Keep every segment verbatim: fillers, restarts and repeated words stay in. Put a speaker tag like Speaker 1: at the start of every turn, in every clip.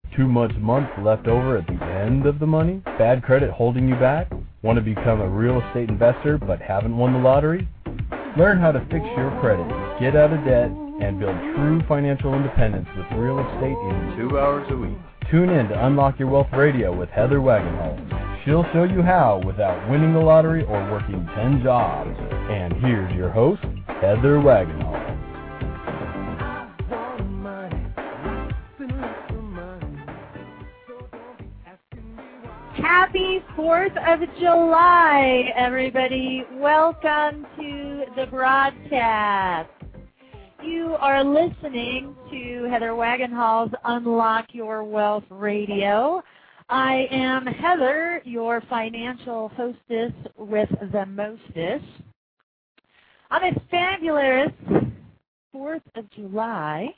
Speaker 1: Too much months left over at the end of the money? Bad credit holding you back? Want to become a real estate investor but haven't won the lottery? Learn how to fix your credit, get out of debt, and build true financial independence with real estate in two hours a week. Tune in to Unlock Your Wealth Radio with Heather Wagenhals. She'll show you how without winning the lottery or working ten jobs. And here's your host, Heather Wagenhals.
Speaker 2: Happy fourth of July, everybody. Welcome to the broadcast. You are listening to Heather Wagenhals' Unlock Your Wealth Radio. I am Heather, your financial hostess with the mostest. On a fabulous fourth of July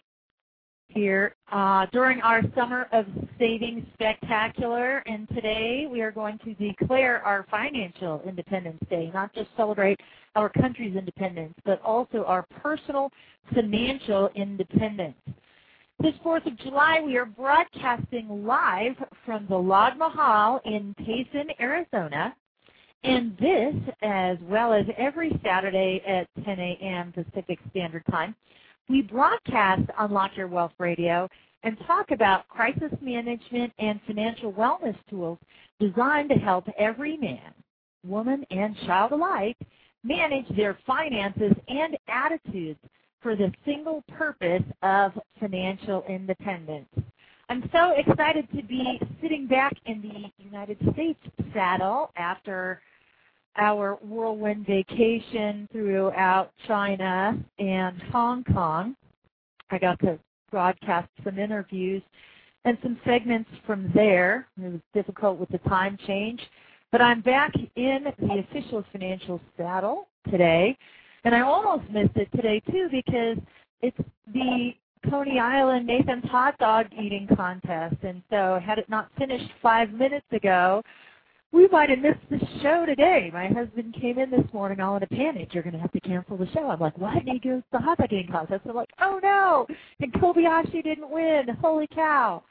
Speaker 2: here uh, during our Summer of Savings Spectacular, and today we are going to declare our Financial Independence Day, not just celebrate our country's independence, but also our personal financial independence. This fourth of July, we are broadcasting live from the Lodge Mahal in Payson, Arizona, and this, as well as every Saturday at ten a.m. Pacific Standard Time, we broadcast Unlock Your Wealth Radio and talk about crisis management and financial wellness tools designed to help every man, woman, and child alike manage their finances and attitudes for the single purpose of financial independence. I'm so excited to be sitting back in the United States saddle after our whirlwind vacation throughout China and Hong Kong. I got to broadcast some interviews and some segments from there. It was difficult with the time change, but I'm back in the official financial saddle today, and I almost missed it today too because it's the Coney Island Nathan's hot dog eating contest, and so had it not finished five minutes ago, we might have missed the show today. My husband came in this morning all in a panic. You're going to have to cancel the show. I'm like, what? And he goes, the hot dog eating contest. I'm like, oh, no. And Kobayashi didn't win. Holy cow.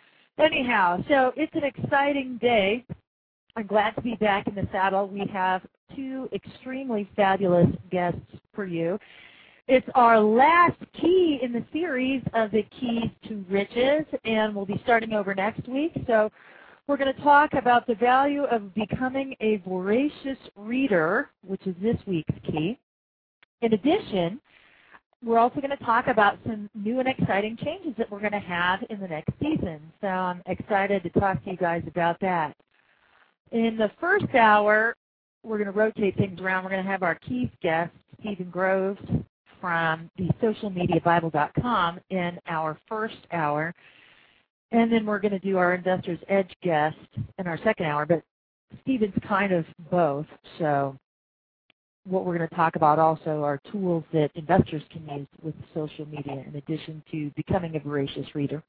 Speaker 2: Anyhow, so it's an exciting day. I'm glad to be back in the saddle. We have two extremely fabulous guests for you. It's our last key in the series of the Keys to Riches, and we'll be starting over next week. So we're going to talk about the value of becoming a voracious reader, which is this week's key. In addition, we're also going to talk about some new and exciting changes that we're going to have in the next season. So I'm excited to talk to you guys about that. In the first hour, we're going to rotate things around. We're going to have our Keys guest, Stephen Groves, from the social media bible dot com in our first hour. And then we're going to do our Investor's Edge guest in our second hour, but Stephen's kind of both. So what we're going to talk about also are tools that investors can use with social media in addition to becoming a voracious reader.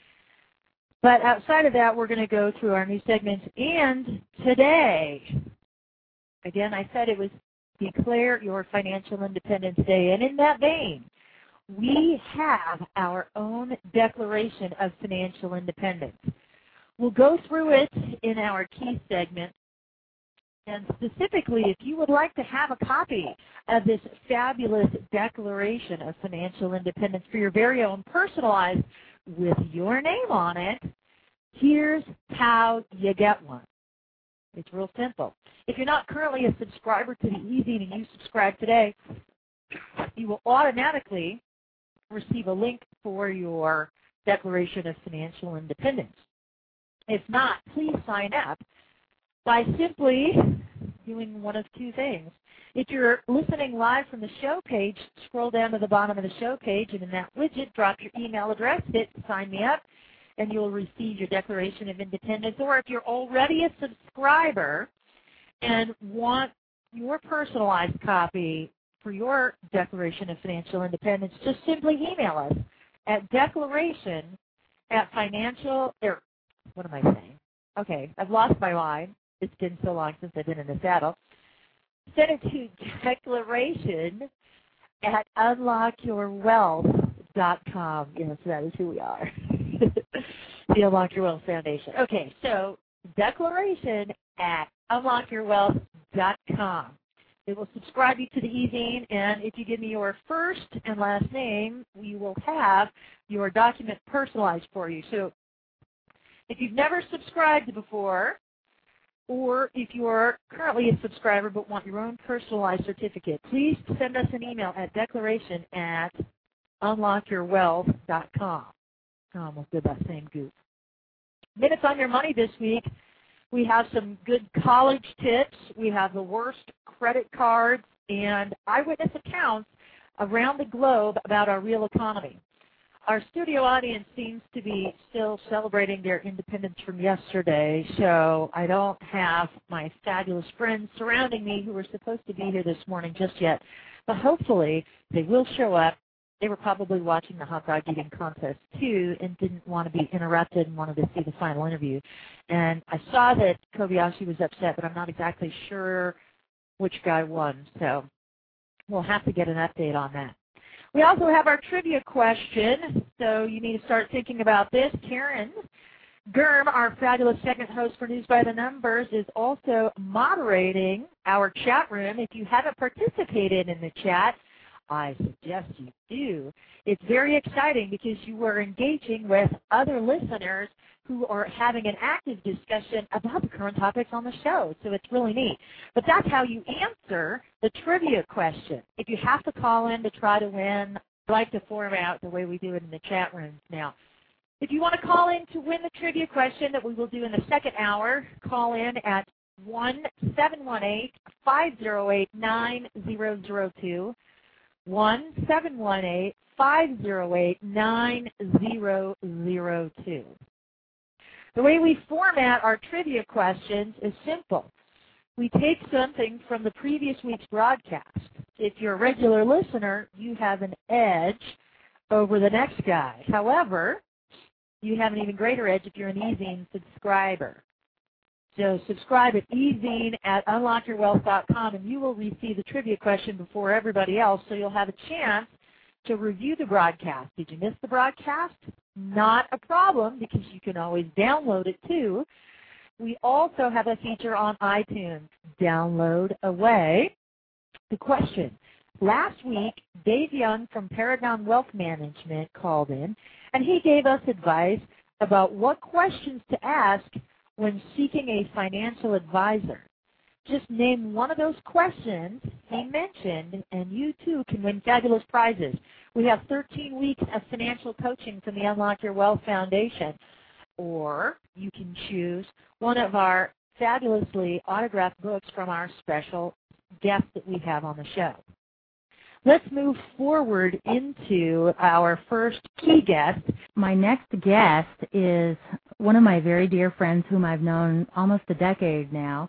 Speaker 2: But outside of that, we're going to go through our new segments. And today, again, I said it was Declare Your Financial Independence Day. And in that vein, we have our own Declaration of Financial Independence. We'll go through it in our key segment. And specifically, if you would like to have a copy of this fabulous Declaration of Financial Independence for your very own personalized with your name on it, here's how you get one. It's real simple. If you're not currently a subscriber to the eZine and you subscribe today, you will automatically receive a link for your Declaration of Financial Independence. If not, please sign up by simply doing one of two things. If you're listening live from the show page, scroll down to the bottom of the show page, and in that widget, drop your email address, hit Sign Me Up, and you'll receive your Declaration of Independence. Or if you're already a subscriber and want your personalized copy for your Declaration of Financial Independence, just simply email us at declaration at financial, or what am I saying? Okay, I've lost my mind. It's been so long since I've been in the saddle. Send it to declaration at unlock your wealth dot com. Yes, that is who we are. The Unlock Your Wealth Foundation. Okay, so declaration at unlock your wealth dot com. It will subscribe you to the e-zine, and if you give me your first and last name, we will have your document personalized for you. So if you've never subscribed before, or if you're currently a subscriber but want your own personalized certificate, please send us an email at declaration at unlock your wealth dot com. I almost did that same goof. Minutes on Your Money this week. We have some good college tips. We have the worst credit cards and eyewitness accounts around the globe about our real economy. Our studio audience seems to be still celebrating their independence from yesterday, so I don't have my fabulous friends surrounding me who were supposed to be here this morning just yet. But hopefully they will show up. They were probably watching the hot dog eating contest, too, and didn't want to be interrupted and wanted to see the final interview. And I saw that Kobayashi was upset, but I'm not exactly sure which guy won. So we'll have to get an update on that. We also have our trivia question, so you need to start thinking about this. Karen Germ, our fabulous second host for News by the Numbers, is also moderating our chat room. If you haven't participated in the chat, I suggest you do. It's very exciting because you are engaging with other listeners who are having an active discussion about the current topics on the show, so it's really neat. But that's how you answer the trivia question. If you have to call in to try to win, I like to form out the way we do it in the chat rooms now. If you want to call in to win the trivia question that we will do in the second hour, call in at one seven one eight, five zero eight, nine zero zero two. one seven one eight, five zero eight, nine zero zero two. The way we format our trivia questions is simple. We take something from the previous week's broadcast. If you're a regular listener, you have an edge over the next guy. However, you have an even greater edge if you're an e-zine subscriber. So subscribe at e-zine at unlock your wealth dot com, and you will receive the trivia question before everybody else, so you'll have a chance to review the broadcast. Did you miss the broadcast? Not a problem, because you can always download it too. We also have a feature on iTunes, Download Away. The question. Last week, Dave Young from Paragon Wealth Management called in, and he gave us advice about what questions to ask when seeking a financial advisor. Just name one of those questions he mentioned, and you too can win fabulous prizes. We have thirteen weeks of financial coaching from the Unlock Your Wealth Foundation, or you can choose one of our fabulously autographed books from our special guests that we have on the show. Let's move forward into our first key guest.
Speaker 3: My next guest is one of my very dear friends whom I've known almost a decade now.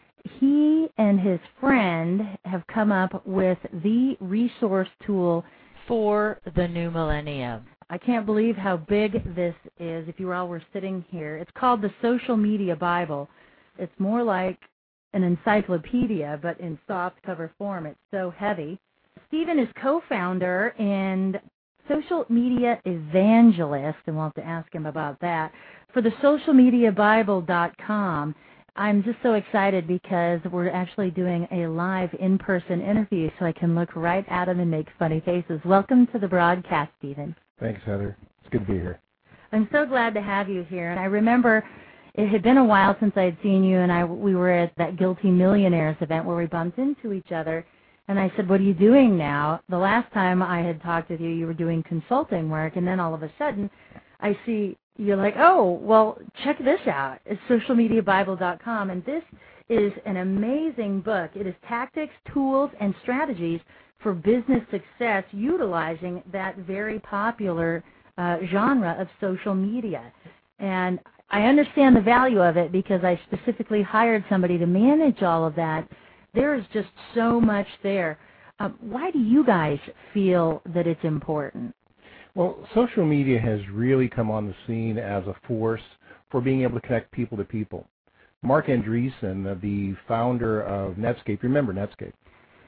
Speaker 3: He and his friend have come up with the resource tool
Speaker 4: for the new millennium.
Speaker 3: I can't believe how big this is if you all were sitting here. It's called the Social Media Bible. It's more like an encyclopedia, but in soft cover form. It's so heavy. Stephen is co-founder and social media evangelist, and we'll have to ask him about that, for the social media bible dot com. I'm just so excited because we're actually doing a live in-person interview, so I can look right at him and make funny faces. Welcome to the broadcast, Stephen.
Speaker 5: Thanks, Heather. It's good to be here.
Speaker 3: I'm so glad to have you here. And I remember it had been a while since I had seen you, and I we were at that Guilty Millionaires event where we bumped into each other. And I said, what are you doing now? The last time I had talked with you, you were doing consulting work, and then all of a sudden I see you're like, oh, well, check this out. It's social media bible dot com, and this is an amazing book. It is tactics, tools, and strategies for business success utilizing that very popular uh, genre of social media. And I understand the value of it because I specifically hired somebody to manage all of that. There is just so much there. Um, why do you guys feel that it's important?
Speaker 5: Well, social media has really come on the scene as a force for being able to connect people to people. Mark Andreessen, the founder of Netscape, remember Netscape?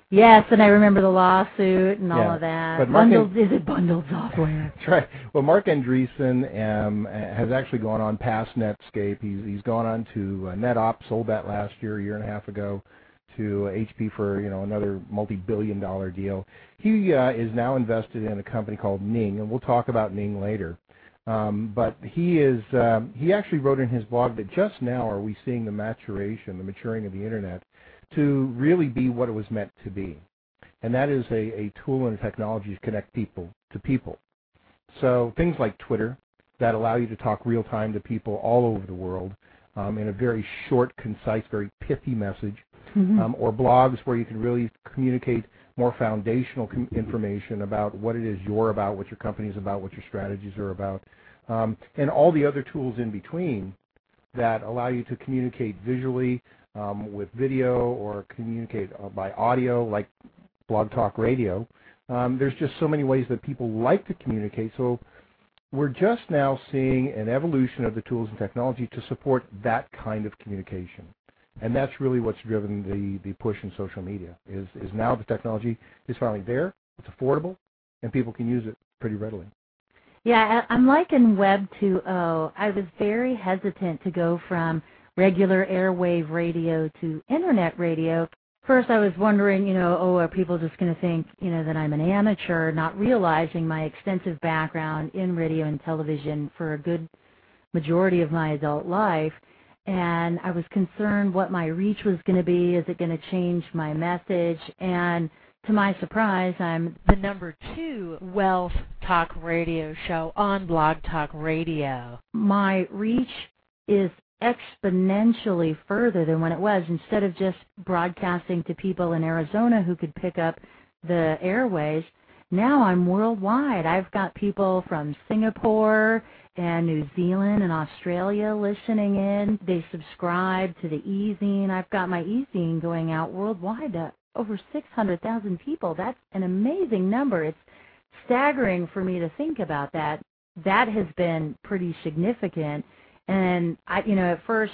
Speaker 3: Yes, and I remember the lawsuit and all
Speaker 5: Yeah.
Speaker 3: of that.
Speaker 5: But Mark
Speaker 3: Bundled,
Speaker 5: and-
Speaker 3: is it bundled software?
Speaker 5: That's right. Well, Mark Andreessen um, has actually gone on past Netscape. He's he's gone on to uh, NetOps, sold that last year, a year and a half ago, to H P for you know another multi-billion dollar deal. He uh, is now invested in a company called Ning, and we'll talk about Ning later. Um, but he is um, he actually wrote in his blog that just now are we seeing the maturation, the maturing of the internet to really be what it was meant to be. And that is a, a tool and a technology to connect people to people. So things like Twitter that allow you to talk real time to people all over the world um, in a very short, concise, very pithy message, mm-hmm. um, or blogs where you can really communicate more foundational com- information about what it is you're about, what your company is about, what your strategies are about, um, and all the other tools in between that allow you to communicate visually um, with video or communicate uh, by audio, like Blog Talk Radio. Um, there's just so many ways that people like to communicate. So we're just now seeing an evolution of the tools and technology to support that kind of communication. And that's really what's driven the, the push in social media, is, is now the technology is finally there, it's affordable, and people can use it pretty readily.
Speaker 3: Yeah, I'm like in Web two point oh. I was very hesitant to go from regular airwave radio to internet radio. First, I was wondering, you know, oh, are people just going to think, you know, that I'm an amateur, not realizing my extensive background in radio and television for a good majority of my adult life. And I was concerned what my reach was going to be. Is it going to change my message? And to my surprise, I'm
Speaker 4: the number two wealth talk radio show on Blog Talk Radio.
Speaker 3: My reach is exponentially further than when it was. Instead of just broadcasting to people in Arizona who could pick up the airways, now I'm worldwide. I've got people from Singapore and New Zealand and Australia listening in. They subscribe to the e-zine. I've got my e-zine going out worldwide to over six hundred thousand people. That's an amazing number. It's staggering for me to think about that. That has been pretty significant. And, I, you know, at first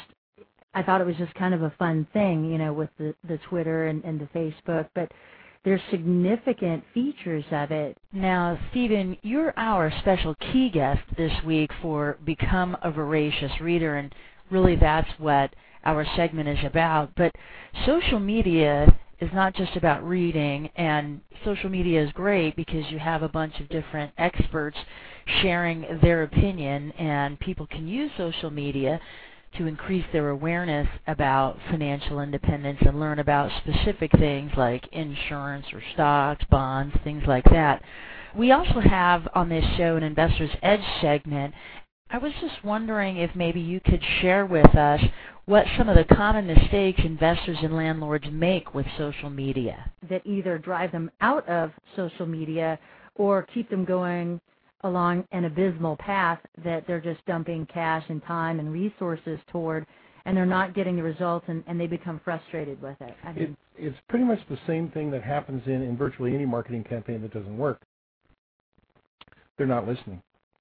Speaker 3: I thought it was just kind of a fun thing, you know, with the, the Twitter and, and the Facebook, but there's significant features of it.
Speaker 4: Now, Stephen, you're our special key guest this week for Become a Voracious Reader, and really that's what our segment is about. But social media is not just about reading, and social media is great because you have a bunch of different experts sharing their opinion, and people can use social media to increase their awareness about financial independence and learn about specific things like insurance or stocks, bonds, things like that. We also have on this show an Investor's Edge segment. I was just wondering if maybe you could share with us what some of the common mistakes investors and landlords make with social media.
Speaker 3: That either drive them out of social media or keep them going along an abysmal path that they're just dumping cash and time and resources toward, and they're not getting the results, and, and they become frustrated with it. I mean,
Speaker 5: it. It's pretty much the same thing that happens in, in virtually any marketing campaign that doesn't work. They're not listening.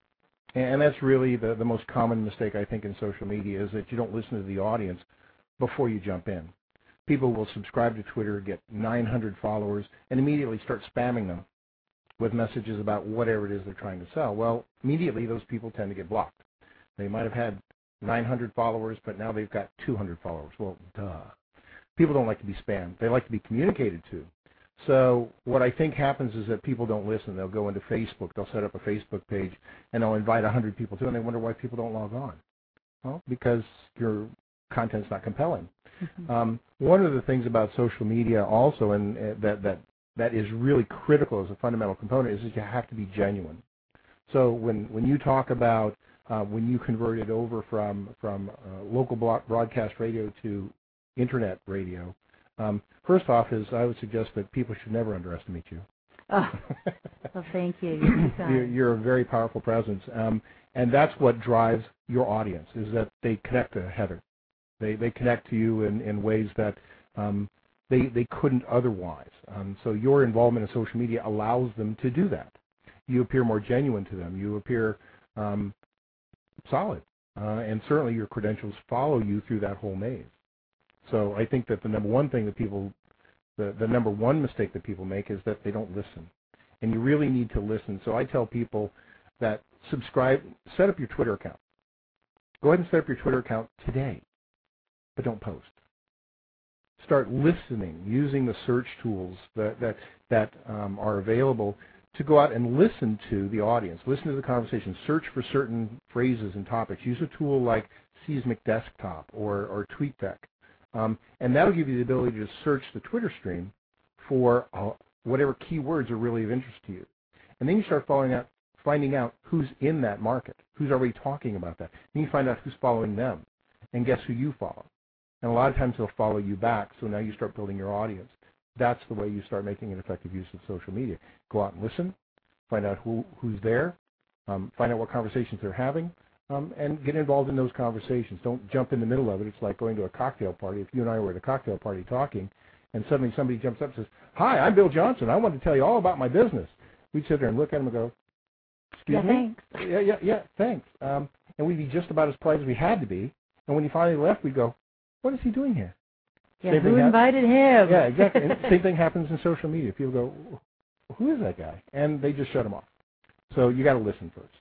Speaker 5: And that's really the, the most common mistake, I think, in social media, is that you don't listen to the audience before you jump in. People will subscribe to Twitter, get nine hundred followers, and immediately start spamming them with messages about whatever it is they're trying to sell. Well, immediately those people tend to get blocked. They might have had nine hundred followers, but now they've got two hundred followers. Well, duh. People don't like to be spammed. They like to be communicated to. So what I think happens is that people don't listen. They'll go into Facebook. They'll set up a Facebook page, and they'll invite one hundred people to it, and they wonder why people don't log on. Well, because your content's not compelling. Mm-hmm. Um, one of the things about social media also, and uh, that, that that is really critical as a fundamental component, is that you have to be genuine. So when, when you talk about uh, when you converted over from, from uh, local broadcast radio to internet radio, um, first off is I would suggest that people should never underestimate you.
Speaker 3: Oh, well, thank you. You're,
Speaker 5: you're, you're a very powerful presence, um, and that's what drives your audience, is that they connect to Heather. They they connect to you in, in ways that um, they they couldn't otherwise. Um, so your involvement in social media allows them to do that. You appear more genuine to them. You appear um, solid, uh, and certainly your credentials follow you through that whole maze. So I think that the number one thing that people the, the number one mistake that people make is that they don't listen. And you really need to listen. So I tell people that subscribe, set up your Twitter account. Go ahead and set up your Twitter account today, but don't post. Start listening, using the search tools that, that, that um, are available to go out and listen to the audience, listen to the conversation, search for certain phrases and topics. Use a tool like Seismic Desktop or, or TweetDeck. Um, and that'll give you the ability to search the Twitter stream for uh, whatever keywords are really of interest to you. And then you start following out, finding out who's in that market, who's already talking about that. Then you find out who's following them. And guess who you follow? And a lot of times they'll follow you back, so now you start building your audience. That's the way you start making an effective use of social media. Go out and listen, find out who, who's there, um, find out what conversations they're having, um, and get involved in those conversations. Don't jump in the middle of it. It's like going to a cocktail party. If you and I were at a cocktail party talking, and suddenly somebody jumps up and says, "Hi, I'm Bill Johnson. I want to tell you all about my business." We'd sit there and look at them and go, "Excuse
Speaker 3: yeah,
Speaker 5: me?"
Speaker 3: Thanks.
Speaker 5: Yeah, yeah, yeah, thanks. Um, and we'd be just about as polite as we had to be. And when he finally left, we'd go, "What is he doing here?"
Speaker 3: Yeah,
Speaker 5: Same
Speaker 3: who
Speaker 5: thing
Speaker 3: invited him?
Speaker 5: Yeah, exactly. And same thing happens in social media. People go, "Who is that guy?" And they just shut him off. So you got to listen first.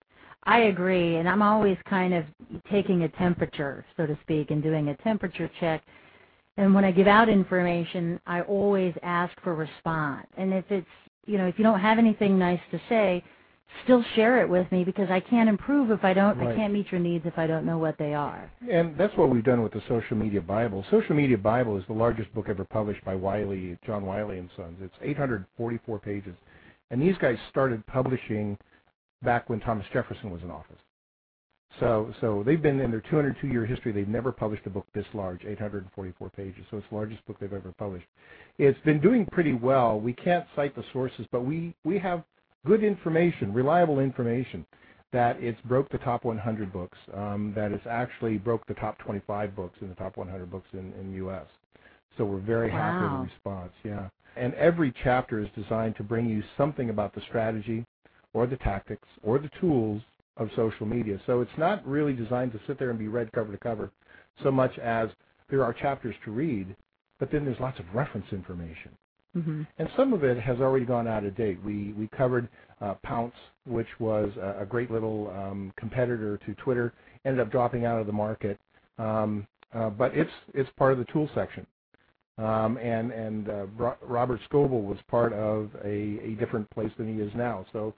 Speaker 3: I agree, and I'm always kind of taking a temperature, so to speak, and doing a temperature check. And when I give out information, I always ask for response. And if it's, you know, if you don't have anything nice to say, still share it with me, because I can't improve if I don't,
Speaker 5: Right.
Speaker 3: I can't meet your needs if I don't know what they are.
Speaker 5: And that's what we've done with the Social Media Bible. Social Media Bible is the largest book ever published by Wiley, John Wiley and Sons. It's eight hundred forty-four pages. And these guys started publishing back when Thomas Jefferson was in office. So so they've been in their two hundred two year history, they've never published a book this large, eight hundred forty-four pages. So it's the largest book they've ever published. It's been doing pretty well. We can't cite the sources, but we, we have good information, reliable information, that it's broke the top one hundred books, um, that it's actually broke the top twenty-five books in the top one hundred books in, in the U S. So we're very
Speaker 3: Wow.
Speaker 5: happy with the response, yeah. And every chapter is designed to bring you something about the strategy or the tactics or the tools of social media. So it's not really designed to sit there and be read cover to cover so much as there are chapters to read, but then there's lots of reference information.
Speaker 3: Mm-hmm.
Speaker 5: And some of it has already gone out of date. We we covered uh, Pounce, which was a, a great little um, competitor to Twitter, ended up dropping out of the market, um, uh, but it's it's part of the tool section. Um, and and uh, Robert Scoble was part of a, a different place than he is now. So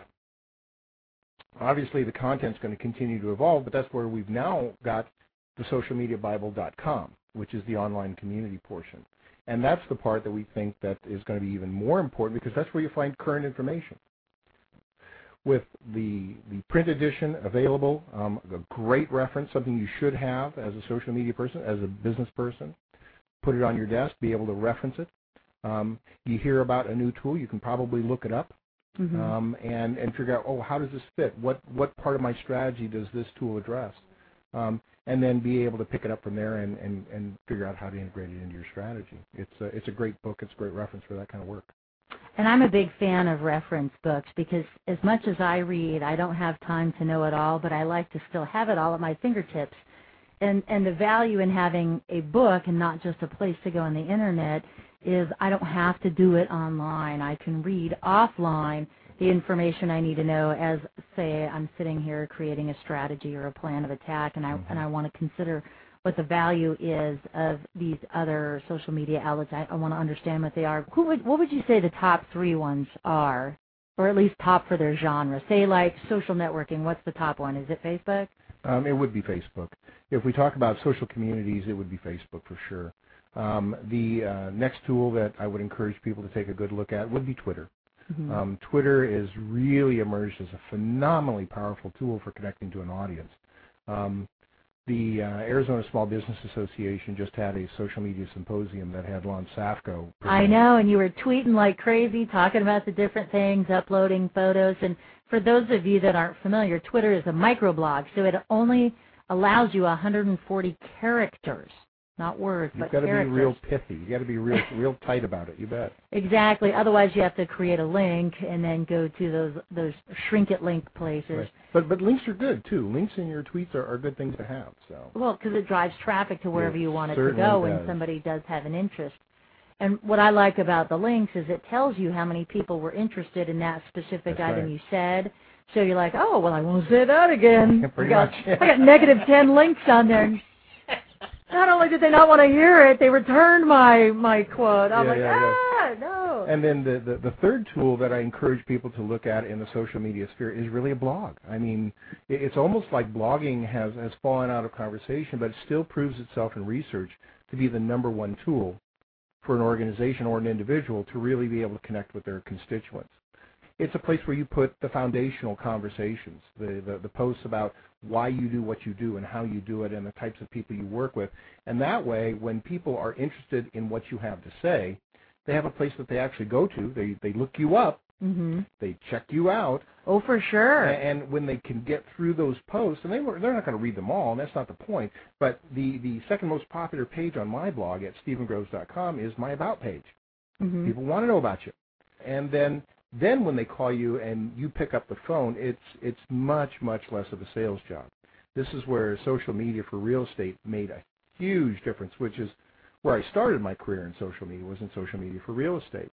Speaker 5: obviously the content's going to continue to evolve, but that's where we've now got the social media bible dot com, which is the online community portion. And that's the part that we think that is going to be even more important, because that's where you find current information. With the the print edition available, um, a great reference, something you should have as a social media person, as a business person. Put it on your desk, be able to reference it. Um, you hear about a new tool, you can probably look it up.
Speaker 3: Mm-hmm.
Speaker 5: Um, and, and figure out, oh, how does this fit? What what part of my strategy does this tool address? Um, and then be able to pick it up from there and, and, and figure out how to integrate it into your strategy. It's a, it's a great book. It's a great reference for that kind of work.
Speaker 3: And I'm a big fan of reference books, because as much as I read, I don't have time to know it all, but I like to still have it all at my fingertips. And, and the value in having a book and not just a place to go on the Internet is I don't have to do it online. I can read offline the information I need to know as, say, I'm sitting here creating a strategy or a plan of attack, and I, mm-hmm. and I want to consider what the value is of these other social media outlets. I, I want to understand what they are. Who would, what would you say the top three ones are, or at least top for their genre? Say, like, social networking, what's the top one? Is it Facebook?
Speaker 5: Um, it would be Facebook. If we talk about social communities, it would be Facebook for sure. Um, the uh, next tool that I would encourage people to take a good look at would be Twitter. Mm-hmm. Um, Twitter is really emerged as a phenomenally powerful tool for connecting to an audience. Um, the uh, Arizona Small Business Association just had a social media symposium that had Lon Safko.
Speaker 3: I know, and you were tweeting like crazy, talking about the different things, uploading photos. And for those of you that aren't familiar, Twitter is a microblog, so it only allows you one hundred forty characters. Not words,
Speaker 5: You've
Speaker 3: but
Speaker 5: got to
Speaker 3: characters.
Speaker 5: be real pithy. You've got to be real real tight about it, you bet.
Speaker 3: Exactly. Otherwise, you have to create a link and then go to those those shrink it link places.
Speaker 5: Right. But but links are good, too. Links in your tweets are, are good things to have. So.
Speaker 3: Well, because it drives traffic to wherever
Speaker 5: It
Speaker 3: you want it to
Speaker 5: certainly
Speaker 3: go
Speaker 5: does.
Speaker 3: when somebody does have an interest. And what I like about the links is it tells you how many people were interested in that specific
Speaker 5: That's
Speaker 3: item
Speaker 5: right.
Speaker 3: you said. So you're like, oh, well, I won't say that again.
Speaker 5: Pretty
Speaker 3: I got,
Speaker 5: much.
Speaker 3: I got negative ten links on there. Not only did they not want to hear it, they returned my, my quote. I'm
Speaker 5: Yeah,
Speaker 3: like,
Speaker 5: yeah,
Speaker 3: ah,
Speaker 5: yeah.
Speaker 3: no.
Speaker 5: And then the, the, the third tool that I encourage people to look at in the social media sphere is really a blog. I mean, it, it's almost like blogging has, has fallen out of conversation, but it still proves itself in research to be the number one tool for an organization or an individual to really be able to connect with their constituents. It's a place where you put the foundational conversations, the, the, the posts about why you do what you do and how you do it and the types of people you work with. And that way, when people are interested in what you have to say, they have a place that they actually go to. They, they look you up.
Speaker 3: Mm-hmm.
Speaker 5: They check you out.
Speaker 3: Oh, for sure.
Speaker 5: And, and when they can get through those posts, and they were, they're not going to read them all, and that's not the point, but the, the second most popular page on my blog at stephen groves dot com is my About page.
Speaker 3: Mm-hmm.
Speaker 5: People want to know about you. And then Then when they call you and you pick up the phone, it's it's much, much less of a sales job. This is where social media for real estate made a huge difference, which is where I started my career in social media, was in social media for real estate.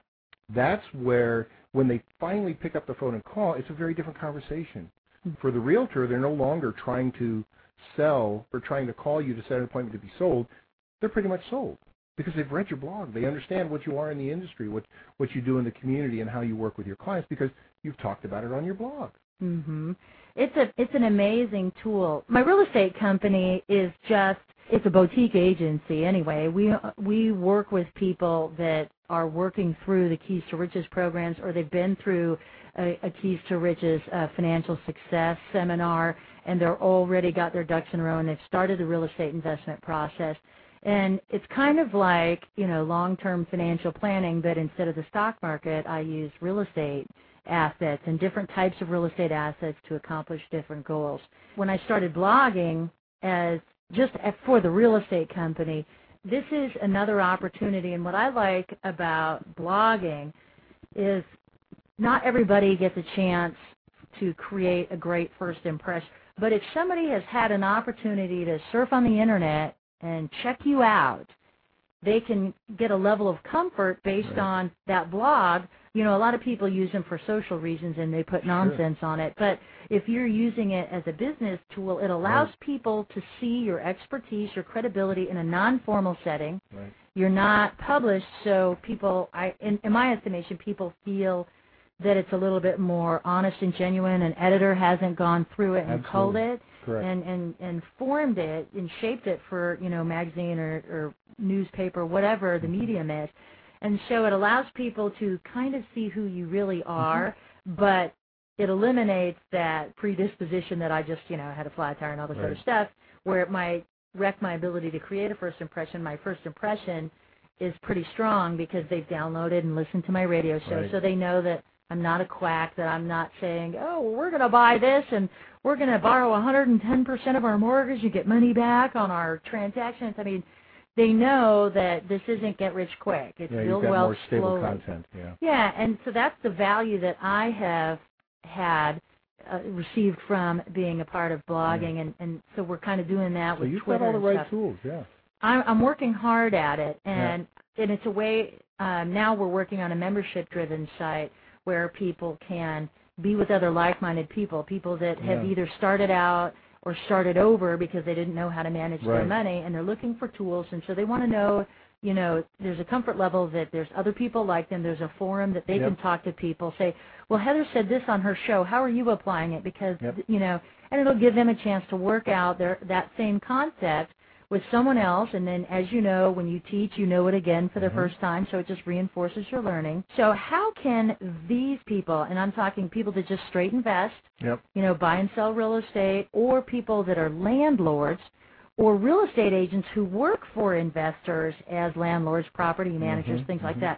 Speaker 5: That's where when they finally pick up the phone and call, it's a very different conversation. For the realtor, they're no longer trying to sell or trying to call you to set an appointment to be sold. They're pretty much sold, because they've read your blog. They understand what you are in the industry, what what you do in the community, and how you work with your clients, because you've talked about it on your blog.
Speaker 3: Mm-hmm. It's a it's an amazing tool. My real estate company is just it's a boutique agency anyway. We we work with people that are working through the Keys to Riches programs, or they've been through a, a Keys to Riches uh, financial success seminar, and they're already got their ducks in a row, and they've started the real estate investment process. And it's kind of like, you know, long-term financial planning, but instead of the stock market, I use real estate assets and different types of real estate assets to accomplish different goals. When I started blogging as just for the real estate company, this is another opportunity. And what I like about blogging is not everybody gets a chance to create a great first impression. But if somebody has had an opportunity to surf on the Internet and check you out, they can get a level of comfort based
Speaker 5: Right.
Speaker 3: on that blog. You know, a lot of people use them for social reasons and they put nonsense
Speaker 5: Sure.
Speaker 3: on it. But if you're using it as a business tool, it allows
Speaker 5: Right.
Speaker 3: people to see your expertise, your credibility in a non-formal setting.
Speaker 5: Right.
Speaker 3: You're not published, so people, I, in, in my estimation, people feel that it's a little bit more honest and genuine. An editor hasn't gone through it and
Speaker 5: Absolutely.
Speaker 3: culled it.
Speaker 5: Correct.
Speaker 3: And, and, and formed it and shaped it for, you know, magazine or, or newspaper, whatever the medium is. And so it allows people to kind of see who you really are, mm-hmm. but it eliminates that predisposition that I just, you know, had a flat tire and all this
Speaker 5: Right.
Speaker 3: other stuff, where it might wreck my ability to create a first impression. My first impression is pretty strong because they've downloaded and listened to my radio show,
Speaker 5: Right.
Speaker 3: so they know that I'm not a quack, that I'm not saying, oh, well, we're going to buy this and we're going to borrow one hundred ten percent of our mortgage and get money back on our transactions. I mean, they know that this isn't get rich quick. It's
Speaker 5: Yeah, you've
Speaker 3: build
Speaker 5: got
Speaker 3: wealth
Speaker 5: more stable
Speaker 3: slowly.
Speaker 5: content. Yeah.
Speaker 3: Yeah, and so that's the value that I have had uh, received from being a part of blogging,
Speaker 5: Yeah.
Speaker 3: and, and so we're kind of doing that
Speaker 5: So
Speaker 3: with
Speaker 5: you've
Speaker 3: Twitter
Speaker 5: got all the
Speaker 3: and
Speaker 5: right
Speaker 3: stuff.
Speaker 5: tools. Yeah.
Speaker 3: I'm, I'm working hard at it, and and it's a way. Um, now we're working on a membership-driven site where people can be with other like-minded people, people that have
Speaker 5: Yeah.
Speaker 3: either started out or started over because they didn't know how to manage their
Speaker 5: Right.
Speaker 3: money, and they're looking for tools, and so they want to know, you know, there's a comfort level that there's other people like them, there's a forum that they
Speaker 5: Yep.
Speaker 3: can talk to people, say, well, Heather said this on her show, how are you applying it? Because,
Speaker 5: Yep.
Speaker 3: you know, and it'll give them a chance to work out their that same concept with someone else, and then, as you know, when you teach, you know it again for the
Speaker 5: Mhm.
Speaker 3: first time, so it just reinforces your learning. So how can these people, and I'm talking people that just straight invest,
Speaker 5: Yep.
Speaker 3: you know, buy and sell real estate, or people that are landlords, or real estate agents who work for investors as landlords, property managers,
Speaker 5: Mhm,
Speaker 3: things like
Speaker 5: mhm.
Speaker 3: that,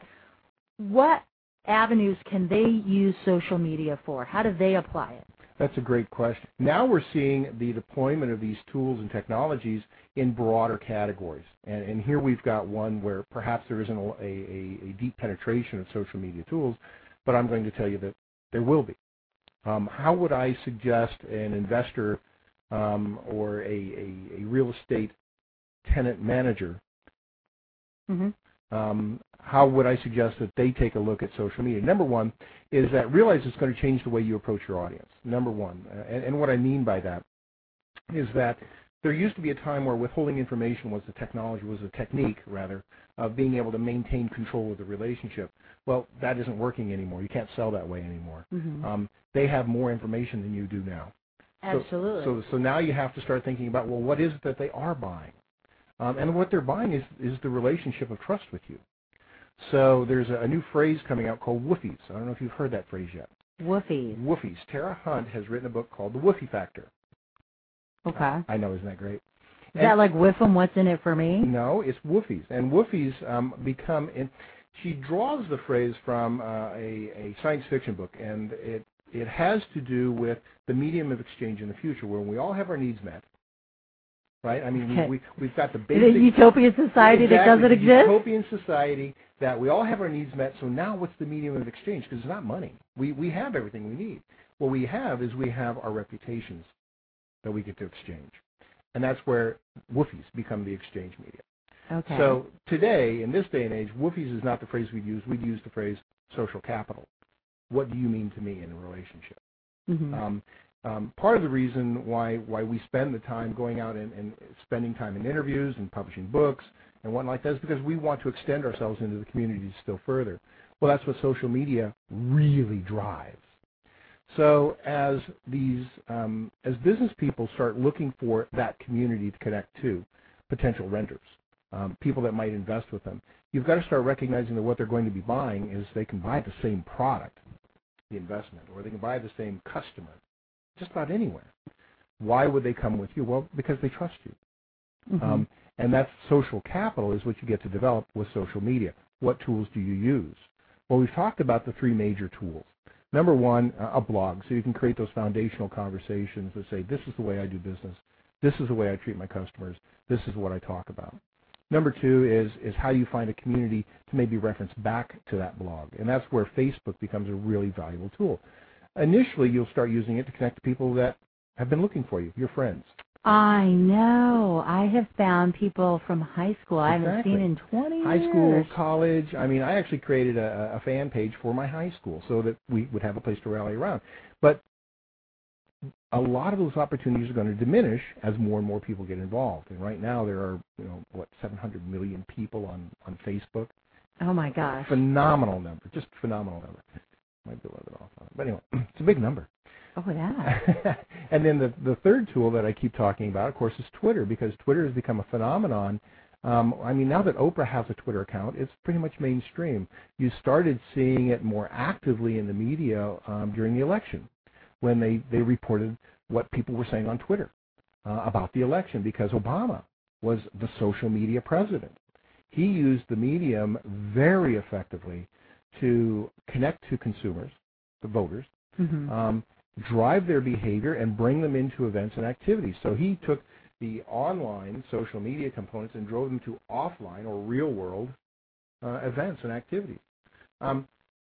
Speaker 3: what avenues can they use social media for? How do they apply it?
Speaker 5: That's a great question. Now we're seeing the deployment of these tools and technologies in broader categories. And, and here we've got one where perhaps there isn't a, a, a deep penetration of social media tools, but I'm going to tell you that there will be. Um, how would I suggest an investor um, or a, a, a real estate tenant manager
Speaker 3: Mm-hmm.
Speaker 5: um, how would I suggest that they take a look at social media? Number one is that realize it's going to change the way you approach your audience. Number one, and, and what I mean by that is that there used to be a time where withholding information was the technology, was a technique, rather, of being able to maintain control of the relationship. Well, that isn't working anymore. You can't sell that way anymore.
Speaker 3: Mm-hmm.
Speaker 5: Um, they have more information than you do now.
Speaker 3: Absolutely.
Speaker 5: So, so, so now you have to start thinking about, well, what is it that they are buying? Um, and what they're buying is, is the relationship of trust with you. So there's a, a new phrase coming out called woofies. I don't know if you've heard that phrase yet.
Speaker 3: Woofies.
Speaker 5: Woofies. Tara Hunt has written a book called The Woofie Factor.
Speaker 3: Okay.
Speaker 5: I know, isn't that great?
Speaker 3: Is
Speaker 5: and,
Speaker 3: that like whiff 'em, what's in it for me?
Speaker 5: No, it's woofies. And woofies um, become, in, she draws the phrase from uh, a, a science fiction book, and it, it has to do with the medium of exchange in the future, where we all have our needs met. Right? I mean,
Speaker 3: Okay.
Speaker 5: we, we, we've got the
Speaker 3: Is
Speaker 5: basic...
Speaker 3: it utopian society
Speaker 5: exactly,
Speaker 3: that doesn't exist?
Speaker 5: Utopian society that we all have our needs met, so now what's the medium of exchange? Because it's not money. We, we have everything we need. What we have is we have our reputations that we get to exchange. And that's where woofies become the exchange media.
Speaker 3: Okay.
Speaker 5: So today, in this day and age, woofies is not the phrase we'd use. We'd use the phrase social capital. What do you mean to me in a relationship?
Speaker 3: Mm-hmm.
Speaker 5: Um, um, part of the reason why why we spend the time going out and, and spending time in interviews and publishing books and whatnot like that is because we want to extend ourselves into the community still further. Well, that's what social media really drives. So as these um, as business people start looking for that community to connect to, potential renters, um, people that might invest with them, you've got to start recognizing that what they're going to be buying is they can buy the same product, the investment, or they can buy the same customer, just about anywhere. Why would they come with you? Well, because they trust you.
Speaker 3: Mm-hmm.
Speaker 5: Um, and that social capital is what you get to develop with social media. What tools do you use? Well, we've talked about the three major tools. Number one, a blog, so you can create those foundational conversations that say, this is the way I do business, this is the way I treat my customers, this is what I talk about. Number two is, is how you find a community to maybe reference back to that blog, and that's where Facebook becomes a really valuable tool. Initially, you'll start using it to connect to people that have been looking for you, your friends.
Speaker 3: I know. I have found people from high school I haven't
Speaker 5: Exactly.
Speaker 3: seen in twenty
Speaker 5: High
Speaker 3: years.
Speaker 5: school, college. I mean, I actually created a, a fan page for my high school so that we would have a place to rally around. But a lot of those opportunities are going to diminish as more and more people get involved. And right now there are, you know, what, seven hundred million people on, on Facebook.
Speaker 3: Oh, my gosh.
Speaker 5: Phenomenal number. Just phenomenal number. Might be a little bit off on it. But anyway, it's a big number.
Speaker 3: Oh, yeah.
Speaker 5: And then the, the third tool that I keep talking about, of course, is Twitter, because Twitter has become a phenomenon. Um, I mean, now that Oprah has a Twitter account, it's pretty much mainstream. You started seeing it more actively in the media um, during the election when they, they reported what people were saying on Twitter uh, about the election, because Obama was the social media president. He used the medium very effectively to connect to consumers, the voters,
Speaker 3: Mm-hmm.
Speaker 5: um, drive their behavior and bring them into events and activities. So he took the online social media components and drove them to offline or real-world uh, events and activities. Um,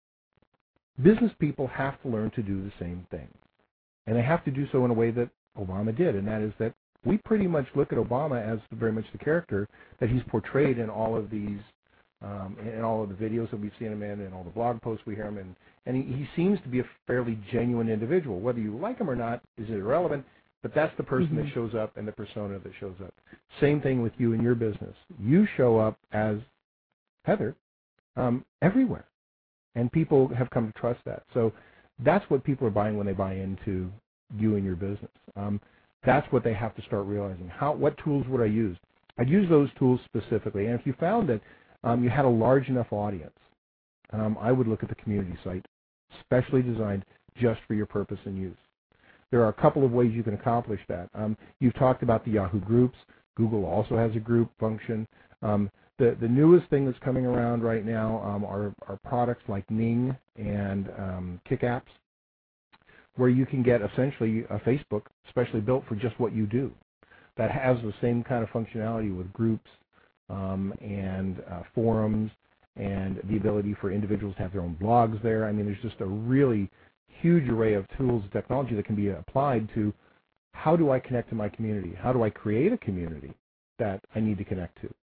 Speaker 5: business people have to learn to do the same thing, and they have to do so in a way that Obama did, and that is that we pretty much look at Obama as very much the character that he's portrayed in all of these Um, in all of the videos that we've seen him in, and all the blog posts we hear him in, and he, he seems to be a fairly genuine individual. Whether you like him or not is irrelevant, but that's the person
Speaker 3: Mm-hmm.
Speaker 5: that shows up and the persona that shows up. Same thing with you and your business. You show up as Heather um, everywhere, and people have come to trust that. So that's what people are buying when they buy into you and your business. Um, that's what they have to start realizing. How, what tools would I use? I'd use those tools specifically, and if you found that Um, you had a large enough audience, um, I would look at the community site, specially designed just for your purpose and use. There are a couple of ways you can accomplish that. Um, you've talked about the Yahoo groups. Google also has a group function. Um, the, the newest thing that's coming around right now um, are, are products like Ning and um, KickApps, where you can get essentially a Facebook specially built for just what you do that has the same kind of functionality with groups, Um, and uh, forums, and the ability for individuals to have their own blogs there. I mean, there's just a really huge array of tools and technology that can be applied to how do I connect to my community? How do I create a community that I need to connect to?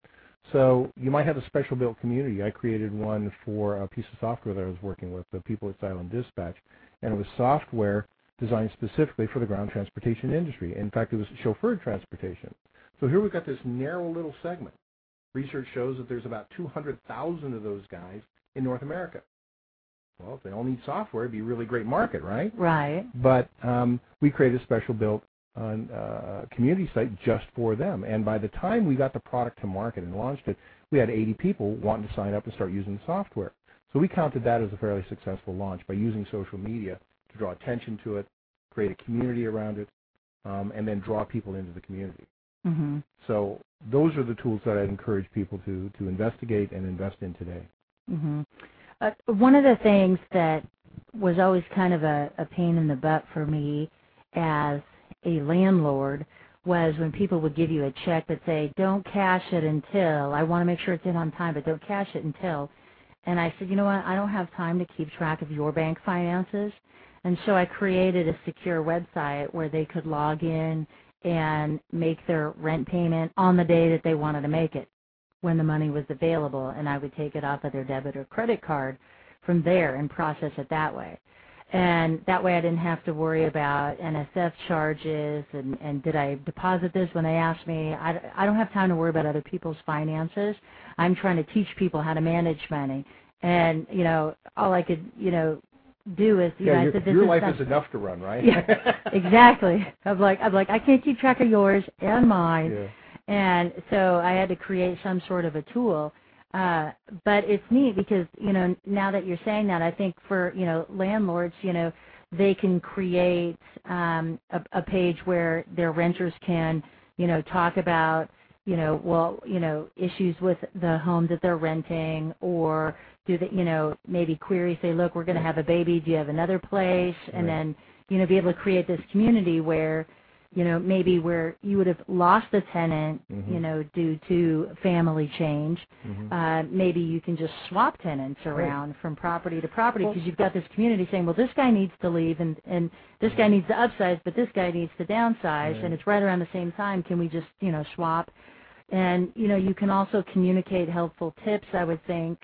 Speaker 5: So you might have a special built community. I created one for a piece of software that I was working with, the people at Silent Dispatch, and it was software designed specifically for the ground transportation industry. In fact, it was chauffeured transportation. So here we've got this narrow little segment. Research shows that there's about two hundred thousand of those guys in North America. Well, if they all need software, it'd be a really great market, right?
Speaker 3: Right.
Speaker 5: But um, we created a special built on uh, community site just for them. And by the time we got the product to market and launched it, we had eighty people wanting to sign up and start using the software. So we counted that as a fairly successful launch by using social media to draw attention to it, create a community around it, um, and then draw people into the community.
Speaker 3: Mm-hmm.
Speaker 5: So those are the tools that I'd encourage people to, to investigate and invest in today.
Speaker 3: Mm-hmm. Uh, one of the things that was always kind of a, a pain in the butt for me as a landlord was when people would give you a check that say, don't cash it until, I want to make sure it's in on time, but don't cash it until. And I said, you know what, I don't have time to keep track of your bank finances. And so I created a secure website where they could log in and make their rent payment on the day that they wanted to make it, when the money was available, and I would take it off of their debit or credit card from there and process it that way. And that way I didn't have to worry about N S F charges and, and did I deposit this when they asked me. I, I don't have time to worry about other people's finances. I'm trying to teach people how to manage money. And, you know, all I could, you know, do is, you
Speaker 5: yeah,
Speaker 3: know,
Speaker 5: your,
Speaker 3: I said, this
Speaker 5: your
Speaker 3: is
Speaker 5: life
Speaker 3: not,
Speaker 5: is enough to run, right?
Speaker 3: Yeah, exactly. I'm like, I'm like, I can't keep track of yours and mine.
Speaker 5: Yeah.
Speaker 3: And so I had to create some sort of a tool. Uh, but it's neat because, you know, now that you're saying that, I think for, you know, landlords, you know, they can create um, a, a page where their renters can, you know, talk about, you know, well, you know, issues with the home that they're renting, or do they, you know, maybe query, say, look, we're going to have a baby, do you have another place? And
Speaker 5: Right.
Speaker 3: then, you know, be able to create this community where, you know, maybe where you would have lost the tenant,
Speaker 5: mm-hmm.
Speaker 3: you know, due to family change,
Speaker 5: mm-hmm.
Speaker 3: uh, maybe you can just swap tenants around right. from property to property because well, you've got this community saying, well, this guy needs to leave and, and this guy needs to upsize, but this guy needs to downsize, right. and it's right around the same time. Can we just, you know, swap? And, you know, you can also communicate helpful tips, I would think,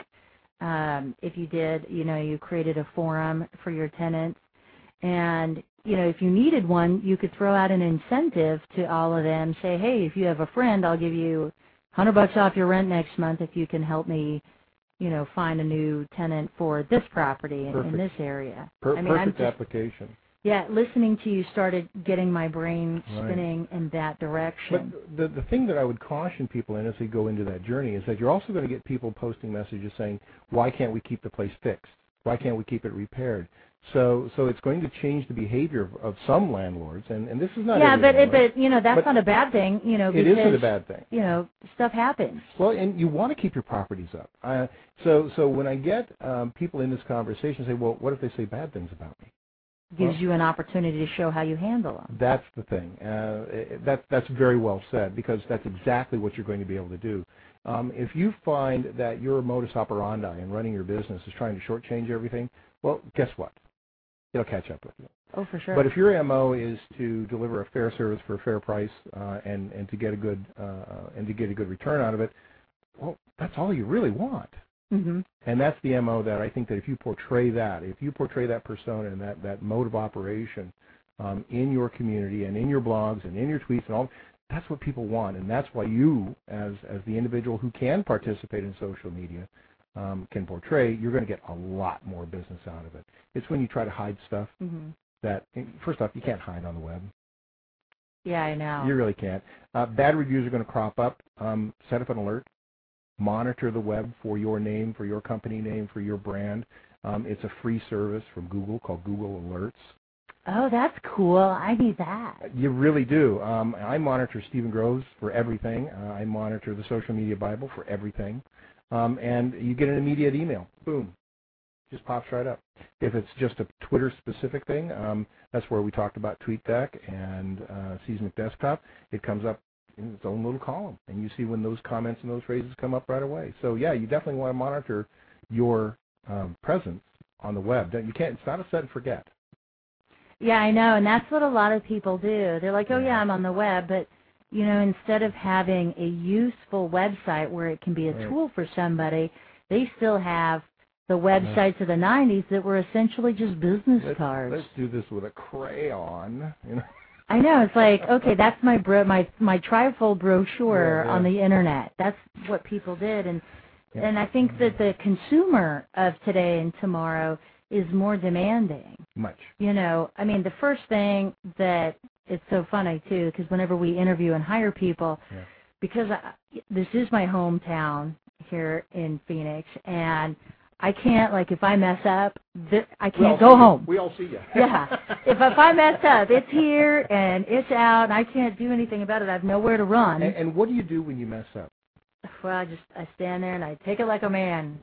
Speaker 3: um, if you did, you know, you created a forum for your tenants. And, you know, if you needed one, you could throw out an incentive to all of them. Say, hey, if you have a friend, I'll give you one hundred bucks off your rent next month if you can help me, you know, find a new tenant for this property in, in this area.
Speaker 5: Per-
Speaker 3: I mean,
Speaker 5: perfect
Speaker 3: I'm just,
Speaker 5: application.
Speaker 3: Yeah, listening to you started getting my brain spinning right. in that direction.
Speaker 5: But the, the thing that I would caution people in as they go into that journey is that you're also going to get people posting messages saying, why can't we keep the place fixed? Why can't we keep it repaired? So, so it's going to change the behavior of, of some landlords, and, and this is not.
Speaker 3: Yeah, but it,
Speaker 5: landlord,
Speaker 3: but you know that's
Speaker 5: but
Speaker 3: not a bad thing, you know.
Speaker 5: It
Speaker 3: because,
Speaker 5: isn't a bad thing.
Speaker 3: You know, stuff happens.
Speaker 5: Well, and you want to keep your properties up. Uh, so, so when I get um, people in this conversation say, well, what if they say bad things about me?
Speaker 3: Gives
Speaker 5: well,
Speaker 3: you an opportunity to show how you handle them.
Speaker 5: That's the thing. Uh, that that's very well said, because that's exactly what you're going to be able to do. Um, if you find that your modus operandi in running your business is trying to shortchange everything, well, guess what? It'll catch up with you.
Speaker 3: Oh, for sure.
Speaker 5: But if your M O is to deliver a fair service for a fair price uh, and and to get a good uh, and to get a good return out of it, well, that's all you really want.
Speaker 3: Mm-hmm.
Speaker 5: And that's the M O that I think that if you portray that, if you portray that persona and that that mode of operation um, in your community and in your blogs and in your tweets and all, that's what people want, and that's why you, as as the individual who can participate in social media, Um, can portray, you're going to get a lot more business out of it. It's when you try to hide stuff
Speaker 3: mm-hmm.
Speaker 5: that, first off, you can't hide on the web.
Speaker 3: Yeah, I know.
Speaker 5: You really can't. Uh, bad reviews are going to crop up. Um, set up an alert. Monitor the web for your name, for your company name, for your brand. Um, it's a free service from Google called Google Alerts.
Speaker 3: Oh, that's cool. I need that.
Speaker 5: You really do. Um, I monitor Stephen Groves for everything. Uh, I monitor the Social Media Bible for everything. Um, and you get an immediate email. Boom. Just pops right up. If it's just a Twitter-specific thing, um, that's where we talked about TweetDeck and uh, Seismic Desktop. It comes up in its own little column, and you see when those comments and those phrases come up right away. So, yeah, you definitely want to monitor your um, presence on the web. You can't. It's not a set and forget.
Speaker 3: Yeah, I know, and that's what a lot of people do. They're like, oh, yeah, I'm on the web, but You know, instead of having a useful website where it can be a
Speaker 5: Right.
Speaker 3: tool for somebody, they still have the websites of the nineties that were essentially just business
Speaker 5: let's,
Speaker 3: cards.
Speaker 5: let's do this with a crayon. You know?
Speaker 3: I know, it's like, okay, that's my bro- my my trifold brochure
Speaker 5: Yeah, yeah.
Speaker 3: on the internet. That's what people did, and
Speaker 5: Yeah.
Speaker 3: and I think that the consumer of today and tomorrow is more demanding.
Speaker 5: Much.
Speaker 3: You know, I mean, the first thing that it's so funny too, because whenever we interview and hire people,
Speaker 5: Yeah.
Speaker 3: because I, this is my hometown here in Phoenix, and I can't, like, if I mess up, th- I
Speaker 5: We all
Speaker 3: can't go
Speaker 5: see you.
Speaker 3: home.
Speaker 5: We all see you.
Speaker 3: Yeah. If, if I mess up, it's here and it's out, and I can't do anything about it. I have nowhere to run.
Speaker 5: And, and what do you do when you mess up?
Speaker 3: Well, I just I stand there and I take it like a man.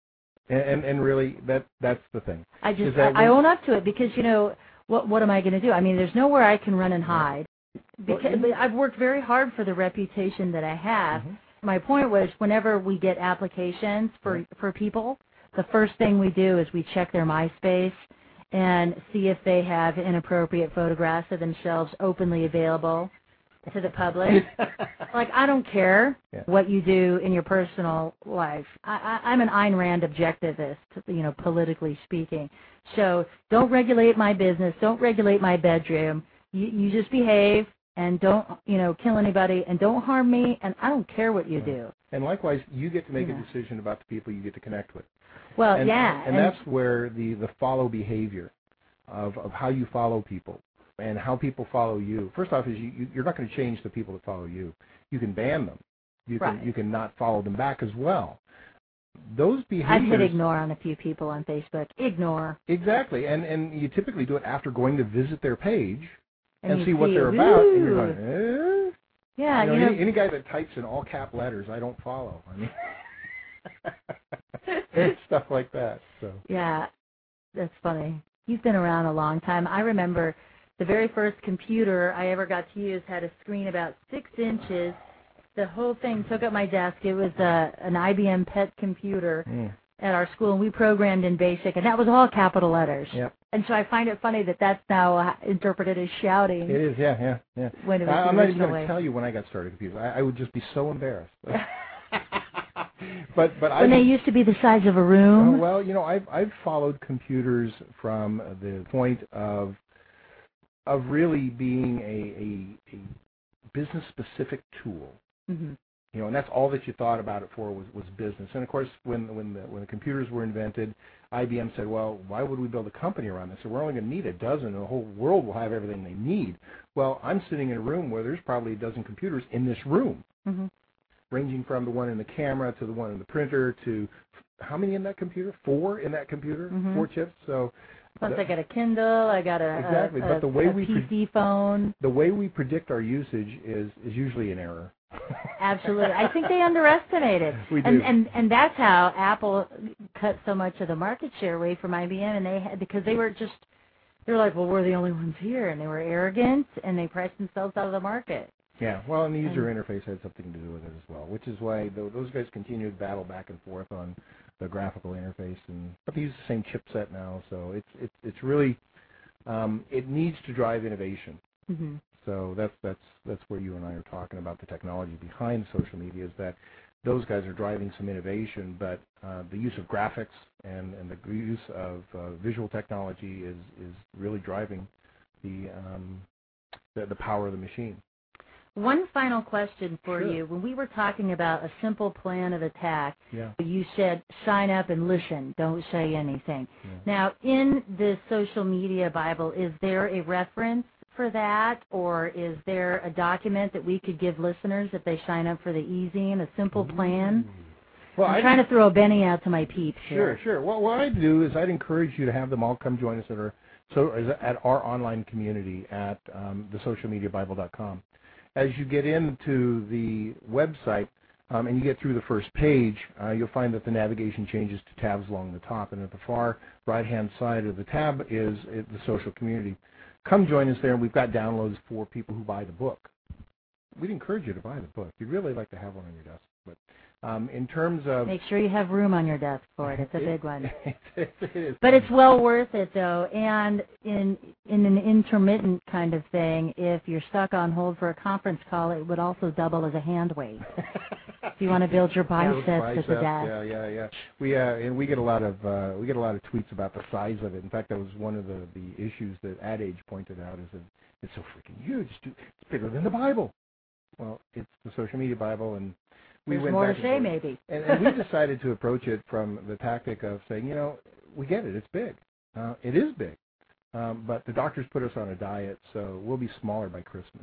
Speaker 5: And and, and really, that that's the thing.
Speaker 3: I just
Speaker 5: Is that
Speaker 3: I, I
Speaker 5: when-
Speaker 3: own up to it because, you know, what what am I going to do? I mean, there's nowhere I can run and hide. Because
Speaker 5: Well, you-
Speaker 3: I've worked very hard for the reputation that I have.
Speaker 5: Mhm.
Speaker 3: My point was, whenever we get applications for for people, the first thing we do is we check their MySpace and see if they have inappropriate photographs of themselves openly available to the public. Like, I don't care
Speaker 5: Yeah.
Speaker 3: what you do in your personal life. I, I, I'm an Ayn Rand objectivist, you know, politically speaking. So don't regulate my business. Don't regulate my bedroom. You, you just behave and don't, you know, kill anybody and don't harm me. And I don't care what you
Speaker 5: Right.
Speaker 3: do.
Speaker 5: And likewise, you get to make
Speaker 3: Yeah.
Speaker 5: a decision about the people you get to connect with.
Speaker 3: Well,
Speaker 5: and,
Speaker 3: yeah.
Speaker 5: And, that's where the, the follow behavior of, of how you follow people and how people follow you. First off, is you, you, you're not going to change the people that follow you. You can ban them. You can
Speaker 3: Right.
Speaker 5: you can not follow them back as well. Those
Speaker 3: I've
Speaker 5: behaviors.
Speaker 3: hit ignore on a few people on Facebook. Ignore.
Speaker 5: Exactly, and and you typically do it after going to visit their page
Speaker 3: And
Speaker 5: and,
Speaker 3: you
Speaker 5: see what
Speaker 3: see,
Speaker 5: they're about, and you're
Speaker 3: "Ooh."
Speaker 5: going, eh?
Speaker 3: Yeah,
Speaker 5: you know,
Speaker 3: you know,
Speaker 5: any, any guy that types in all cap letters, I don't follow. I mean, stuff like that. So
Speaker 3: yeah, that's funny. You've been around a long time. I remember the very first computer I ever got to use had a screen about six inches. The whole thing took up my desk. It was a, an I B M Pet computer
Speaker 5: mm.
Speaker 3: at our school, and we programmed in BASIC, and that was all capital letters.
Speaker 5: Yep.
Speaker 3: And so I find it funny that that's now uh, interpreted as shouting.
Speaker 5: It is, yeah, yeah, yeah.
Speaker 3: When it was
Speaker 5: I, I'm not even
Speaker 3: originally.
Speaker 5: going to tell you when I got started computers. I, I would just be so embarrassed. but but I
Speaker 3: When they used to be the size of a
Speaker 5: uh,
Speaker 3: room.
Speaker 5: well, you know, I've I've followed computers from the point of of really being a a, a business specific tool.
Speaker 3: Mm-hmm.
Speaker 5: You know, and that's all that you thought about it for was, was business. And of course, when when the when the computers were invented, I B M said, "Well, why would we build a company around this? So we're only going to need a dozen, and the whole world will have everything they need." Well, I'm sitting in a room where there's probably a dozen computers in this room,
Speaker 3: Mm-hmm.
Speaker 5: ranging from the one in the camera to the one in the printer to how many in that computer? Four in that computer,
Speaker 3: Mhm.
Speaker 5: four chips. So
Speaker 3: Plus,
Speaker 5: the,
Speaker 3: I got a Kindle. I got a,
Speaker 5: Exactly,
Speaker 3: a,
Speaker 5: but the way
Speaker 3: a
Speaker 5: we
Speaker 3: P C phone.
Speaker 5: the way we predict our usage is is usually an error.
Speaker 3: Absolutely. I think they underestimate it.
Speaker 5: We
Speaker 3: and,
Speaker 5: do.
Speaker 3: and and that's how Apple cut so much of the market share away from I B M, and they had, because they were just they were like, well, we're the only ones here, and they were arrogant, and they priced themselves out of the market.
Speaker 5: Yeah, well, and the user interface had something to do with it as well, which is why th- those guys continue to battle back and forth on the graphical interface, and but they use the same chipset now, so it's it's it's really um, it needs to drive innovation.
Speaker 3: Mm-hmm.
Speaker 5: So that's that's that's where you and I are talking about the technology behind social media, is that those guys are driving some innovation, but uh, the use of graphics and, and the use of uh, visual technology is, is really driving the, um, the the power of the machine.
Speaker 3: One final question for
Speaker 5: Sure.
Speaker 3: you. When we were talking about a simple plan of attack,
Speaker 5: Yeah.
Speaker 3: you said sign up and listen, don't say anything.
Speaker 5: Yeah.
Speaker 3: Now, in the social media Bible, is there a reference for that, or is there a document that we could give listeners if they sign up for the e-zine, a simple plan?
Speaker 5: Well,
Speaker 3: I'm
Speaker 5: I,
Speaker 3: trying to throw a Benny out to my peeps
Speaker 5: Sure,
Speaker 3: here.
Speaker 5: sure. Well, what I'd do is I'd encourage you to have them all come join us at our so at our online community at um, the social media bible dot com. As you get into the website um, and you get through the first page, uh, you'll find that the navigation changes to tabs along the top, and at the far right-hand side of the tab is uh, the social community. Come join us there, and we've got downloads for people who buy the book. we'd encourage you to buy the book. You'd really like to have one on your desk. But um, in terms of...
Speaker 3: Make sure you have room on your desk for it. It's a
Speaker 5: it,
Speaker 3: big one.
Speaker 5: it, it, it is.
Speaker 3: But it's well worth it, though. And in in an intermittent kind of thing, if you're stuck on hold for a conference call, it would also double as a hand weight. If you want to build your biceps,
Speaker 5: biceps
Speaker 3: at the desk.
Speaker 5: Yeah, yeah, yeah. We uh, and we get a lot of uh, we get a lot of tweets about the size of it. In fact, that was one of the, the issues that Ad Age pointed out, is that it's so freaking huge. It's bigger than the Bible. Well, it's the social media Bible, and we
Speaker 3: There's
Speaker 5: went
Speaker 3: more
Speaker 5: back
Speaker 3: to say,
Speaker 5: and
Speaker 3: maybe.
Speaker 5: And, and we decided to approach it from the tactic of saying, you know, we get it. It's big. Uh, it is big. Um, but the doctors put us on a diet, so we'll be smaller by Christmas.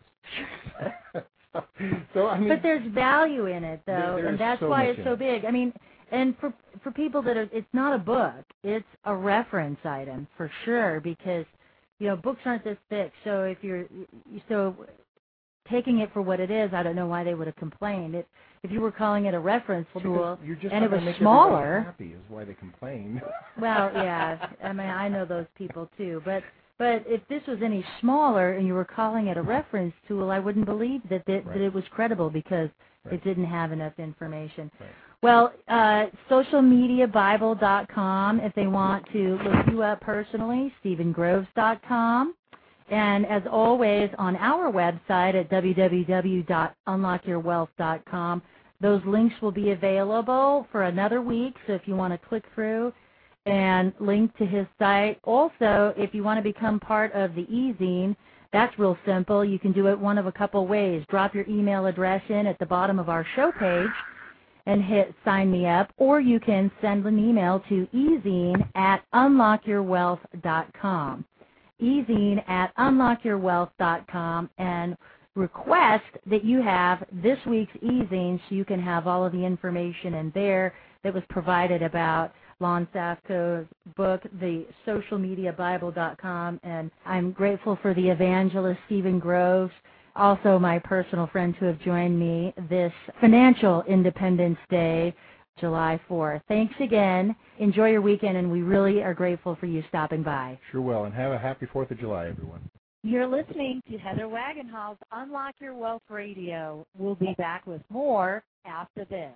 Speaker 5: so, so, I mean,
Speaker 3: but there's value in it, though,
Speaker 5: there,
Speaker 3: and that's
Speaker 5: so
Speaker 3: why
Speaker 5: much
Speaker 3: it's so big. I mean, and for for people that are, it's not a book. It's a reference item for sure, because you know books aren't this thick. So if you're so taking it for what it is, I don't know why they would have complained. It, if you were calling it a reference
Speaker 5: well,
Speaker 3: tool
Speaker 5: you're just
Speaker 3: and it was
Speaker 5: make
Speaker 3: smaller,
Speaker 5: happy is why they complain.
Speaker 3: well, yeah, I mean, I know those people too. But but if this was any smaller and you were calling it a reference tool, I wouldn't believe that it,
Speaker 5: right.
Speaker 3: that it was credible because
Speaker 5: right.
Speaker 3: it didn't have enough information.
Speaker 5: Right.
Speaker 3: Well, uh, social media bible dot com if they want to look you up personally, stephen groves dot com. And as always, on our website at w w w dot unlock your wealth dot com, those links will be available for another week. So if you want to click through and link to his site. Also, if you want to become part of the e-zine, that's real simple. You can do it one of a couple ways. Drop your email address in at the bottom of our show page and hit sign me up, or you can send an email to ezine at unlock your wealth dot com. ezine at unlock your wealth dot com, and request that you have this week's e-zine so you can have all of the information in there that was provided about Lon Safko's book, the social media bible dot com, and I'm grateful for the evangelist Stephen Groves, also my personal friends who have joined me this Financial Independence Day, July fourth. Thanks again. Enjoy your weekend, and we really are grateful for you stopping by.
Speaker 5: Sure will, and have a happy fourth of July, everyone.
Speaker 2: You're listening to Heather Wagenhals Unlock Your Wealth Radio. We'll be back with more after this.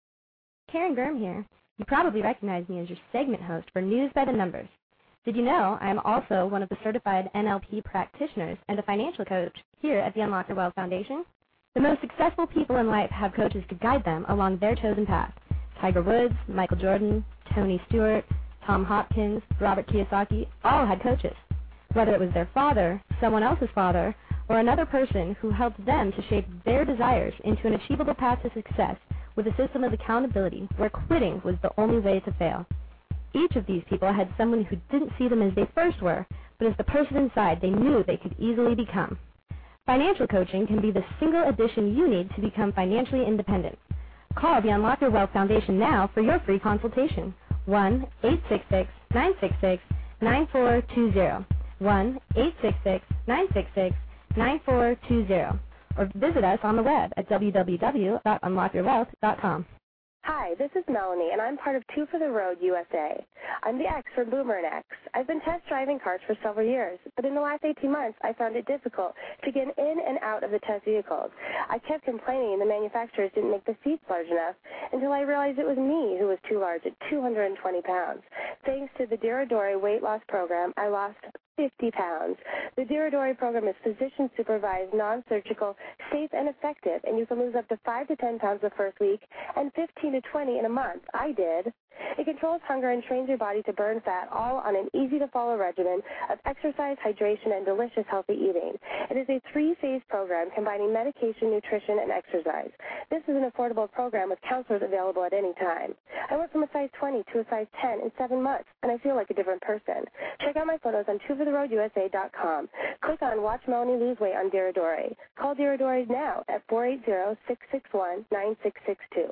Speaker 6: Karen Gurm here. You probably recognize me as your segment host for News by the Numbers. Did you know I am also one of the certified N L P practitioners and a financial coach here at the Unlock Your Wealth Foundation? The most successful people in life have coaches to guide them along their chosen path. Tiger Woods, Michael Jordan, Tony Stewart, Tom Hopkins, Robert Kiyosaki, all had coaches. Whether it was their father, someone else's father, or another person who helped them to shape their desires into an achievable path to success with a system of accountability where quitting was the only way to fail. Each of these people had someone who didn't see them as they first were, but as the person inside they knew they could easily become. Financial coaching can be the single addition you need to become financially independent. Call the Unlock Your Wealth Foundation now for your free consultation. one eight six six, nine six six, nine four two zero. one eight six six, nine six six, nine four two zero. Or visit us on the web at w w w dot unlock your wealth dot com.
Speaker 7: Hi, this is Melanie, and I'm part of Two for the Road U S A. I'm the X for Boomer and X. I've been test driving cars for several years, but in the last eighteen months, I found it difficult to get in and out of the test vehicles. I kept complaining the manufacturers didn't make the seats large enough until I realized it was me who was too large at two hundred twenty pounds. Thanks to the Diradori weight loss program, I lost fifty pounds. The Diradori program is physician-supervised, non-surgical, safe, and effective, and you can lose up to five to ten pounds the first week and fifteen to twenty in a month. I did. It controls hunger and trains your body to burn fat, all on an easy-to-follow regimen of exercise, hydration, and delicious healthy eating. It is a three-phase program combining medication, nutrition, and exercise. This is an affordable program with counselors available at any time. I went from a size twenty to a size ten in seven months, and I feel like a different person. Check out my photos on two for the road U S A dot com. Click on Watch Melanie Lose Weight on Diradori. Call Diradori now at four eight zero, six six one, nine six six two.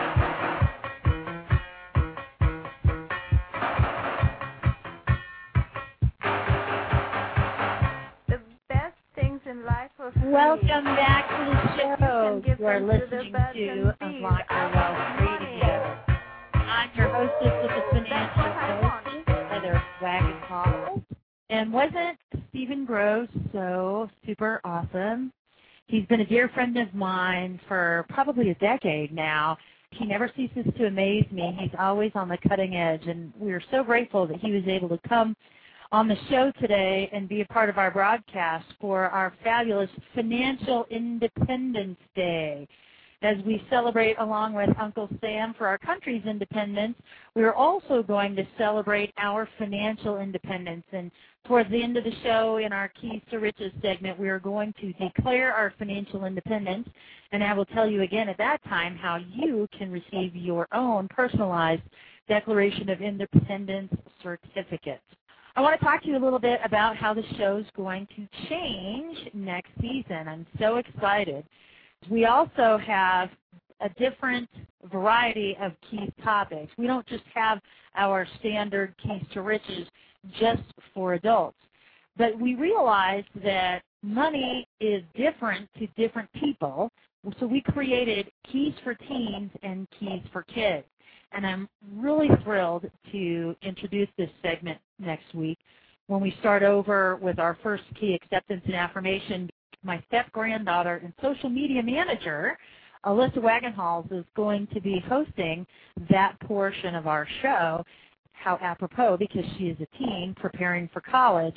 Speaker 2: Welcome back to the show. You are listening to Unlock Your Wealth Radio. I'm your hostess with the Financial Hostess, Heather Wagenhals. And wasn't Stephen Groves so super awesome? He's been a dear friend of mine for probably a decade now. He never ceases to amaze me. He's always on the cutting edge, and we're so grateful that he was able to come on the show today and be a part of our broadcast for our fabulous Financial Independence Day. As we celebrate along with Uncle Sam for our country's independence, we're also going to celebrate our financial independence. And towards the end of the show, in our Keys to Riches segment, we are going to declare our financial independence. And I will tell you again at that time how you can receive your own personalized Declaration of Independence certificate. I want to talk to you a little bit about how the show's going to change next season. I'm so excited. We also have a different variety of Keys topics. We don't just have our standard Keys to Riches just for adults. But we realized that money is different to different people, so we created Keys for Teens and Keys for Kids. And I'm really thrilled to introduce this segment next week when we start over with our first key, acceptance and affirmation. My step-granddaughter and social media manager, Alyssa Wagenhals, is going to be hosting that portion of our show. How apropos, because she is a teen preparing for college.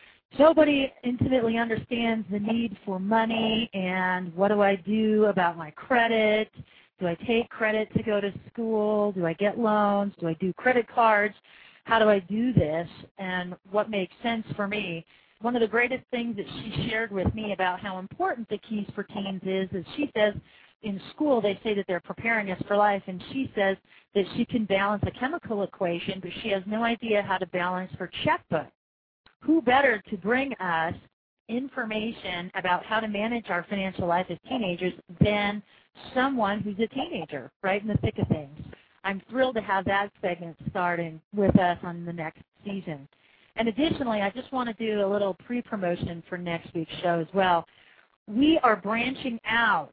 Speaker 2: Nobody intimately understands the need for money and what do I do about my credit. Do I take credit to go to school? Do I get loans? Do I do credit cards? How do I do this? And what makes sense for me? One of the greatest things that she shared with me about how important the Keys for Teens is, is she says in school they say that they're preparing us for life, and she says that she can balance a chemical equation, but she has no idea how to balance her checkbook. Who better to bring us information about how to manage our financial life as teenagers than someone who's a teenager, right in the thick of things. I'm thrilled to have that segment starting with us on the next season. And additionally, I just want to do a little pre-promotion for next week's show as well. We are branching out,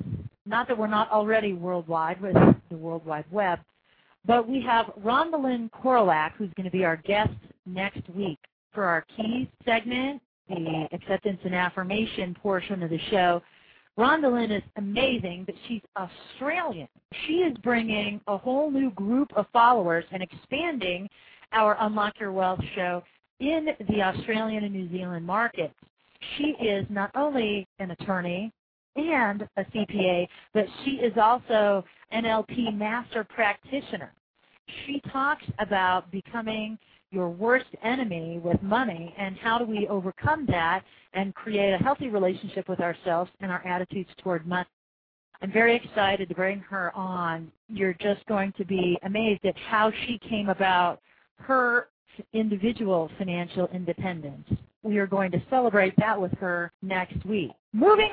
Speaker 2: not that we're not already worldwide with the World Wide Web, but we have Rondalyn Korolak, who's going to be our guest next week for our Keys segment, the acceptance and affirmation portion of the show. Rondalyn is amazing, but she's Australian. She is bringing a whole new group of followers and expanding our Unlock Your Wealth show in the Australian and New Zealand markets. She is not only an attorney and a C P A, but she is also an N L P master practitioner. She talks about becoming your worst enemy with money and how do we overcome that and create a healthy relationship with ourselves and our attitudes toward money. I'm very excited to bring her on. You're just going to be amazed at how she came about her individual financial independence. We are going to celebrate that with her next week. Moving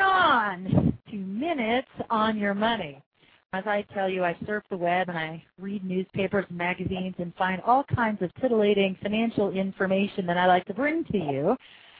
Speaker 2: on to Minutes on Your Money. As I tell you, I surf the web and I read newspapers and magazines and find all kinds of titillating financial information that I like to bring to you.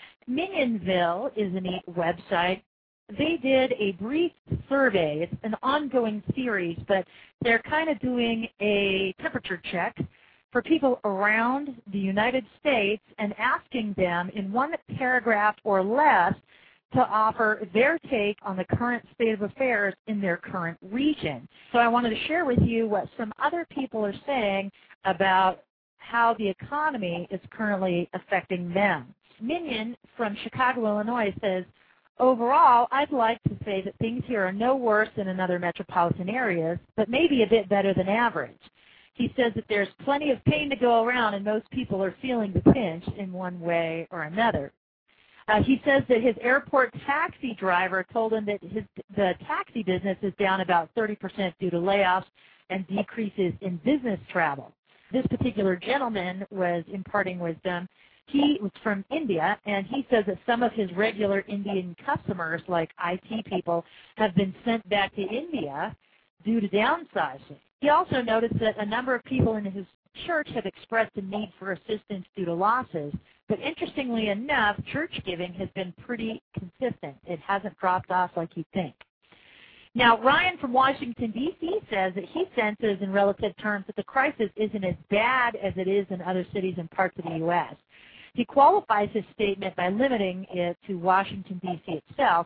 Speaker 2: Minionville is a neat website. They did a brief survey. It's an ongoing series, but they're kind of doing a temperature check for people around the United States and asking them in one paragraph or less to offer their take on the current state of affairs in their current region. So I wanted to share with you what some other people are saying about how the economy is currently affecting them. Minion from Chicago, Illinois says, overall, I'd like to say that things here are no worse than in other metropolitan areas, but maybe a bit better than average. He says that there's plenty of pain to go around and most people are feeling the pinch in one way or another. Uh, he says that his airport taxi driver told him that his, the taxi business is down about thirty percent due to layoffs and decreases in business travel. This particular gentleman was imparting wisdom. He was from India, and he says that some of his regular Indian customers, like I T people, have been sent back to India due to downsizing. He also noticed that a number of people in his church have expressed a need for assistance due to losses, but interestingly enough, church giving has been pretty consistent. It hasn't dropped off like you'd think. Now, Ryan from Washington, D C says that he senses in relative terms that the crisis isn't as bad as it is in other cities and parts of the U S He qualifies his statement by limiting it to Washington, D C itself,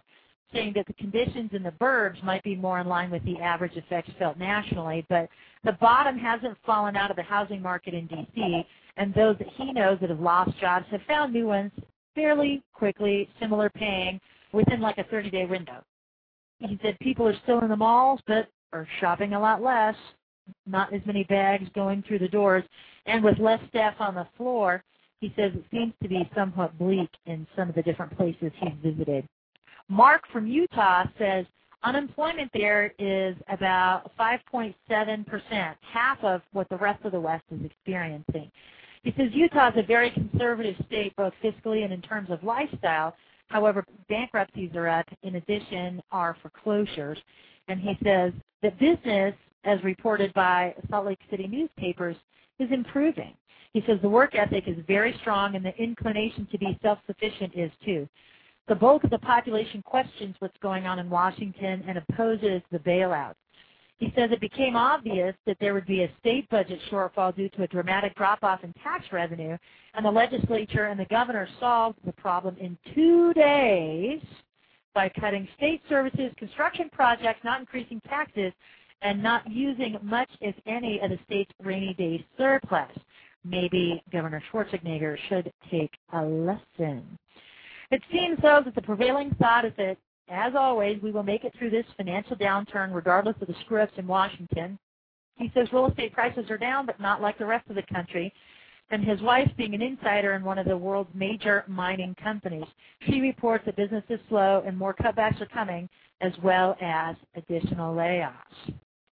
Speaker 2: saying that the conditions in the burbs might be more in line with the average effects felt nationally, but the bottom hasn't fallen out of the housing market in D C, and those that he knows that have lost jobs have found new ones fairly quickly, similar paying, within like a thirty-day window. He said people are still in the malls, but are shopping a lot less, not as many bags going through the doors, and with less staff on the floor. He says it seems to be somewhat bleak in some of the different places he's visited. Mark from Utah says unemployment there is about five point seven percent, half of what the rest of the West is experiencing. He says Utah is a very conservative state, both fiscally and in terms of lifestyle. However, bankruptcies are up. In addition, are foreclosures. And he says that business, as reported by Salt Lake City newspapers, is improving. He says the work ethic is very strong and the inclination to be self-sufficient is too. The bulk of the population questions what's going on in Washington and opposes the bailout. He says it became obvious that there would be a state budget shortfall due to a dramatic drop-off in tax revenue, and the legislature and the governor solved the problem in two days by cutting state services, construction projects, not increasing taxes, and not using much, if any, of the state's rainy day surplus. Maybe Governor Schwarzenegger should take a lesson. It seems, though, that the prevailing thought is that, as always, we will make it through this financial downturn regardless of the screw-ups in Washington. He says real estate prices are down, but not like the rest of the country. And his wife, being an insider in one of the world's major mining companies, she reports that business is slow and more cutbacks are coming, as well as additional layoffs.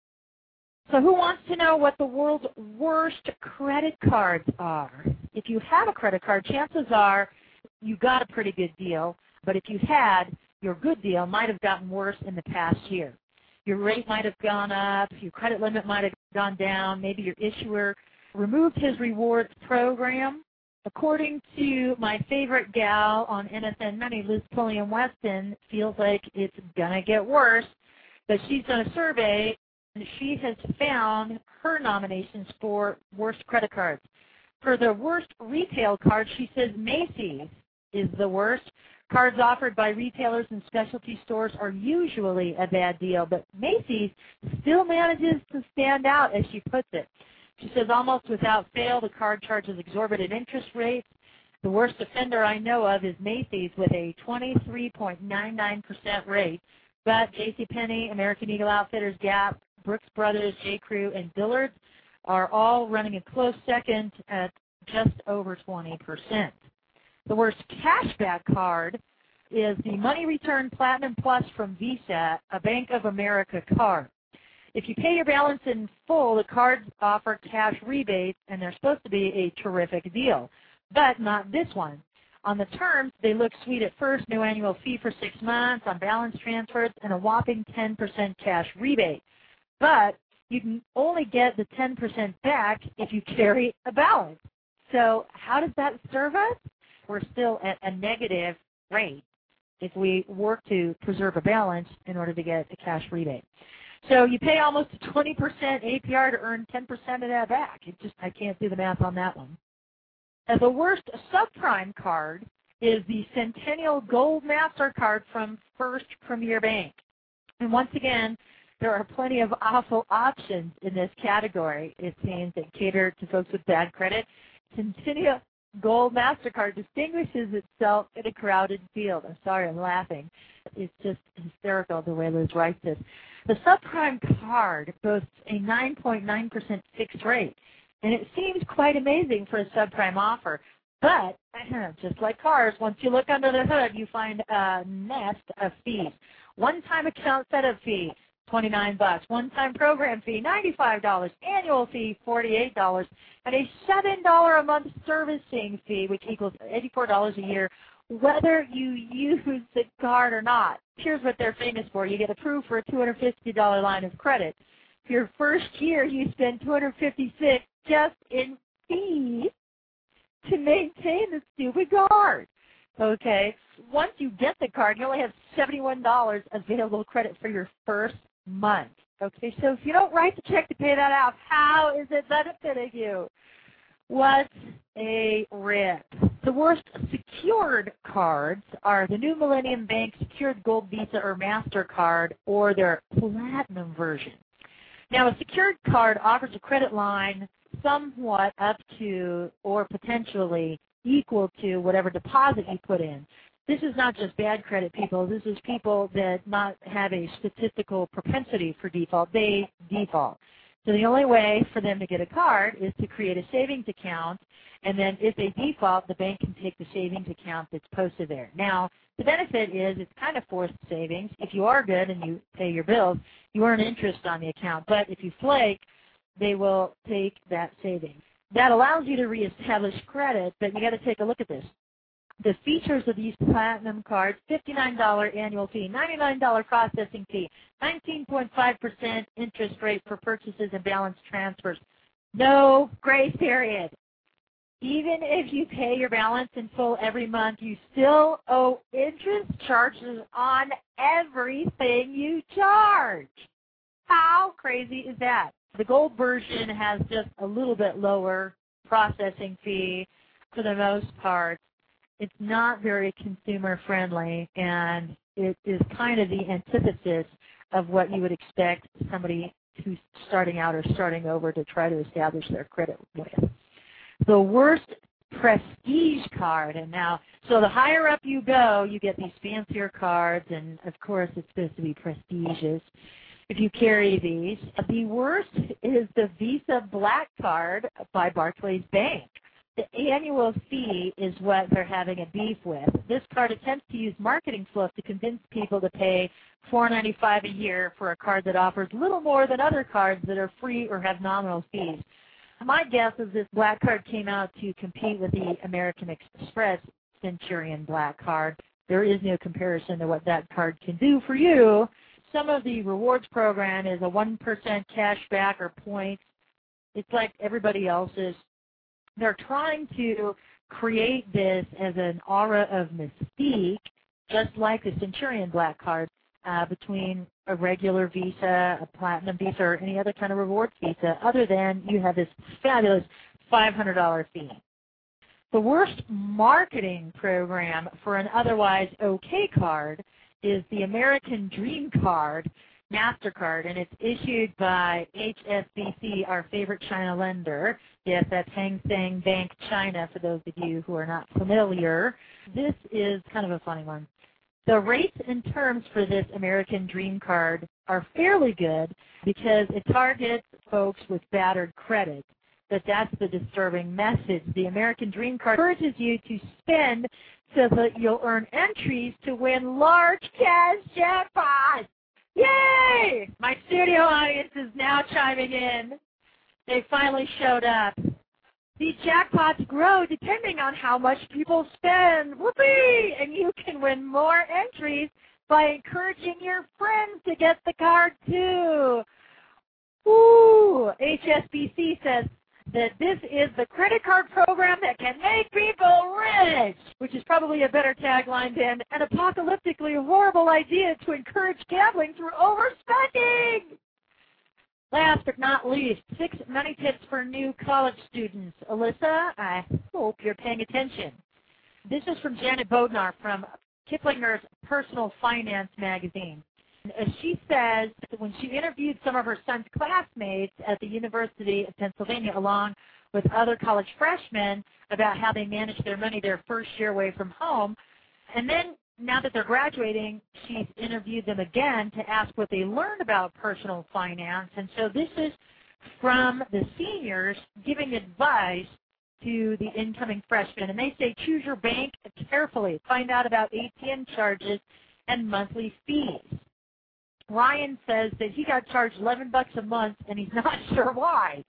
Speaker 2: So who wants to know what the world's worst credit cards are? If you have a credit card, chances are you got a pretty good deal, but if you had, your good deal might have gotten worse in the past year. Your rate might have gone up, your credit limit might have gone down, maybe your issuer removed his rewards program. According to my favorite gal on N S N Money, Liz Pulliam-Weston, feels like it's going to get worse, but she's done a survey and she has found her nominations for worst credit cards. For the worst retail card, she says Macy's is the worst. Cards offered by retailers and specialty stores are usually a bad deal, but Macy's still manages to stand out, as she puts it. She says almost without fail, the card charges exorbitant interest rates. The worst offender I know of is Macy's with a twenty-three point nine nine percent rate, but JCPenney, American Eagle Outfitters, Gap, Brooks Brothers, J. Crew, and Dillard's are all running a close second at just over twenty percent. The worst cashback card is the Money Return Platinum Plus from Visa, a Bank of America card. If you pay your balance in full, the cards offer cash rebates, and they're supposed to be a terrific deal, but not this one. On the terms, they look sweet at first, no annual fee for six months on balance transfers, and a whopping ten percent cash rebate. But you can only get the ten percent back if you carry a balance. So how does that serve us? We're still at a negative rate if we work to preserve a balance in order to get a cash rebate. So you pay almost a twenty percent A P R to earn ten percent of that back. It just I can't do the math on that one. And the worst subprime card is the Centennial Gold MasterCard from First Premier Bank. And once again, there are plenty of awful options in this category, it seems, that cater to folks with bad credit. Centennial Gold MasterCard distinguishes itself in a crowded field. I'm sorry, I'm laughing. It's just hysterical the way Liz writes this. The subprime card boasts a nine point nine percent fixed rate, and it seems quite amazing for a subprime offer. But, just like cars, once you look under the hood, you find a nest of fees. One-time account setup fee, twenty-nine bucks. One-time program fee, ninety-five dollars. Annual fee, forty-eight dollars. And a seven dollars a month servicing fee, which equals eighty-four dollars a year, whether you use the card or not. Here's what they're famous for. You get approved for a two hundred fifty dollars line of credit. For your first year, you spend two hundred fifty-six dollars just in fees to maintain the stupid card. Okay? Once you get the card, you only have seventy-one dollars available credit for your first month. Okay, so if you don't write the check to pay that out, how is it benefiting you? What a rip. The worst secured cards are the New Millennium Bank Secured Gold Visa or MasterCard, or their Platinum version. Now, a secured card offers a credit line somewhat up to or potentially equal to whatever deposit you put in. This is not just bad credit people. This is people that not have a statistical propensity for default. They default. So the only way for them to get a card is to create a savings account, and then if they default, the bank can take the savings account that's posted there. Now, the benefit is it's kind of forced savings. If you are good and you pay your bills, you earn interest on the account. But if you flake, they will take that savings. That allows you to reestablish credit, but you got to take a look at this. The features of these Platinum cards: fifty-nine dollars annual fee, ninety-nine dollars processing fee, nineteen point five percent interest rate for purchases and balance transfers. No grace period. Even if you pay your balance in full every month, you still owe interest charges on everything you charge. How crazy is that? The gold version has just a little bit lower processing fee for the most part. It's not very consumer friendly, and it is kind of the antithesis of what you would expect somebody who's starting out or starting over to try to establish their credit with. The worst prestige card, and now, so the higher up you go, you get these fancier cards, and of course it's supposed to be prestigious if you carry these. The worst is the Visa Black Card by Barclays Bank. The annual fee is what they're having a beef with. This card attempts to use marketing fluff to convince people to pay four dollars and ninety-five cents a year for a card that offers little more than other cards that are free or have nominal fees. My guess is this Black Card came out to compete with the American Express Centurion Black Card. There is no comparison to what that card can do for you. Some of the rewards program is a one percent cash back or points. It's like everybody else's. They're trying to create this as an aura of mystique, just like the Centurion Black Card, uh, between a regular Visa, a Platinum Visa, or any other kind of rewards Visa, other than you have this fabulous five hundred dollars fee. The worst marketing program for an otherwise okay card is the American Dream Card, MasterCard, and it's issued by H S B C, our favorite China lender. Yes, that's Hang Seng Bank China, for those of you who are not familiar. This is kind of a funny one. The rates and terms for this American Dream Card are fairly good because it targets folks with battered credit. But that's the disturbing message. The American Dream Card encourages you to spend so that you'll earn entries to win large cash jackpots. Yay! My studio audience is now chiming in. They finally showed up. These jackpots grow depending on how much people spend. Whoopee! And you can win more entries by encouraging your friends to get the card too. Ooh! H S B C says that this is the credit card program that can make people rich, which is probably a better tagline than an apocalyptically horrible idea to encourage gambling through overspending. Last but not least, six money tips for new college students. Alyssa, I hope you're paying attention. This is from Janet Bodnar from Kiplinger's Personal Finance magazine. As she says, when she interviewed some of her son's classmates at the University of Pennsylvania along with other college freshmen about how they managed their money their first year away from home, and then now that they're graduating, she's interviewed them again to ask what they learned about personal finance. And so this is from the seniors giving advice to the incoming freshmen. And they say choose your bank carefully. Find out about A T M charges and monthly fees. Ryan says that he got charged eleven bucks a month, and he's not sure why.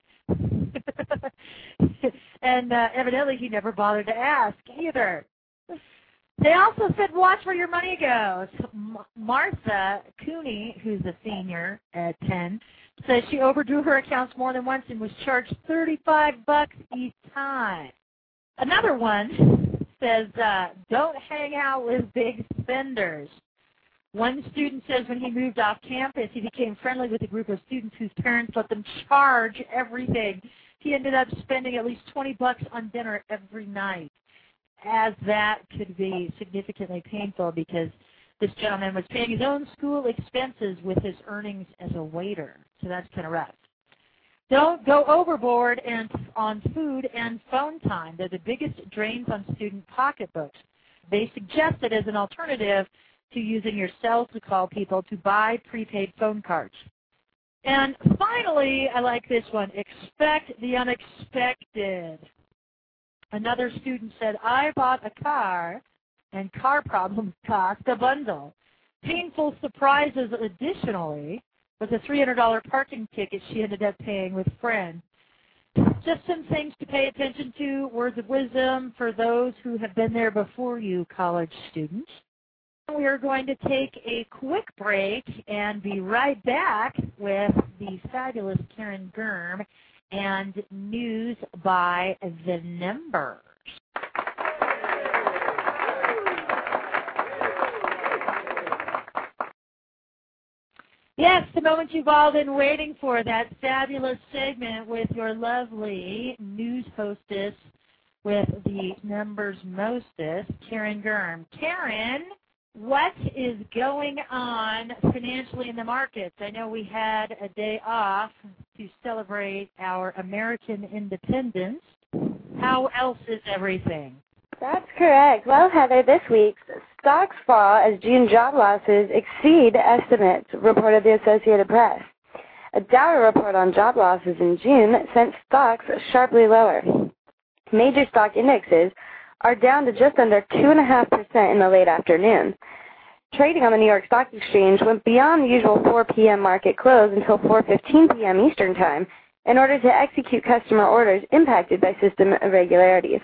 Speaker 2: and uh, evidently he never bothered to ask either. They also said watch where your money goes. M- Martha Cooney, who's a senior at ten, says she overdrew her accounts more than once and was charged thirty-five bucks each time. Another one says uh, don't hang out with big spenders. One student says when he moved off campus, he became friendly with a group of students whose parents let them charge everything. He ended up spending at least twenty bucks on dinner every night. as that could be significantly painful because this gentleman was paying his own school expenses with his earnings as a waiter. So that's kind of rough. Don't go overboard and on food and phone time. They're the biggest drains on student pocketbooks. They suggest it as an alternative to using your cell to call people to buy prepaid phone cards. And finally, I like this one, expect the unexpected. Another student said, I bought a car and car problems cost a bundle. Painful surprises additionally was a three hundred dollars parking ticket she ended up paying with friends. Just some things to pay attention to, words of wisdom for those who have been there before you, college students. We are going to take a quick break and be right back with the fabulous Karen Germ and News by the Numbers. Yes, the moment you've all been waiting for, that fabulous segment with your lovely news hostess with the numbers mostest, Karen Germ. Karen, what is going on financially in the markets? I know we had a day off to celebrate our American independence. How else is everything?
Speaker 6: That's correct. Well, Heather, this week, stocks fall as June job losses exceed estimates, reported the Associated Press. A Dow report on job losses in June sent stocks sharply lower. Major stock indexes are down to just under two point five percent in the late afternoon. Trading on the New York Stock Exchange went beyond the usual four p.m. market close until four fifteen p.m. Eastern Time in order to execute customer orders impacted by system irregularities.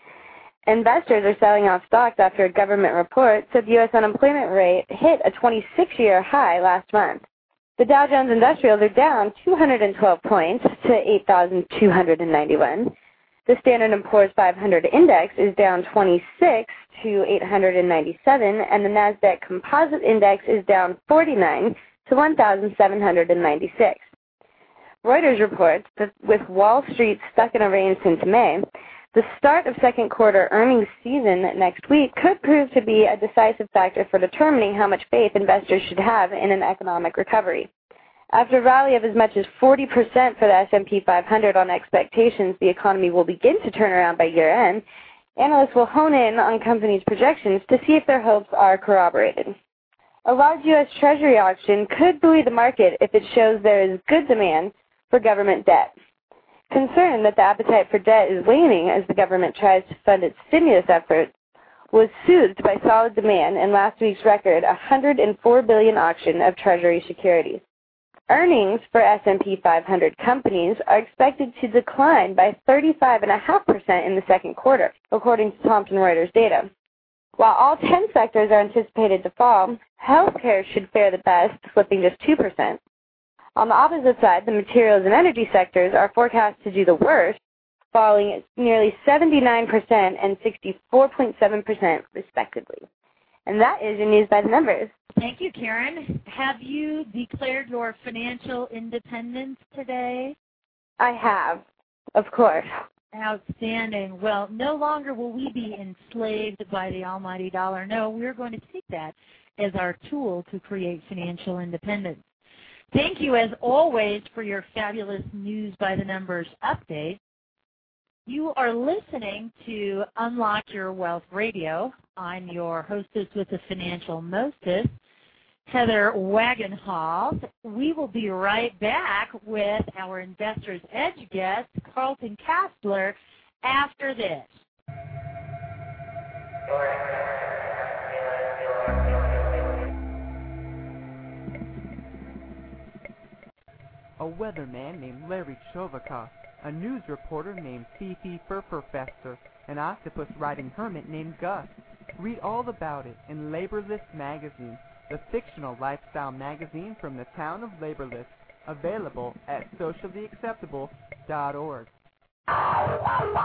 Speaker 6: Investors are selling off stocks after a government report said the U S unemployment rate hit a twenty-six-year high last month. The Dow Jones Industrials are down two hundred twelve points to eight thousand two hundred ninety-one. The Standard and Poor's five hundred Index is down twenty-six to eight hundred ninety-seven, and the NASDAQ Composite Index is down forty-nine to one thousand seven hundred ninety-six. Reuters reports that with Wall Street stuck in a range since May, the start of second quarter earnings season next week could prove to be a decisive factor for determining how much faith investors should have in an economic recovery. After a rally of as much as forty percent for the S and P five hundred on expectations the economy will begin to turn around by year-end, analysts will hone in on companies' projections to see if their hopes are corroborated. A large U S Treasury auction could buoy the market if it shows there is good demand for government debt. Concern that the appetite for debt is waning as the government tries to fund its stimulus efforts was soothed by solid demand in last week's record one hundred four billion dollars auction of Treasury securities. Earnings for S and P five hundred companies are expected to decline by thirty-five point five percent in the second quarter, according to Thomson Reuters data. While all ten sectors are anticipated to fall, healthcare should fare the best, slipping just two percent. On the opposite side, the materials and energy sectors are forecast to do the worst, falling nearly seventy-nine percent and sixty-four point seven percent respectively. And that is your news by the numbers.
Speaker 2: Thank you, Karen. Have you declared your financial independence today?
Speaker 6: I have, of course.
Speaker 2: Outstanding. Well, no longer will we be enslaved by the almighty dollar. No, we're going to take that as our tool to create financial independence. Thank you, as always, for your fabulous News by the Numbers update. You are listening to Unlock Your Wealth Radio. I'm your hostess with the Financial Mostess, Heather Wagenhals. We will be right back with our Investor's Edge guest, Carlton Castler, after this.
Speaker 8: A weatherman named Larry Chovakoff, a news reporter named Fifi Furfurfester, an octopus-riding hermit named Gus. Read all about it in Laborless Magazine, the fictional lifestyle magazine from the town of Laborless, available at socially acceptable dot org.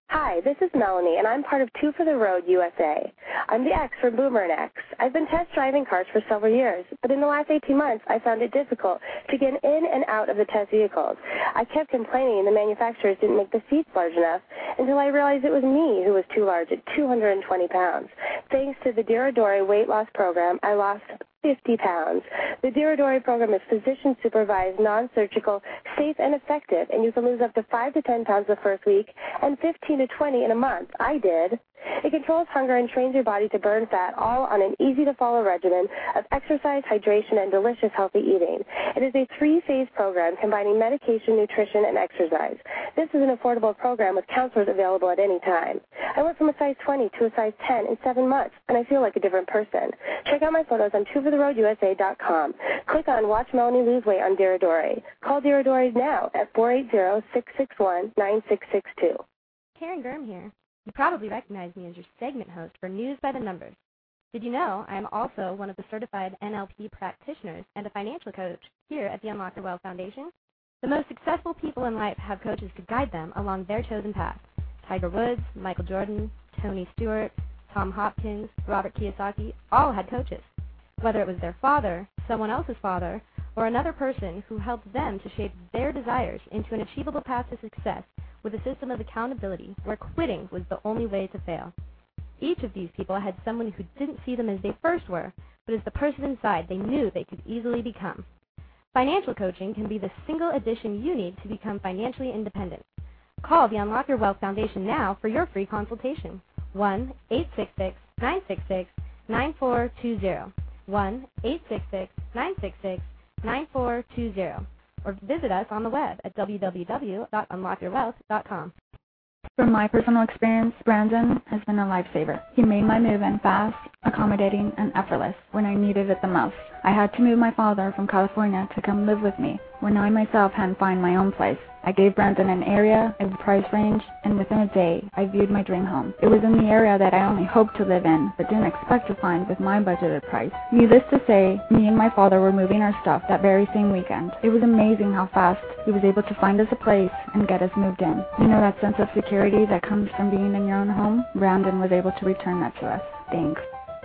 Speaker 7: Hi, this is Melanie, and I'm part of Two for the Road U S A. I'm the X for Boomer and X. I've been test driving cars for several years, but in the last eighteen months, I found it difficult to get in and out of the test vehicles. I kept complaining the manufacturers didn't make the seats large enough until I realized it was me who was too large at two hundred twenty pounds. Thanks to the Diradori weight loss program, I lost fifty pounds. The Diradori program is physician-supervised, non-surgical, safe, and effective, and you can lose up to five to ten pounds the first week and fifteen to twenty in a month. I did. It controls hunger and trains your body to burn fat, all on an easy-to-follow regimen of exercise, hydration, and delicious healthy eating. It is a three-phase program combining medication, nutrition, and exercise. This is an affordable program with counselors available at any time. I went from a size twenty to a size ten in seven months, and I feel like a different person. Check out my photos on two for the road U S A dot com. Click on Watch Melanie Lose Weight on Diradori. Call Diradori now at four eight zero, six six one, nine six six two.
Speaker 6: Karen Gurm here. You probably recognize me as your segment host for News by the Numbers. Did you know I am also one of the certified N L P practitioners and a financial coach here at the Unlock Your Wealth Foundation? The most successful people in life have coaches to guide them along their chosen path. Tiger Woods, Michael Jordan, Tony Stewart, Tom Hopkins, Robert Kiyosaki, all had coaches. Whether it was their father, someone else's father, or another person who helped them to shape their desires into an achievable path to success with a system of accountability where quitting was the only way to fail. Each of these people had someone who didn't see them as they first were, but as the person inside they knew they could easily become. Financial coaching can be the single addition you need to become financially independent. Call the Unlock Your Wealth Foundation now for your free consultation. one eight six six, nine six six, nine four two zero. one eight six six, nine six six, nine four two zero. Or visit us on the web at w w w dot unlock your wealth dot com.
Speaker 9: From my personal experience, Brandon has been a lifesaver. He made my move in fast, accommodating, and effortless when I needed it the most. I had to move my father from California to come live with me, when I myself hadn't found my own place. I gave Brandon an area, a price range, and within a day, I viewed my dream home. It was in the area that I only hoped to live in, but didn't expect to find with my budgeted price. Needless to say, me and my father were moving our stuff that very same weekend. It was amazing how fast he was able to find us a place and get us moved in. You know that sense of security that comes from being in your own home? Brandon was able to return that to us. Thanks.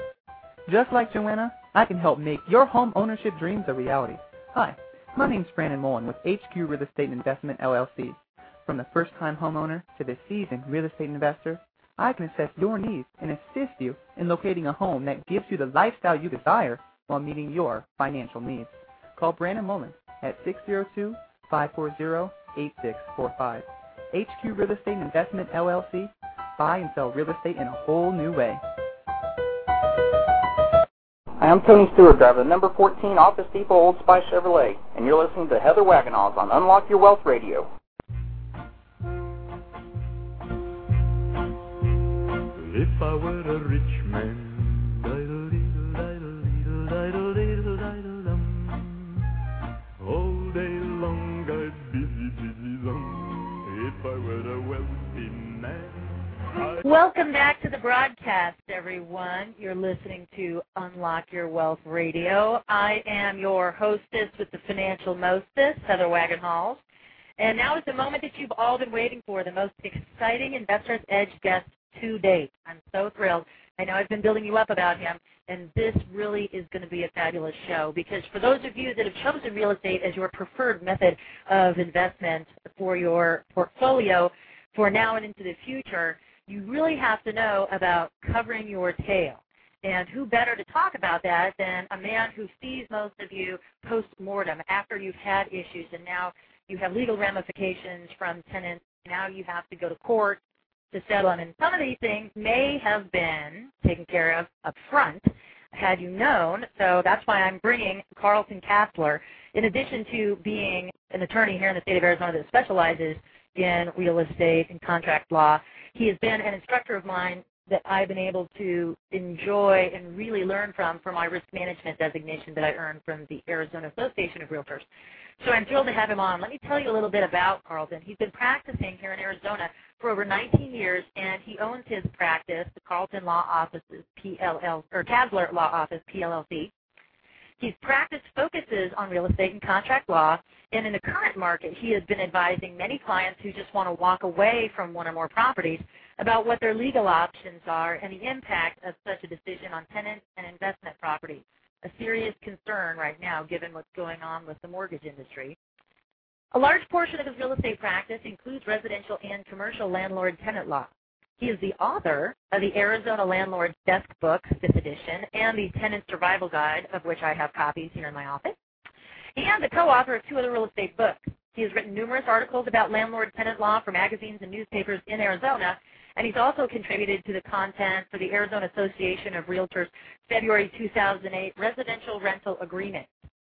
Speaker 8: Just like Joanna, I can help make your home ownership dreams a reality. Hi, my name's Brandon Mullen with H Q Real Estate Investment L L C. From the first-time homeowner to the seasoned real estate investor, I can assess your needs and assist you in locating a home that gives you the lifestyle you desire while meeting your financial needs. Call Brandon Mullen at six zero two, five four zero, eight six four five. H Q Real Estate Investment L L C. Buy and sell real estate in a whole new way.
Speaker 10: Hi, I'm Tony Stewart, driver of the number fourteen Office Depot Old Spice Chevrolet, and you're listening to Heather Wagenhals on Unlock Your Wealth Radio.
Speaker 11: If I were a rich man, all day long I'd busy, busy them. If I were a wealthy man.
Speaker 2: Welcome back to the broadcast, everyone. You're listening to Unlock Your Wealth Radio. I am your hostess with the Financial Mostess, Heather Wagenhals. And now is the moment that you've all been waiting for, the most exciting Investor's Edge guest to date. I'm so thrilled. I know I've been building you up about him, and this really is going to be a fabulous show because for those of you that have chosen real estate as your preferred method of investment for your portfolio for now and into the future, you really have to know about covering your tail. And who better to talk about that than a man who sees most of you post-mortem after you've had issues and now you have legal ramifications from tenants. Now you have to go to court to settle them. And some of these things may have been taken care of up front had you known. So that's why I'm bringing Carlton Kasler. In addition to being an attorney here in the state of Arizona that specializes in real estate and contract law, he has been an instructor of mine that I've been able to enjoy and really learn from for my risk management designation that I earned from the Arizona Association of Realtors. So I'm thrilled to have him on. Let me tell you a little bit about Carlton. He's been practicing here in Arizona for over nineteen years, and he owns his practice, the Carlton Law Offices, P L L, or Kasler Law Office, P L L C.
Speaker 12: His practice focuses on real estate and contract law, and in the current market, he has been advising many clients who just want to walk away from one or more properties about what their legal options are and the impact of such a decision on tenants and investment property, a serious concern right now given what's going on with the mortgage industry. A large portion of his real estate practice includes residential and commercial landlord-tenant law. He is the author of the Arizona Landlord's Desk Book, fifth edition, and the Tenant Survival Guide, of which I have copies here in my office, and the co-author of two other real estate books. He has written numerous articles about landlord-tenant law for magazines and newspapers in Arizona, and he's also contributed to the content for the Arizona Association of Realtors' February two thousand eight Residential Rental Agreement.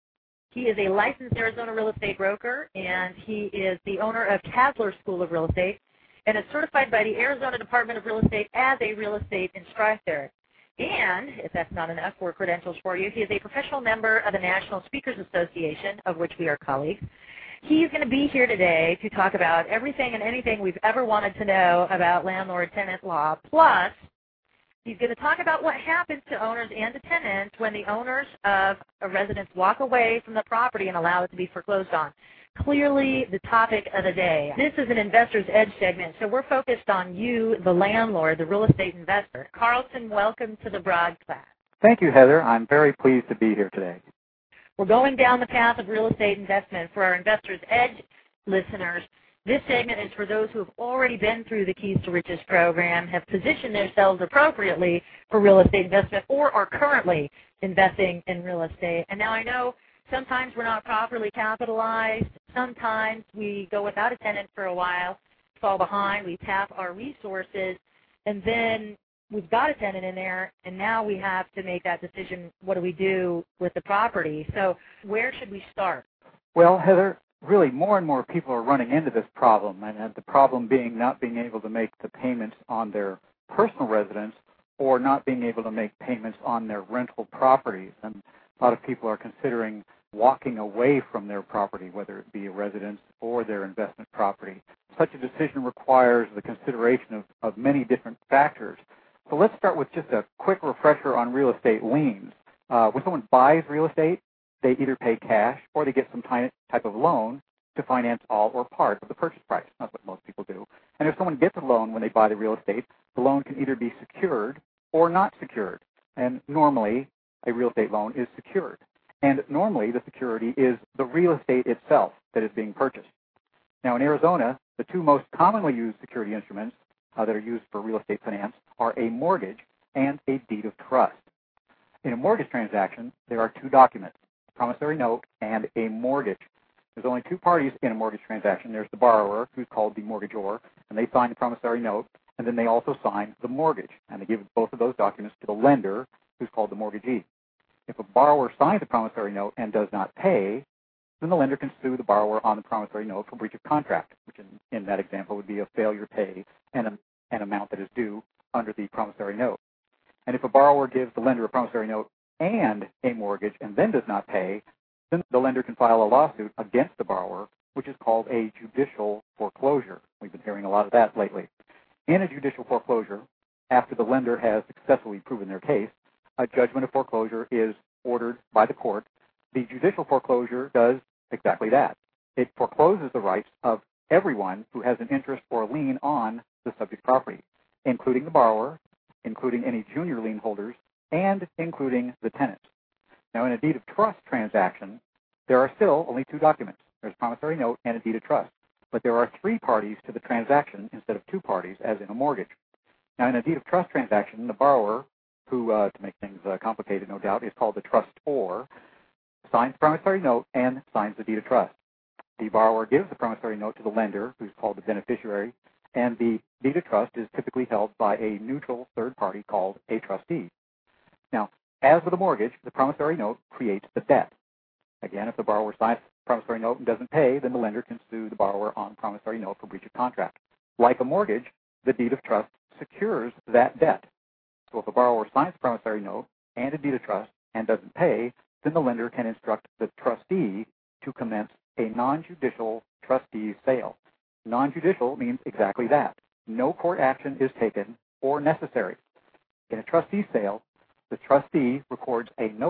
Speaker 12: He is a licensed Arizona real estate broker, and he is the owner of Kasler School of Real Estate, and is certified by the Arizona Department of Real Estate as a real estate instructor. And, if that's not enough for credentials for you, he is a professional member of the National Speakers Association, of which we are colleagues. He's going to be here today to talk about everything and anything we've ever wanted to know about landlord-tenant law. Plus, he's going to talk about what happens to owners and to tenants when the owners of a residence walk away from the property and allow it to be foreclosed on. Clearly the topic of the day. This is an Investor's Edge segment, so we're focused on you, the landlord, the real estate investor. Carlson, welcome to the broadcast.
Speaker 13: Thank you, Heather. I'm very pleased to be here today.
Speaker 12: We're going down the path of real estate investment. For our Investor's Edge listeners, this segment is for those who have already been through the Keys to Riches program, have positioned themselves appropriately for real estate investment, or are currently investing in real estate. And now I know sometimes we're not properly capitalized. Sometimes we go without a tenant for a while, fall behind, we tap our resources, and then we've got a tenant in there, and now we have to make that decision, what do we do with the property? So where should we start?
Speaker 13: Well, Heather, really more and more people are running into this problem, and the problem being not being able to make the payments on their personal residence or not being able to make payments on their rental properties. And a lot of people are considering walking away from their property, whether it be a residence or their investment property. Such a decision requires the consideration of, of many different factors. So let's start with just a quick refresher on real estate liens. Uh, when someone buys real estate, they either pay cash or they get some type of loan to finance all or part of the purchase price. That's what most people do. And if someone gets a loan when they buy the real estate, the loan can either be secured or not secured. And normally, a real estate loan is secured. And normally, the security is the real estate itself that is being purchased. Now, in Arizona, the two most commonly used security instruments uh, that are used for real estate finance are a mortgage and a deed of trust. In a mortgage transaction, there are two documents, a promissory note and a mortgage. There's only two parties in a mortgage transaction. There's the borrower, who's called the mortgagor, and they sign the promissory note, and then they also sign the mortgage, and they give both of those documents to the lender, who's called the mortgagee. If a borrower signs a promissory note and does not pay, then the lender can sue the borrower on the promissory note for breach of contract, which in, in that example would be a failure to pay an, an amount that is due under the promissory note. And if a borrower gives the lender a promissory note and a mortgage and then does not pay, then the lender can file a lawsuit against the borrower, which is called a judicial foreclosure. We've been hearing a lot of that lately. In a judicial foreclosure, after the lender has successfully proven their case, a judgment of foreclosure is ordered by the court. The judicial foreclosure does exactly that. It forecloses the rights of everyone who has an interest or lien on the subject property, including the borrower, including any junior lien holders, and including the tenants. Now, in a deed of trust transaction, there are still only two documents. There's a promissory note and a deed of trust. But there are three parties to the transaction instead of two parties, as in a mortgage. Now, in a deed of trust transaction, the borrower, who, uh, to make things uh, complicated, no doubt, is called the trustor, signs the promissory note and signs the deed of trust. The borrower gives the promissory note to the lender, who's called the beneficiary, and the deed of trust is typically held by a neutral third party called a trustee. Now, as with a mortgage, the promissory note creates the debt. Again, if the borrower signs the promissory note and doesn't pay, then the lender can sue the borrower on the promissory note for breach of contract. Like a mortgage, the deed of trust secures that debt. So if a borrower signs the promissory note and a deed of trust and doesn't pay, then the lender can instruct the trustee to commence a non-judicial trustee sale. Non-judicial means exactly that. No court action is taken or necessary. In a trustee sale, the trustee records a notice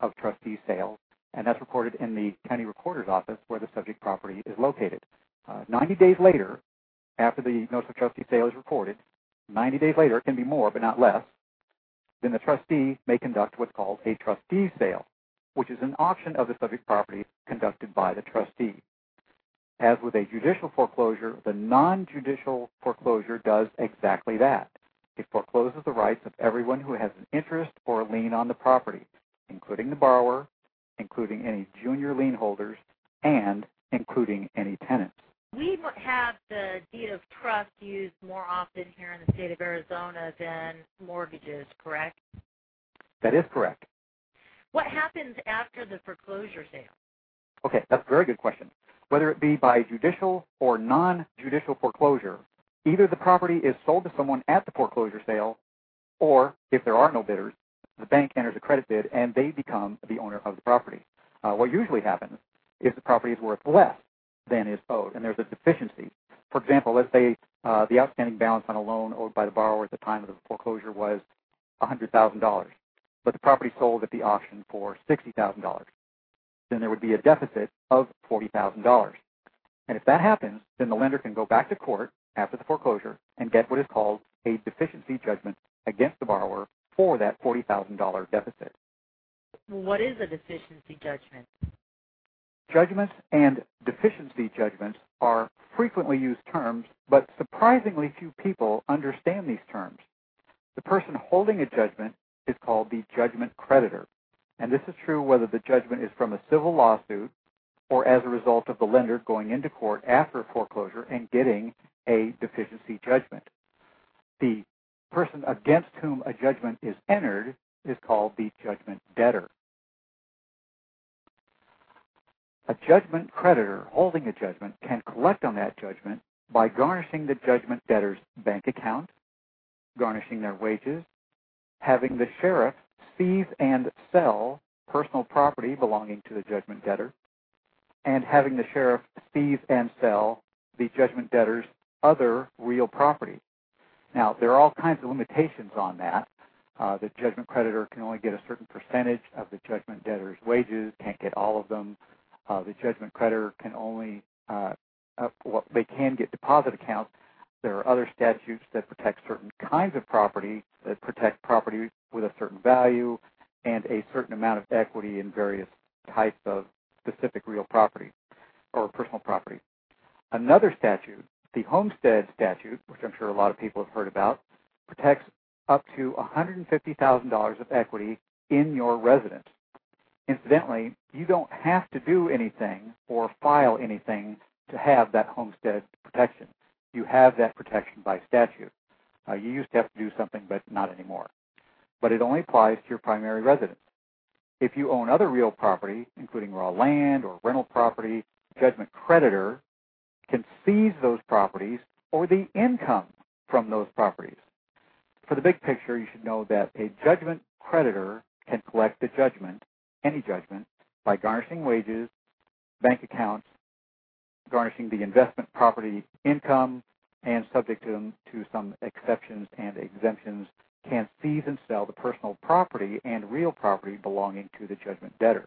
Speaker 13: of trustee sale, and that's recorded in the county recorder's office where the subject property is located. Uh, ninety days later, after the notice of trustee sale is recorded, ninety days later, it can be more but not less, then the trustee may conduct what's called a trustee sale, which is an auction of the subject property conducted by the trustee. As with a judicial foreclosure, the non-judicial foreclosure does exactly that. It forecloses the rights of everyone who has an interest or a lien on the property, including the borrower, including any junior lien holders, and including any tenants.
Speaker 12: We have the deed of trust used more often here in the state of Arizona than mortgages, correct?
Speaker 13: That is correct.
Speaker 12: What happens after the foreclosure sale?
Speaker 13: Okay, that's a very good question. Whether it be by judicial or non-judicial foreclosure, either the property is sold to someone at the foreclosure sale, or if there are no bidders, the bank enters a credit bid and they become the owner of the property. Uh, what usually happens is the property is worth less than is owed, and there's a deficiency. For example, let's say uh, the outstanding balance on a loan owed by the borrower at the time of the foreclosure was one hundred thousand dollars, but the property sold at the auction for sixty thousand dollars. Then there would be a deficit of forty thousand dollars. And if that happens, then the lender can go back to court after the foreclosure and get what is called a deficiency judgment against the borrower for that forty thousand dollars deficit.
Speaker 12: What is a deficiency judgment?
Speaker 13: Judgments and deficiency judgments are frequently used terms, but surprisingly few people understand these terms. The person holding a judgment is called the judgment creditor, and this is true whether the judgment is from a civil lawsuit or as a result of the lender going into court after a foreclosure and getting a deficiency judgment. The person against whom a judgment is entered is called the judgment debtor. A judgment creditor holding a judgment can collect on that judgment by garnishing the judgment debtor's bank account, garnishing their wages, having the sheriff seize and sell personal property belonging to the judgment debtor, and having the sheriff seize and sell the judgment debtor's other real property. Now, there are all kinds of limitations on that. Uh, the judgment creditor can only get a certain percentage of the judgment debtor's wages, can't get all of them. Uh, the judgment creditor can only, uh, uh, well, they can get deposit accounts. There are other statutes that protect certain kinds of property, that protect property with a certain value and a certain amount of equity in various types of specific real property or personal property. Another statute, the Homestead Statute, which I'm sure a lot of people have heard about, protects up to one hundred fifty thousand dollars of equity in your residence. Incidentally, you don't have to do anything or file anything to have that homestead protection. You have that protection by statute. Uh, you used to have to do something, but not anymore. But it only applies to your primary residence. If you own other real property, including raw land or rental property, judgment creditor can seize those properties or the income from those properties. For the big picture, you should know that a judgment creditor can collect the judgment, any judgment, by garnishing wages, bank accounts, garnishing the investment property income, and subject to, them, to some exceptions and exemptions, can seize and sell the personal property and real property belonging to the judgment debtor.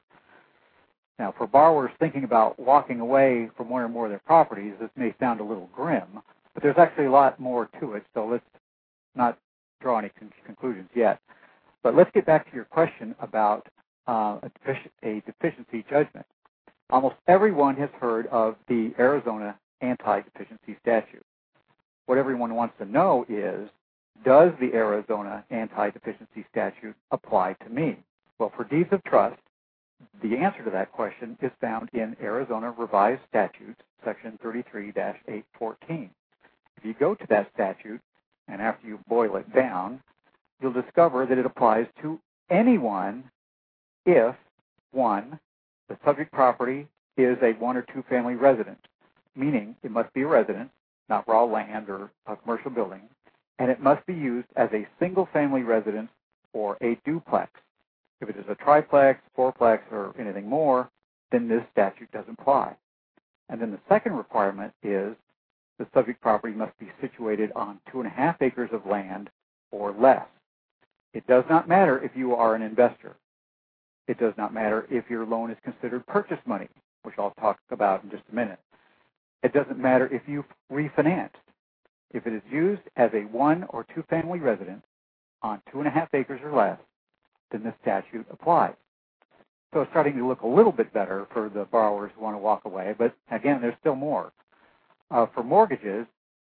Speaker 13: Now, for borrowers thinking about walking away from one or more of their properties, this may sound a little grim, but there's actually a lot more to it, so let's not draw any con- conclusions yet. But let's get back to your question about uh, a, defici- a deficiency judgment. Almost everyone has heard of the Arizona anti-deficiency statute. What everyone wants to know is, does the Arizona anti-deficiency statute apply to me? Well, for deeds of trust, the answer to that question is found in Arizona Revised Statutes, Section thirty-three dash eight fourteen. If you go to that statute, and after you boil it down, you'll discover that it applies to anyone if, one, the subject property is a one- or two-family residence, meaning it must be a residence, not raw land or a commercial building, and it must be used as a single-family residence or a duplex. If it is a triplex, fourplex, or anything more, then this statute doesn't apply. And then the second requirement is the subject property must be situated on two and a half acres of land or less. It does not matter if you are an investor. It does not matter if your loan is considered purchase money, which I'll talk about in just a minute. It doesn't matter if you've refinanced. If it is used as a one or two family residence on two and a half acres or less, then the statute applies. So it's starting to look a little bit better for the borrowers who want to walk away, but again, there's still more. Uh, for mortgages,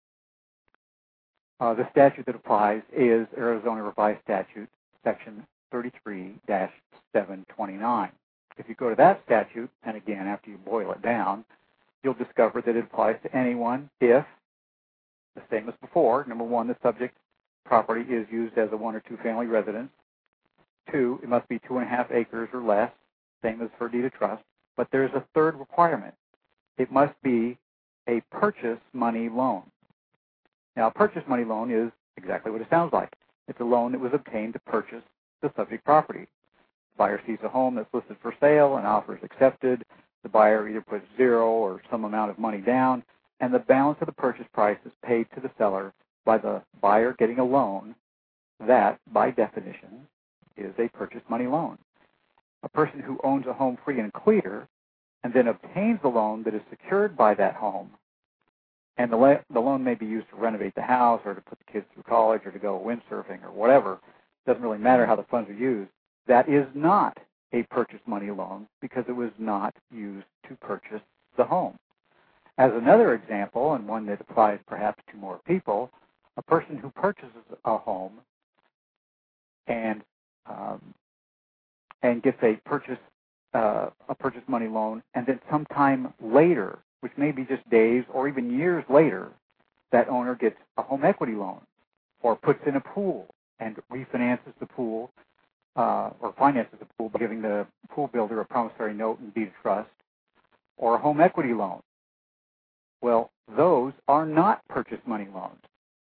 Speaker 13: uh, the statute that applies is Arizona Revised Statute, Section thirty-three dash seven twenty-nine. If you go to that statute, and again, after you boil it down, you'll discover that it applies to anyone if, the same as before, number one, the subject property is used as a one or two family residence. Two, it must be two and a half acres or less, same as for deed of trust. But there's a third requirement. It must be a purchase money loan. Now, a purchase money loan is exactly what it sounds like. It's a loan that was obtained to purchase the subject property. The buyer sees a home that's listed for sale, an offer is accepted. The buyer either puts zero or some amount of money down, and the balance of the purchase price is paid to the seller by the buyer getting a loan that, by definition, is a purchase money loan. A person who owns a home free and clear and then obtains the loan that is secured by that home, and the, la- the loan may be used to renovate the house or to put the kids through college or to go windsurfing or whatever. It doesn't really matter how the funds are used. That is not a purchase money loan because it was not used to purchase the home. As another example, and one that applies perhaps to more people, a person who purchases a home and um, and gets a purchase uh, a purchase money loan, and then sometime later, which may be just days or even years later, that owner gets a home equity loan or puts in a pool and refinances the pool uh, or finances the pool by giving the pool builder a promissory note and deed of trust, or a home equity loan. Well, those are not purchase money loans.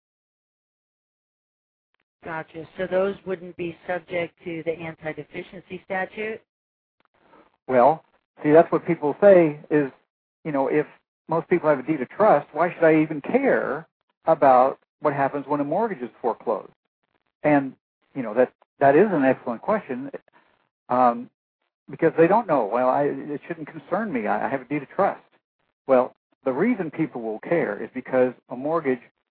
Speaker 12: Gotcha. So those wouldn't be subject to the anti-deficiency statute?
Speaker 13: Well, see, that's what people say is, you know, if most people have a deed of trust, why should I even care about what happens when a mortgage is foreclosed? And, you know, that that is an excellent question um, because they don't know. Well, I, it shouldn't concern me. I, I have a deed of trust. Well, the reason people will care is because a mortgage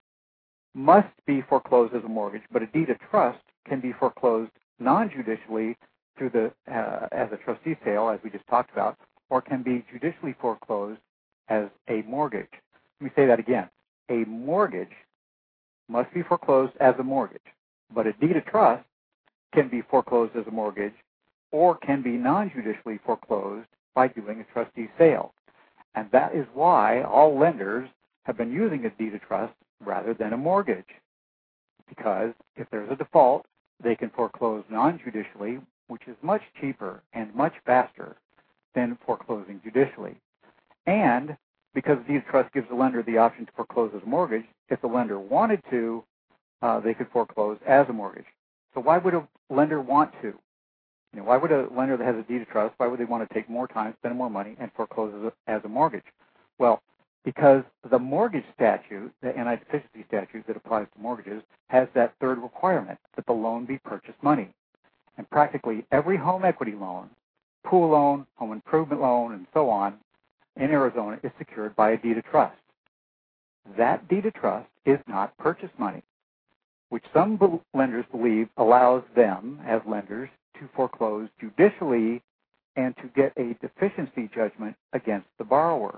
Speaker 13: must be foreclosed as a mortgage, but a deed of trust can be foreclosed non-judicially through the uh, as a trustee sale, as we just talked about, or can be judicially foreclosed as a mortgage. Let me say that again. A mortgage must be foreclosed as a mortgage, but a deed of trust can be foreclosed as a mortgage or can be non-judicially foreclosed by doing a trustee sale. And that is why all lenders have been using a deed of trust rather than a mortgage. Because if there's a default, they can foreclose non-judicially, which is much cheaper and much faster than foreclosing judicially. And because the deed of trust gives the lender the option to foreclose as a mortgage, if the lender wanted to, uh, they could foreclose as a mortgage. So why would a lender want to? You know, why would a lender that has a deed of trust, why would they want to take more time, spend more money, and foreclose as a, as a mortgage? Well, because the mortgage statute, the anti-deficiency statute that applies to mortgages, has that third requirement, that the loan be purchase money. And practically every home equity loan, pool loan, home improvement loan, and so on, in Arizona is secured by a deed of trust. That deed of trust is not purchase money, which some be- lenders believe allows them, as lenders, to foreclose judicially and to get a deficiency judgment against the borrower.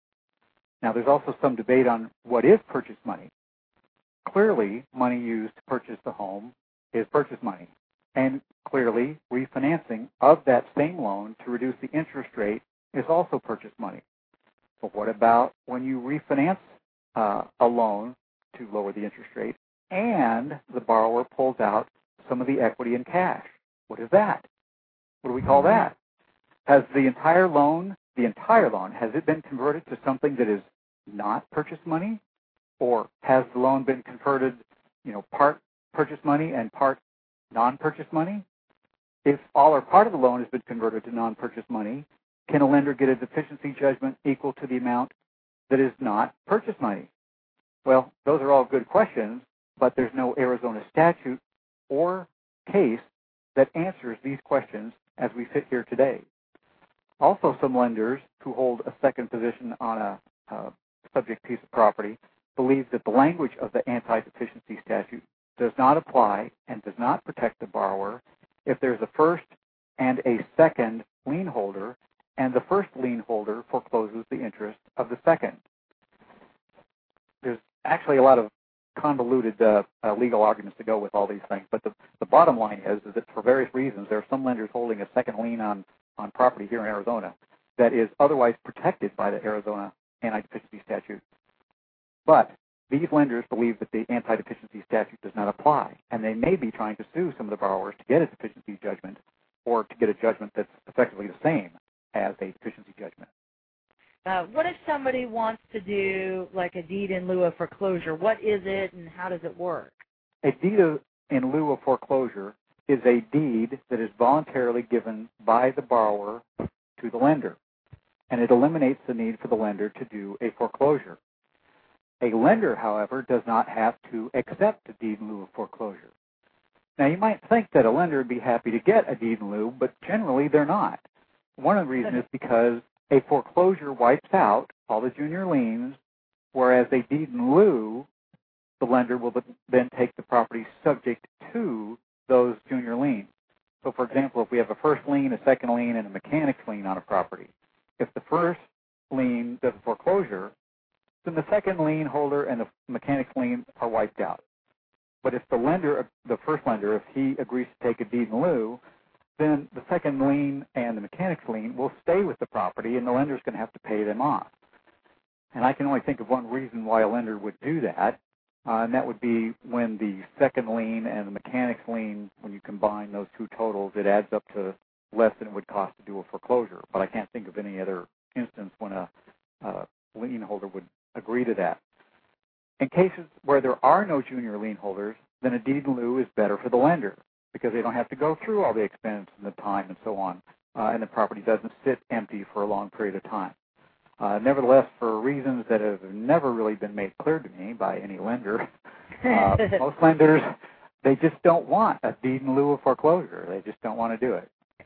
Speaker 13: Now, there's also some debate on what is purchase money. Clearly, money used to purchase the home is purchase money. And clearly, refinancing of that same loan to reduce the interest rate is also purchase money. But what about when you refinance uh, a loan to lower the interest rate and the borrower pulls out some of the equity in cash? What is that? What do we call that? Has the entire loan, the entire loan, has it been converted to something that is not purchase money? Or has the loan been converted, you know, part purchase money and part non-purchase money? If all or part of the loan has been converted to non-purchase money, can a lender get a deficiency judgment equal to the amount that is not purchase money? Well, those are all good questions, but there's no Arizona statute or case that answers these questions as we sit here today. Also, some lenders who hold a second position on a uh, subject piece of property believe that the language of the anti-deficiency statute does not apply and does not protect the borrower if there's a first and a second lien holder, and the first lien holder forecloses the interest of the second. There's actually a lot of convoluted uh, uh, legal arguments to go with all these things, but the, the bottom line is, is that for various reasons, there are some lenders holding a second lien on, on property here in Arizona that is otherwise protected by the Arizona anti-deficiency statute. But these lenders believe that the anti-deficiency statute does not apply, and they may be trying to sue some of the borrowers to get a deficiency judgment or to get a judgment that's effectively the same as a deficiency judgment.
Speaker 12: Uh, what if somebody wants to do like a deed in lieu of foreclosure? What is it and how does it work?
Speaker 13: A deed of, in lieu of foreclosure is a deed that is voluntarily given by the borrower to the lender, and it eliminates the need for the lender to do a foreclosure. A lender, however, does not have to accept a deed in lieu of foreclosure. Now, you might think that a lender would be happy to get a deed in lieu, but generally they're not. One of the reasons is because a foreclosure wipes out all the junior liens, whereas a deed in lieu, the lender will then take the property subject to those junior liens. So, for example, if we have a first lien, a second lien, and a mechanics lien on a property, if the first lien does a foreclosure, then the second lien holder and the mechanics lien are wiped out. But if the lender, the first lender, if he agrees to take a deed in lieu, then the second lien and the mechanics lien will stay with the property, and the lender's going to have to pay them off. And I can only think of one reason why a lender would do that, uh, and that would be when the second lien and the mechanics lien, when you combine those two totals, it adds up to less than it would cost to do a foreclosure. But I can't think of any other instance when a, a lien holder would agree to that. In cases where there are no junior lien holders, then a deed in lieu is better for the lender because they don't have to go through all the expense and the time and so on, uh, and the property doesn't sit empty for a long period of time. Uh, nevertheless, for reasons that have never really been made clear to me by any lender, uh, most lenders, they just don't want a deed in lieu of foreclosure. They just don't want to do it.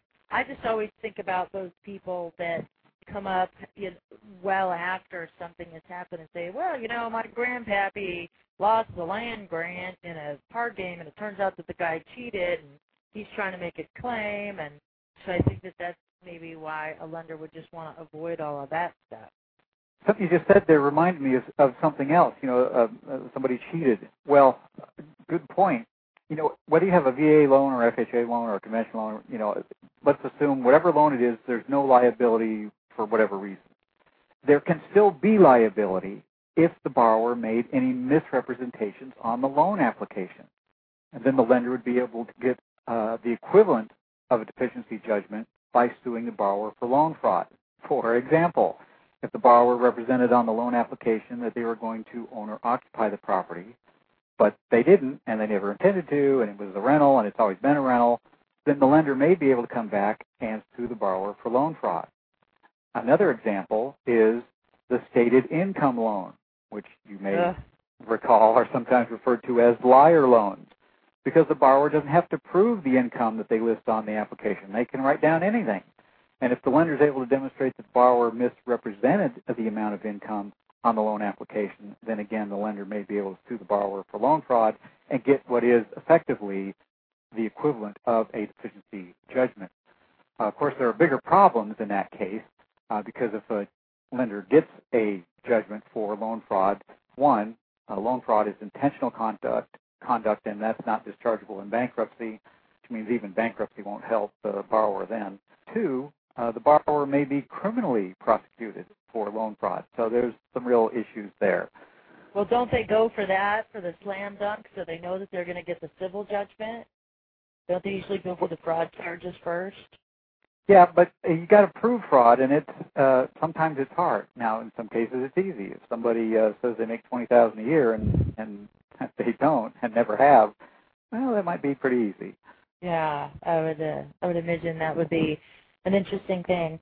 Speaker 12: I just always think about those people that come up you know, well after something has happened and say, well, you know, my grandpappy lost the land grant in a card game, and it turns out that the guy cheated, and he's trying to make a claim, and so I think that that's maybe why a lender would just want to avoid all of that stuff.
Speaker 13: Something you just said there reminded me of, of something else. You know, uh, uh, somebody cheated. Well, good point. You know, whether you have a V A loan or F H A loan or a conventional loan, you know, let's assume whatever loan it is, there's no liability for whatever reason. There can still be liability if the borrower made any misrepresentations on the loan application. And then the lender would be able to get uh, the equivalent of a deficiency judgment by suing the borrower for loan fraud. For example, if the borrower represented on the loan application that they were going to own or occupy the property, but they didn't, and they never intended to, and it was a rental, and it's always been a rental, then the lender may be able to come back and sue the borrower for loan fraud. Another example is the stated income loan, which you may uh. recall are sometimes referred to as liar loans, because the borrower doesn't have to prove the income that they list on the application. They can write down anything. And if the lender is able to demonstrate that the borrower misrepresented the amount of income on the loan application, then again the lender may be able to sue the borrower for loan fraud and get what is effectively the equivalent of a deficiency judgment. Uh, of course, there are bigger problems in that case. Uh, because if a lender gets a judgment for loan fraud, one, uh, loan fraud is intentional conduct, conduct, and that's not dischargeable in bankruptcy, which means even bankruptcy won't help the borrower then. Two, uh, the borrower may be criminally prosecuted for loan fraud. So there's some real issues there.
Speaker 12: Well, don't they go for that, for the slam dunk, so they know that they're going to get the civil judgment? Don't they usually go for the fraud charges first?
Speaker 13: Yeah, but you got to prove fraud, and it's uh, sometimes it's hard. Now, in some cases, it's easy. If somebody uh, says they make twenty thousand dollars a year and and they don't and never have, well, that might be pretty easy.
Speaker 12: Yeah, I would. Uh, I would imagine that would be an interesting thing.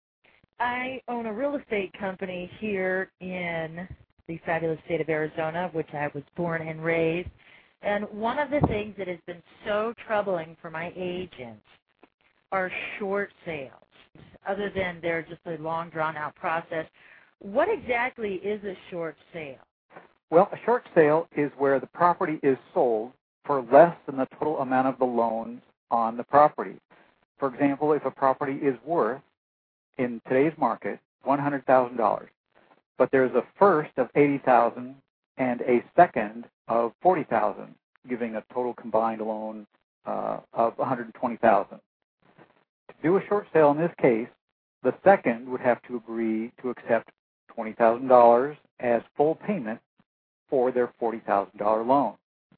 Speaker 12: I own a real estate company here in the fabulous state of Arizona, which I was born and raised. And one of the things that has been so troubling for my agents are short sales? Other than they're just a long, drawn-out process, what exactly is a short sale?
Speaker 13: Well, a short sale is where the property is sold for less than the total amount of the loans on the property. For example, if a property is worth, in today's market, one hundred thousand dollars, but there's a first of eighty thousand dollars and a second of forty thousand dollars, giving a total combined loan uh, of one hundred twenty thousand dollars. To do a short sale in this case, the second would have to agree to accept twenty thousand dollars as full payment for their forty thousand dollars loan.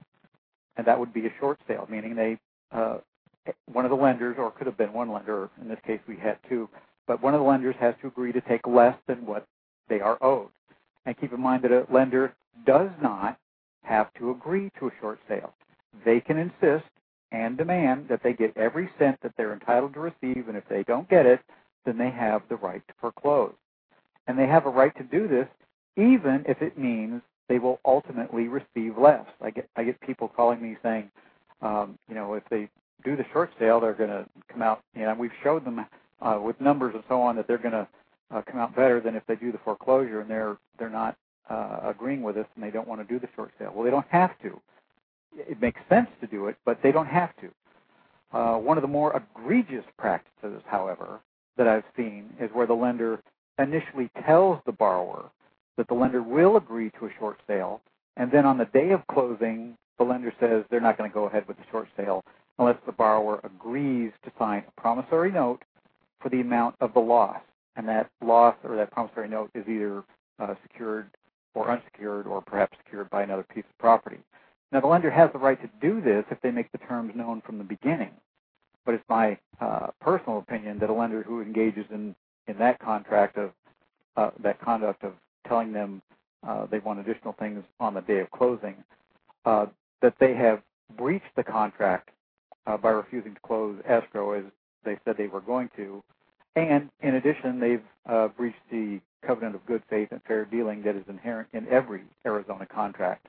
Speaker 13: And that would be a short sale, meaning they, uh, one of the lenders, or could have been one lender, in this case we had two, but one of the lenders has to agree to take less than what they are owed. And keep in mind that a lender does not have to agree to a short sale. They can insist and demand that they get every cent that they're entitled to receive, and if they don't get it, then they have the right to foreclose. And they have a right to do this even if it means they will ultimately receive less. I get I get people calling me saying, um, you know, if they do the short sale, they're going to come out, you know, we've showed them uh, with numbers and so on that they're going to uh, come out better than if they do the foreclosure, and they're they're not uh, agreeing with us, and they don't want to do the short sale. Well, they don't have to. It makes sense to do it, but they don't have to. Uh, one of the more egregious practices, however, that I've seen is where the lender initially tells the borrower that the lender will agree to a short sale, and then on the day of closing, the lender says they're not going to go ahead with the short sale unless the borrower agrees to sign a promissory note for the amount of the loss. And that loss or that promissory note is either uh, secured or unsecured or perhaps secured by another piece of property. Now, the lender has the right to do this if they make the terms known from the beginning. But it's my uh, personal opinion that a lender who engages in, in that contract of uh, that conduct of telling them uh, they want additional things on the day of closing, uh, that they have breached the contract uh, by refusing to close escrow as they said they were going to. And in addition, they've uh, breached the covenant of good faith and fair dealing that is inherent in every Arizona contract.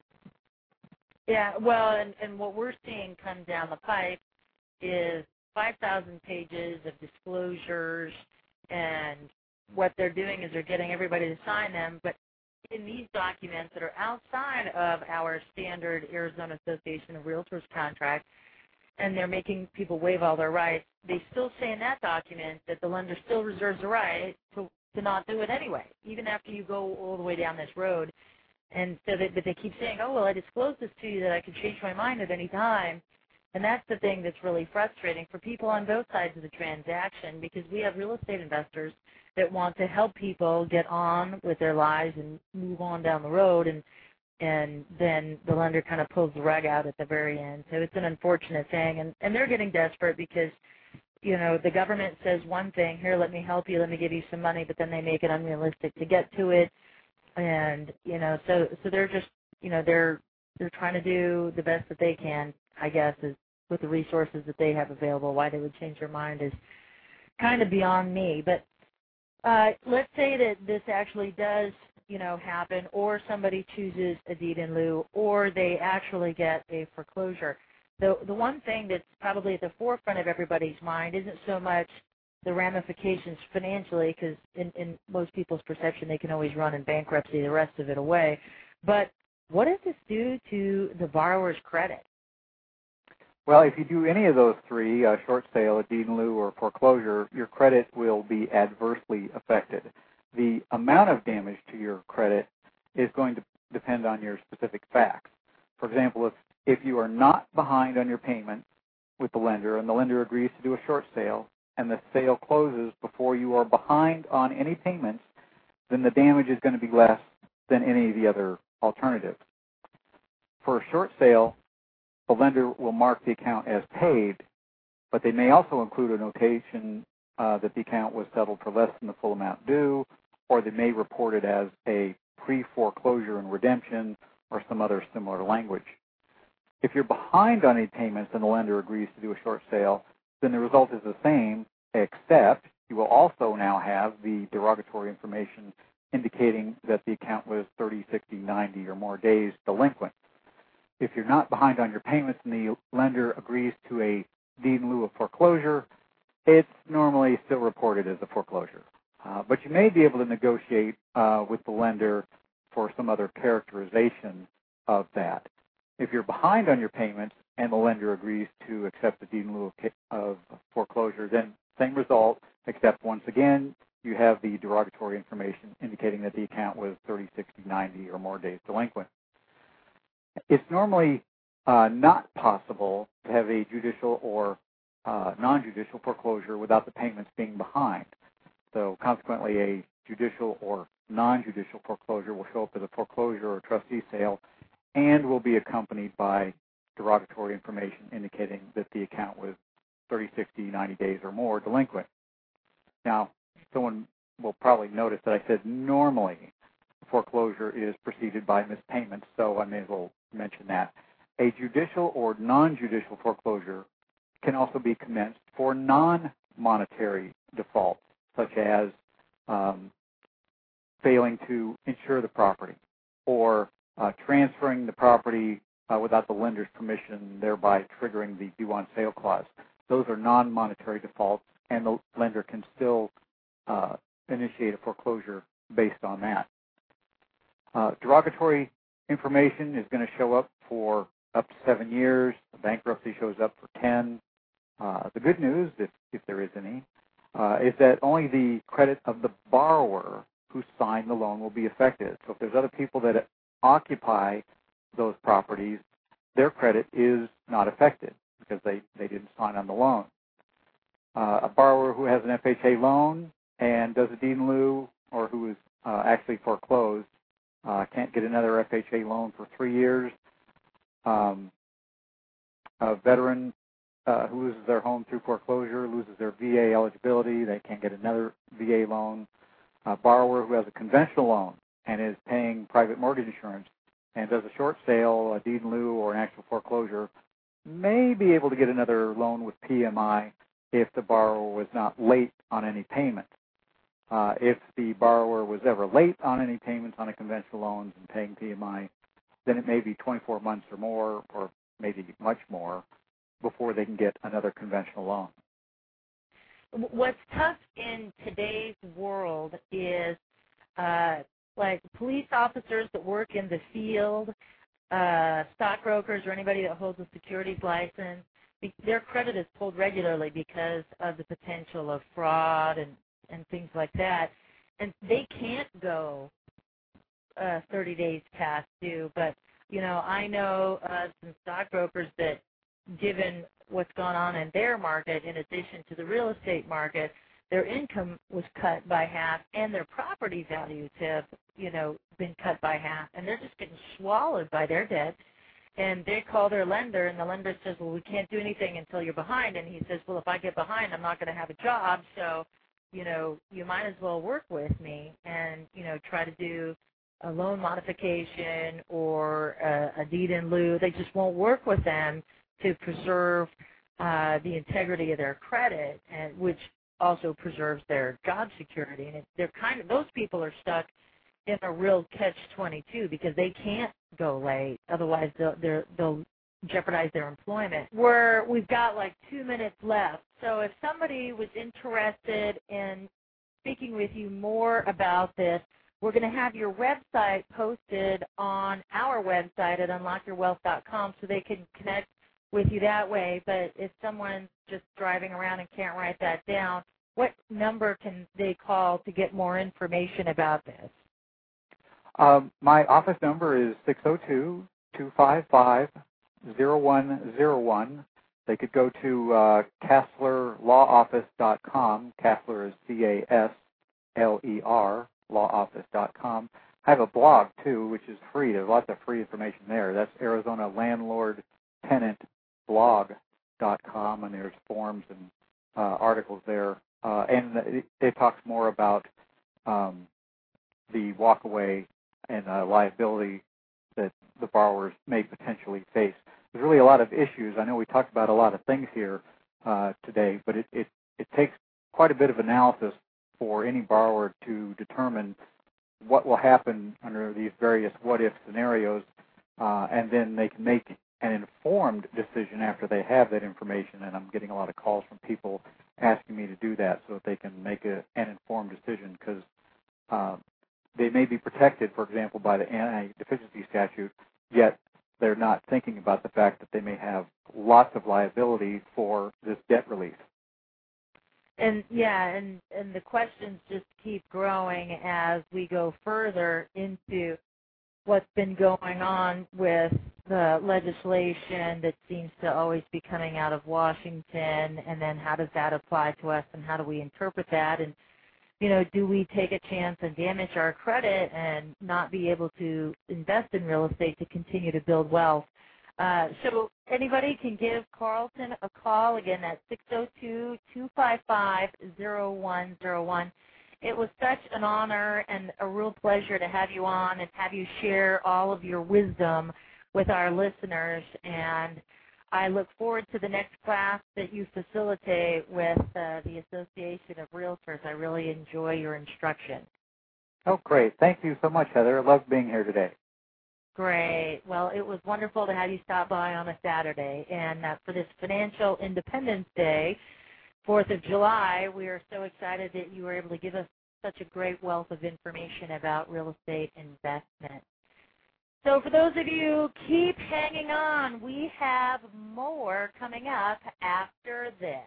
Speaker 12: Yeah, well, and, and what we're seeing come down the pipe is five thousand pages of disclosures, and what they're doing is they're getting everybody to sign them, but in these documents that are outside of our standard Arizona Association of Realtors contract, and they're making people waive all their rights, they still say in that document that the lender still reserves the right to, to not do it anyway, even after you go all the way down this road. And so they, but they keep saying, oh, well, I disclosed this to you that I could change my mind at any time. And that's the thing that's really frustrating for people on both sides of the transaction, because we have real estate investors that want to help people get on with their lives and move on down the road, and and then the lender kind of pulls the rug out at the very end. So it's an unfortunate thing, and, and they're getting desperate because, you know, the government says one thing, here, let me help you, let me give you some money, but then they make it unrealistic to get to it. And, you know, so so they're just, you know, they're they're trying to do the best that they can, I guess, is with the resources that they have available. Why they would change their mind is kind of beyond me. But uh, let's say that this actually does, you know, happen, or somebody chooses a deed in lieu, or they actually get a foreclosure. The the one thing that's probably at the forefront of everybody's mind isn't so much the ramifications financially, because in, in most people's perception they can always run in bankruptcy the rest of it away, but what does this do to the borrower's credit?
Speaker 13: Well, if you do any of those three, a short sale, a deed in lieu, or foreclosure, your credit will be adversely affected. The amount of damage to your credit is going to depend on your specific facts. For example, if, if you are not behind on your payment with the lender and the lender agrees to do a short sale and the sale closes before you are behind on any payments, then the damage is going to be less than any of the other alternatives. For a short sale, the lender will mark the account as paid, but they may also include a notation uh, that the account was settled for less than the full amount due, or they may report it as a pre-foreclosure and redemption or some other similar language. If you're behind on any payments and the lender agrees to do a short sale, then the result is the same, except you will also now have the derogatory information indicating that the account was thirty, sixty, ninety or more days delinquent. If you're not behind on your payments and the lender agrees to a deed in lieu of foreclosure, it's normally still reported as a foreclosure. Uh, but you may be able to negotiate uh, with the lender for some other characterization of that. If you're behind on your payments and the lender agrees to accept the deed in lieu of foreclosure, then same result, except once again, you have the derogatory information indicating that the account was thirty, sixty, ninety, or more days delinquent. It's normally uh, not possible to have a judicial or uh, non-judicial foreclosure without the payments being behind. So consequently, a judicial or non-judicial foreclosure will show up as a foreclosure or trustee sale and will be accompanied by derogatory information indicating that the account was thirty, sixty, ninety days or more delinquent. Now, someone will probably notice that I said normally foreclosure is preceded by missed payments, so I may as well mention that. A judicial or non-judicial foreclosure can also be commenced for non-monetary defaults, such as um, failing to insure the property or uh, transferring the property uh, without the lender's permission, thereby triggering the due on sale clause. Those are non-monetary defaults, and the lender can still uh, initiate a foreclosure based on that. Uh, derogatory information is going to show up for up to seven years. The bankruptcy shows up for ten. Uh, the good news, if, if there is any, uh, is that only the credit of the borrower who signed the loan will be affected. So if there's other people that occupy those properties, their credit is not affected because they, they didn't sign on the loan. Uh, a borrower who has an F H A loan and does a deed in lieu or who is uh, actually foreclosed uh, can't get another F H A loan for three years. Um, a veteran uh, who loses their home through foreclosure loses their V A eligibility. They can't get another V A loan. A borrower who has a conventional loan and is paying private mortgage insurance and does a short sale, a deed in lieu, or an actual foreclosure may be able to get another loan with P M I if the borrower was not late on any payment. Uh, if the borrower was ever late on any payments on a conventional loan and paying P M I, then it may be twenty-four months or more, or maybe much more, before they can get another conventional loan.
Speaker 12: What's tough in today's world is uh, like police officers that work in the field, uh, stockbrokers, or anybody that holds a securities license. Their credit is pulled regularly because of the potential of fraud and, and things like that. And they can't go uh, thirty days past due. But, you know, I know uh, some stockbrokers that, given what's gone on in their market, in addition to the real estate market, their income was cut by half and their property values have, you know, been cut by half. And they're just getting swallowed by their debt. And they call their lender, and the lender says, well, we can't do anything until you're behind. And he says, well, if I get behind, I'm not going to have a job. So, you know, you might as well work with me and, you know, try to do a loan modification or a, a deed in lieu. They just won't work with them to preserve uh, the integrity of their credit, and which also preserves their job security. And it, they're kind of, those people are stuck in a real catch twenty-two because they can't go late. Otherwise, they'll, they'll jeopardize their employment. We're, we've got like two minutes left. So if somebody was interested in speaking with you more about this, we're going to have your website posted on our website at unlock your wealth dot com so they can connect with you that way. But if someone's just driving around and can't write that down, what number can they call to get more information about this?
Speaker 13: Um, my office number is six oh two, two five five, oh one oh one. They could go to uh, Casler Law Office dot com. Casler is C A S L E R, law office dot com. I have a blog, too, which is free. There's lots of free information there. That's Arizona Landlord Tenant Blog dot com, and there's forums and uh, articles there. Uh, and it, it talks more about um, the walkaway and uh, liability that the borrowers may potentially face. There's really a lot of issues. I know we talked about a lot of things here uh, today, but it, it, it takes quite a bit of analysis for any borrower to determine what will happen under these various what-if scenarios, uh, and then they can make an informed decision after they have that information, and I'm getting a lot of calls from people asking me to do that so that they can make a, an informed decision, because uh, they may be protected, for example, by the anti-deficiency statute, yet they're not thinking about the fact that they may have lots of liability for this debt relief.
Speaker 2: And yeah, and, and the questions just keep growing as we go further into what's been going on with the legislation that seems to always be coming out of Washington, and then how does that apply to us, and how do we interpret that, and, you know, do we take a chance and damage our credit and not be able to invest in real estate to continue to build wealth? Uh, so anybody can give Carlton a call, again, at six oh two, two five five, oh one oh one. It was such an honor and a real pleasure to have you on and have you share all of your wisdom with our listeners. And I look forward to the next class that you facilitate with uh, the Association of Realtors. I really enjoy your instruction.
Speaker 13: Oh, great. Thank you so much, Heather. I love being here today.
Speaker 2: Great. Well, it was wonderful to have you stop by on a Saturday. And uh, for this Financial Independence Day, fourth of July, we are so excited that you were able to give us such a great wealth of information about real estate investment. So for those of you, keep hanging on. We have more coming up after this.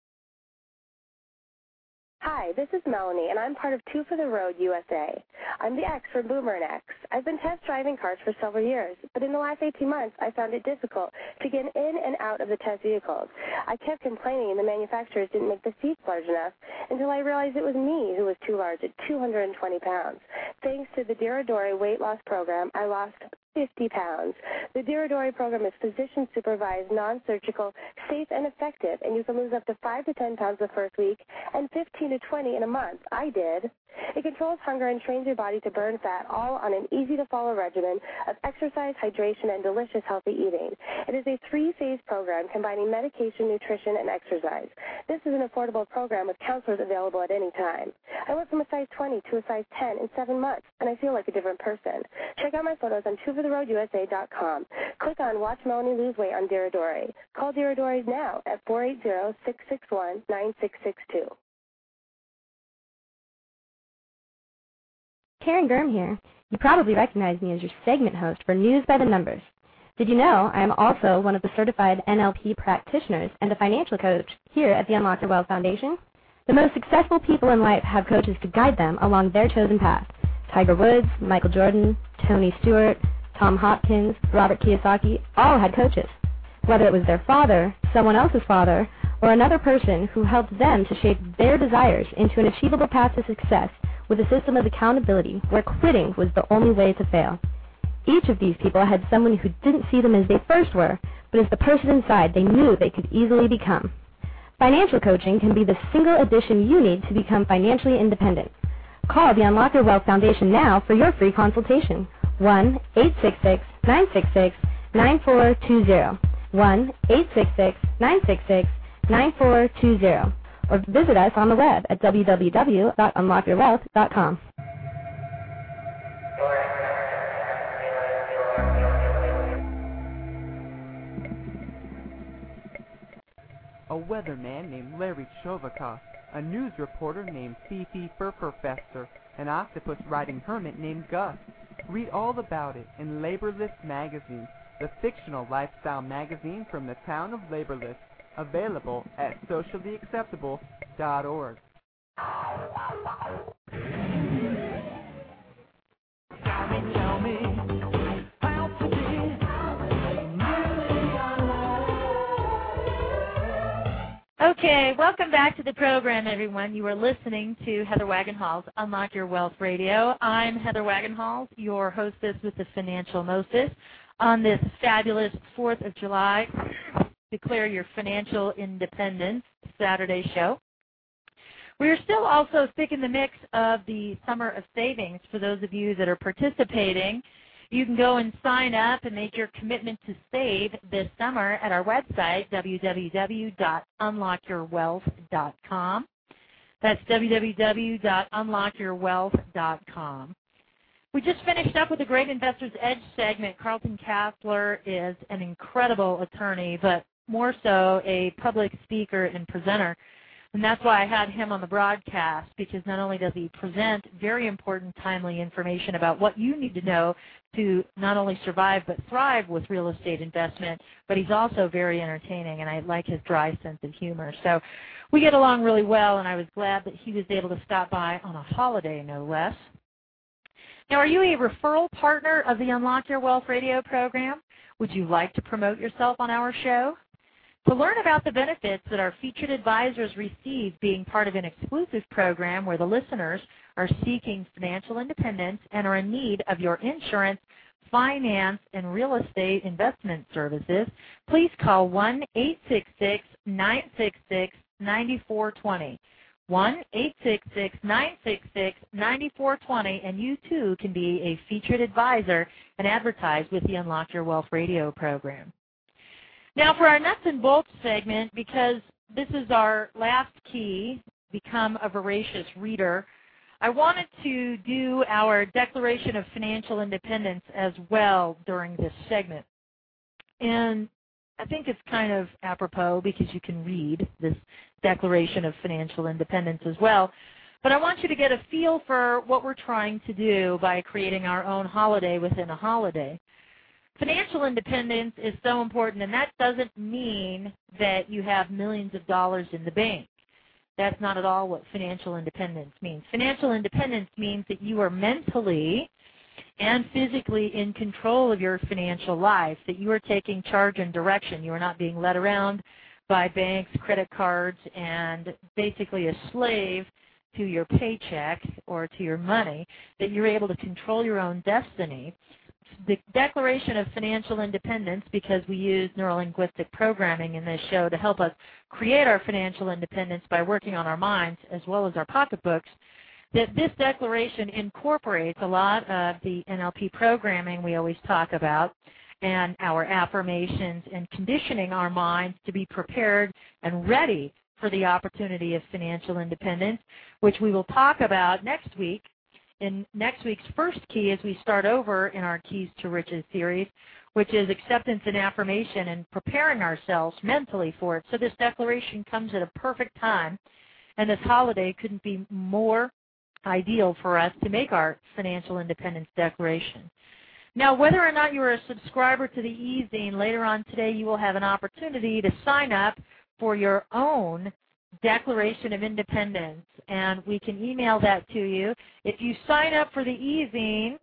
Speaker 7: Hi, this is Melanie, and I'm part of Two for the Road U S A. I'm the X for Boomer and X. I've been test driving cars for several years, but in the last eighteen months, I found it difficult to get in and out of the test vehicles. I kept complaining the manufacturers didn't make the seats large enough until I realized it was me who was too large at two hundred twenty pounds. Thanks to the Diradori weight loss program, I lost fifty pounds. The Diradori program is physician-supervised, non-surgical, safe, and effective, and you can lose up to five to ten pounds the first week and fifteen to twenty in a month. I did. It controls hunger and trains your body to burn fat, all on an easy-to-follow regimen of exercise, hydration, and delicious healthy eating. It is a three-phase program combining medication, nutrition, and exercise. This is an affordable program with counselors available at any time. I went from a size twenty to a size ten in seven months, and I feel like a different person. Check out my photos on two for the road U S A dot com. Click on Watch Melanie Lose Weight on Diradori. Call Diradori now at four eight zero, six six one, nine six six two.
Speaker 6: Karen Gurm here. You probably recognize me as your segment host for News by the Numbers. Did you know I am also one of the certified N L P practitioners and a financial coach here at the Unlock Your Wealth Foundation? The most successful people in life have coaches to guide them along their chosen path. Tiger Woods, Michael Jordan, Tony Stewart, Tom Hopkins, Robert Kiyosaki, all had coaches. Whether it was their father, someone else's father, or another person who helped them to shape their desires into an achievable path to success with a system of accountability where quitting was the only way to fail. Each of these people had someone who didn't see them as they first were, but as the person inside they knew they could easily become. Financial coaching can be the single addition you need to become financially independent. Call the Unlock Your Wealth Foundation now for your free consultation. one eight six six, nine six six, nine four two zero. one eight six six, nine six six, nine four two zero. Or visit us on the web at w w w dot unlock your wealth dot com.
Speaker 8: A weatherman named Larry Chovakoff, a news reporter named Fifi Furfurfester, an octopus-riding hermit named Gus. Read all about it in Laborless Magazine, the fictional lifestyle magazine from the town of Laborless, available at socially acceptable dot org.
Speaker 11: Tell me, how to be
Speaker 2: Okay, welcome back to the program, everyone. You are listening to Heather Wagenhals, Unlock Your Wealth Radio. I'm Heather Wagenhals, your hostess with the Financial Moses. On this fabulous fourth of July, Declare Your Financial Independence Saturday show. We are still also thick in the mix of the Summer of Savings. For those of you that are participating, you can go and sign up and make your commitment to save this summer at our website, w w w dot unlock your wealth dot com. That's w w w dot unlock your wealth dot com. We just finished up with the Great Investors Edge segment. Carlton Castler is an incredible attorney, but more so a public speaker and presenter. And that's why I had him on the broadcast, because not only does he present very important, timely information about what you need to know to not only survive but thrive with real estate investment, but he's also very entertaining, and I like his dry sense of humor. So we get along really well, and I was glad that he was able to stop by on a holiday, no less. Now, are you a referral partner of the Unlock Your Wealth radio program? Would you like to promote yourself on our show? To learn about the benefits that our featured advisors receive being part of an exclusive program where the listeners are seeking financial independence and are in need of your insurance, finance, and real estate investment services, please call one eight six six, nine six six, nine four two zero. one eight six six, nine six six, nine four two zero, and you too can be a featured advisor and advertise with the Unlock Your Wealth radio program. Now for our nuts and bolts segment, because this is our last key, become a voracious reader, I wanted to do our Declaration of Financial Independence as well during this segment. And I think it's kind of apropos because you can read this Declaration of Financial Independence as well. But I want you to get a feel for what we're trying to do by creating our own holiday within a holiday. Financial independence is so important, and that doesn't mean that you have millions of dollars in the bank. That's not at all what financial independence means. Financial independence means that you are mentally and physically in control of your financial life, that you are taking charge and direction. You are not being led around by banks, credit cards, and basically a slave to your paycheck or to your money, that you're able to control your own destiny. The Declaration of Financial Independence, because we use neurolinguistic programming in this show to help us create our financial independence by working on our minds as well as our pocketbooks, that this declaration incorporates a lot of the N L P programming we always talk about and our affirmations and conditioning our minds to be prepared and ready for the opportunity of financial independence, which we will talk about next week. In next week's first key as we start over in our Keys to Riches series, which is acceptance and affirmation and preparing ourselves mentally for it. So this declaration comes at a perfect time, and this holiday couldn't be more ideal for us to make our financial independence declaration. Now, whether or not you are a subscriber to the e-zine, later on today you will have an opportunity to sign up for your own Declaration of Independence, and we can email that to you. If you sign up for the e-zine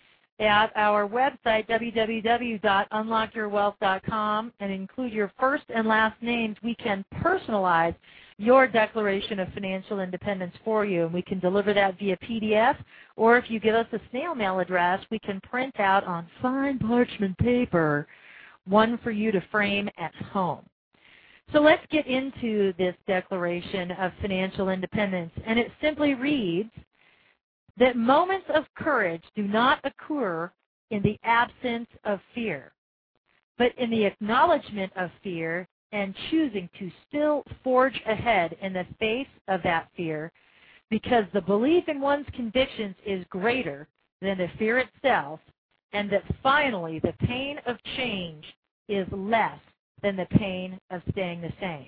Speaker 2: at our website, w w w dot unlock your wealth dot com, and include your first and last names, we can personalize your Declaration of Financial Independence for you, and we can deliver that via P D F, or if you give us a snail mail address, we can print out on fine parchment paper one for you to frame at home. So let's get into this Declaration of Financial Independence, and it simply reads that moments of courage do not occur in the absence of fear, but in the acknowledgement of fear and choosing to still forge ahead in the face of that fear, because the belief in one's convictions is greater than the fear itself, and that finally the pain of change is less than the pain of staying the same.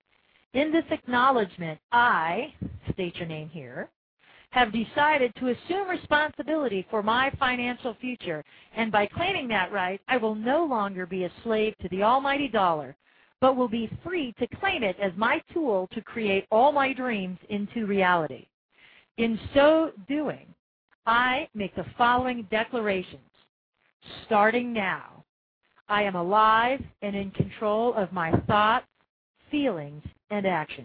Speaker 2: In this acknowledgement, I, state your name here, have decided to assume responsibility for my financial future, and by claiming that right, I will no longer be a slave to the almighty dollar, but will be free to claim it as my tool to create all my dreams into reality. In so doing, I make the following declarations. Starting now, I am alive and in control of my thoughts, feelings, and actions.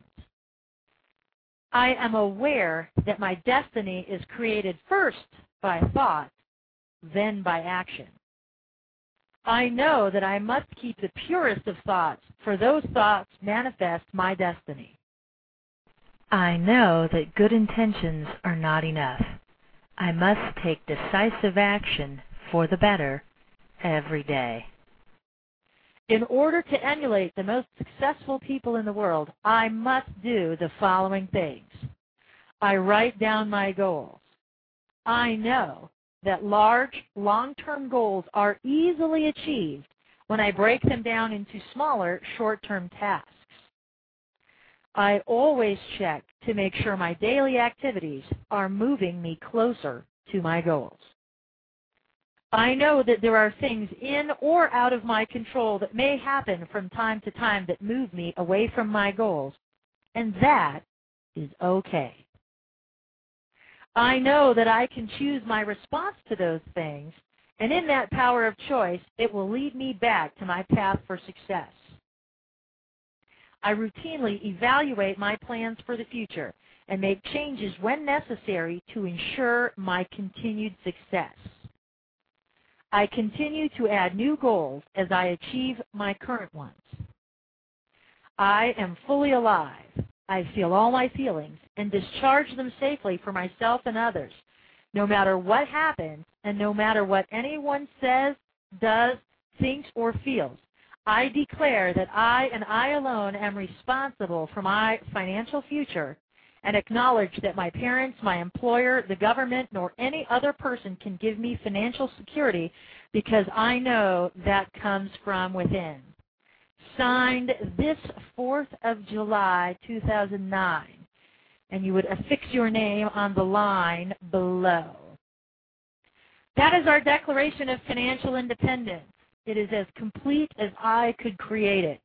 Speaker 2: I am aware that my destiny is created first by thought, then by action. I know that I must keep the purest of thoughts, for those thoughts manifest my destiny. I know that good intentions are not enough. I must take decisive action for the better every day. In order to emulate the most successful people in the world, I must do the following things. I write down my goals. I know
Speaker 12: that large, long-term goals are easily achieved when I break them down into smaller, short-term tasks. I always check to make sure my daily activities are moving me closer to my goals. I know that there are things in or out of my control that may happen from time to time that move me away from my goals, and that is okay. I know that I can choose my response to those things, and in that power of choice, it will lead me back to my path for success. I routinely evaluate my plans for the future and make changes when necessary to ensure my continued success. I continue to add new goals as I achieve my current ones. I am fully alive. I feel all my feelings and discharge them safely for myself and others, no matter what happens and no matter what anyone says, does, thinks, or feels. I declare that I and I alone am responsible for my financial future and acknowledge that my parents, my employer, the government, nor any other person can give me financial security because I know that comes from within. Signed this fourth of July, two thousand nine, and you would affix your name on the line below. That is our Declaration of Financial Independence. It is as complete as I could create it.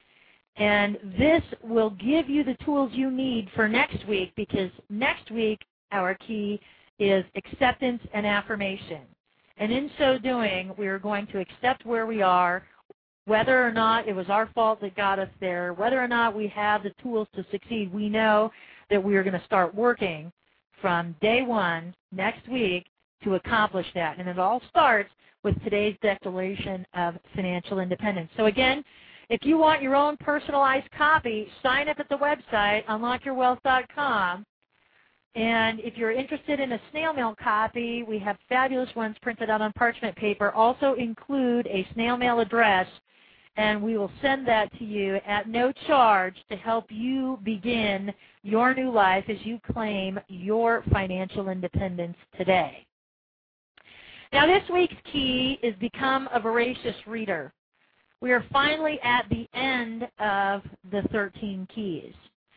Speaker 12: And this will give you the tools you need for next week, because next week our key is acceptance and affirmation. And in so doing, we are going to accept where we are, whether or not it was our fault that got us there, whether or not we have the tools to succeed. We know that we are going to start working from day one next week to accomplish that. And it all starts with today's Declaration of Financial Independence. So again, if you want your own personalized copy, sign up at the website, unlock your wealth dot com. And if you're interested in a snail mail copy, we have fabulous ones printed out on parchment paper. Also include a snail mail address, and we will send that to you at no charge to help you begin your new life as you claim your financial independence today. Now, this week's key is become a voracious reader. We are finally at the end of the thirteen keys.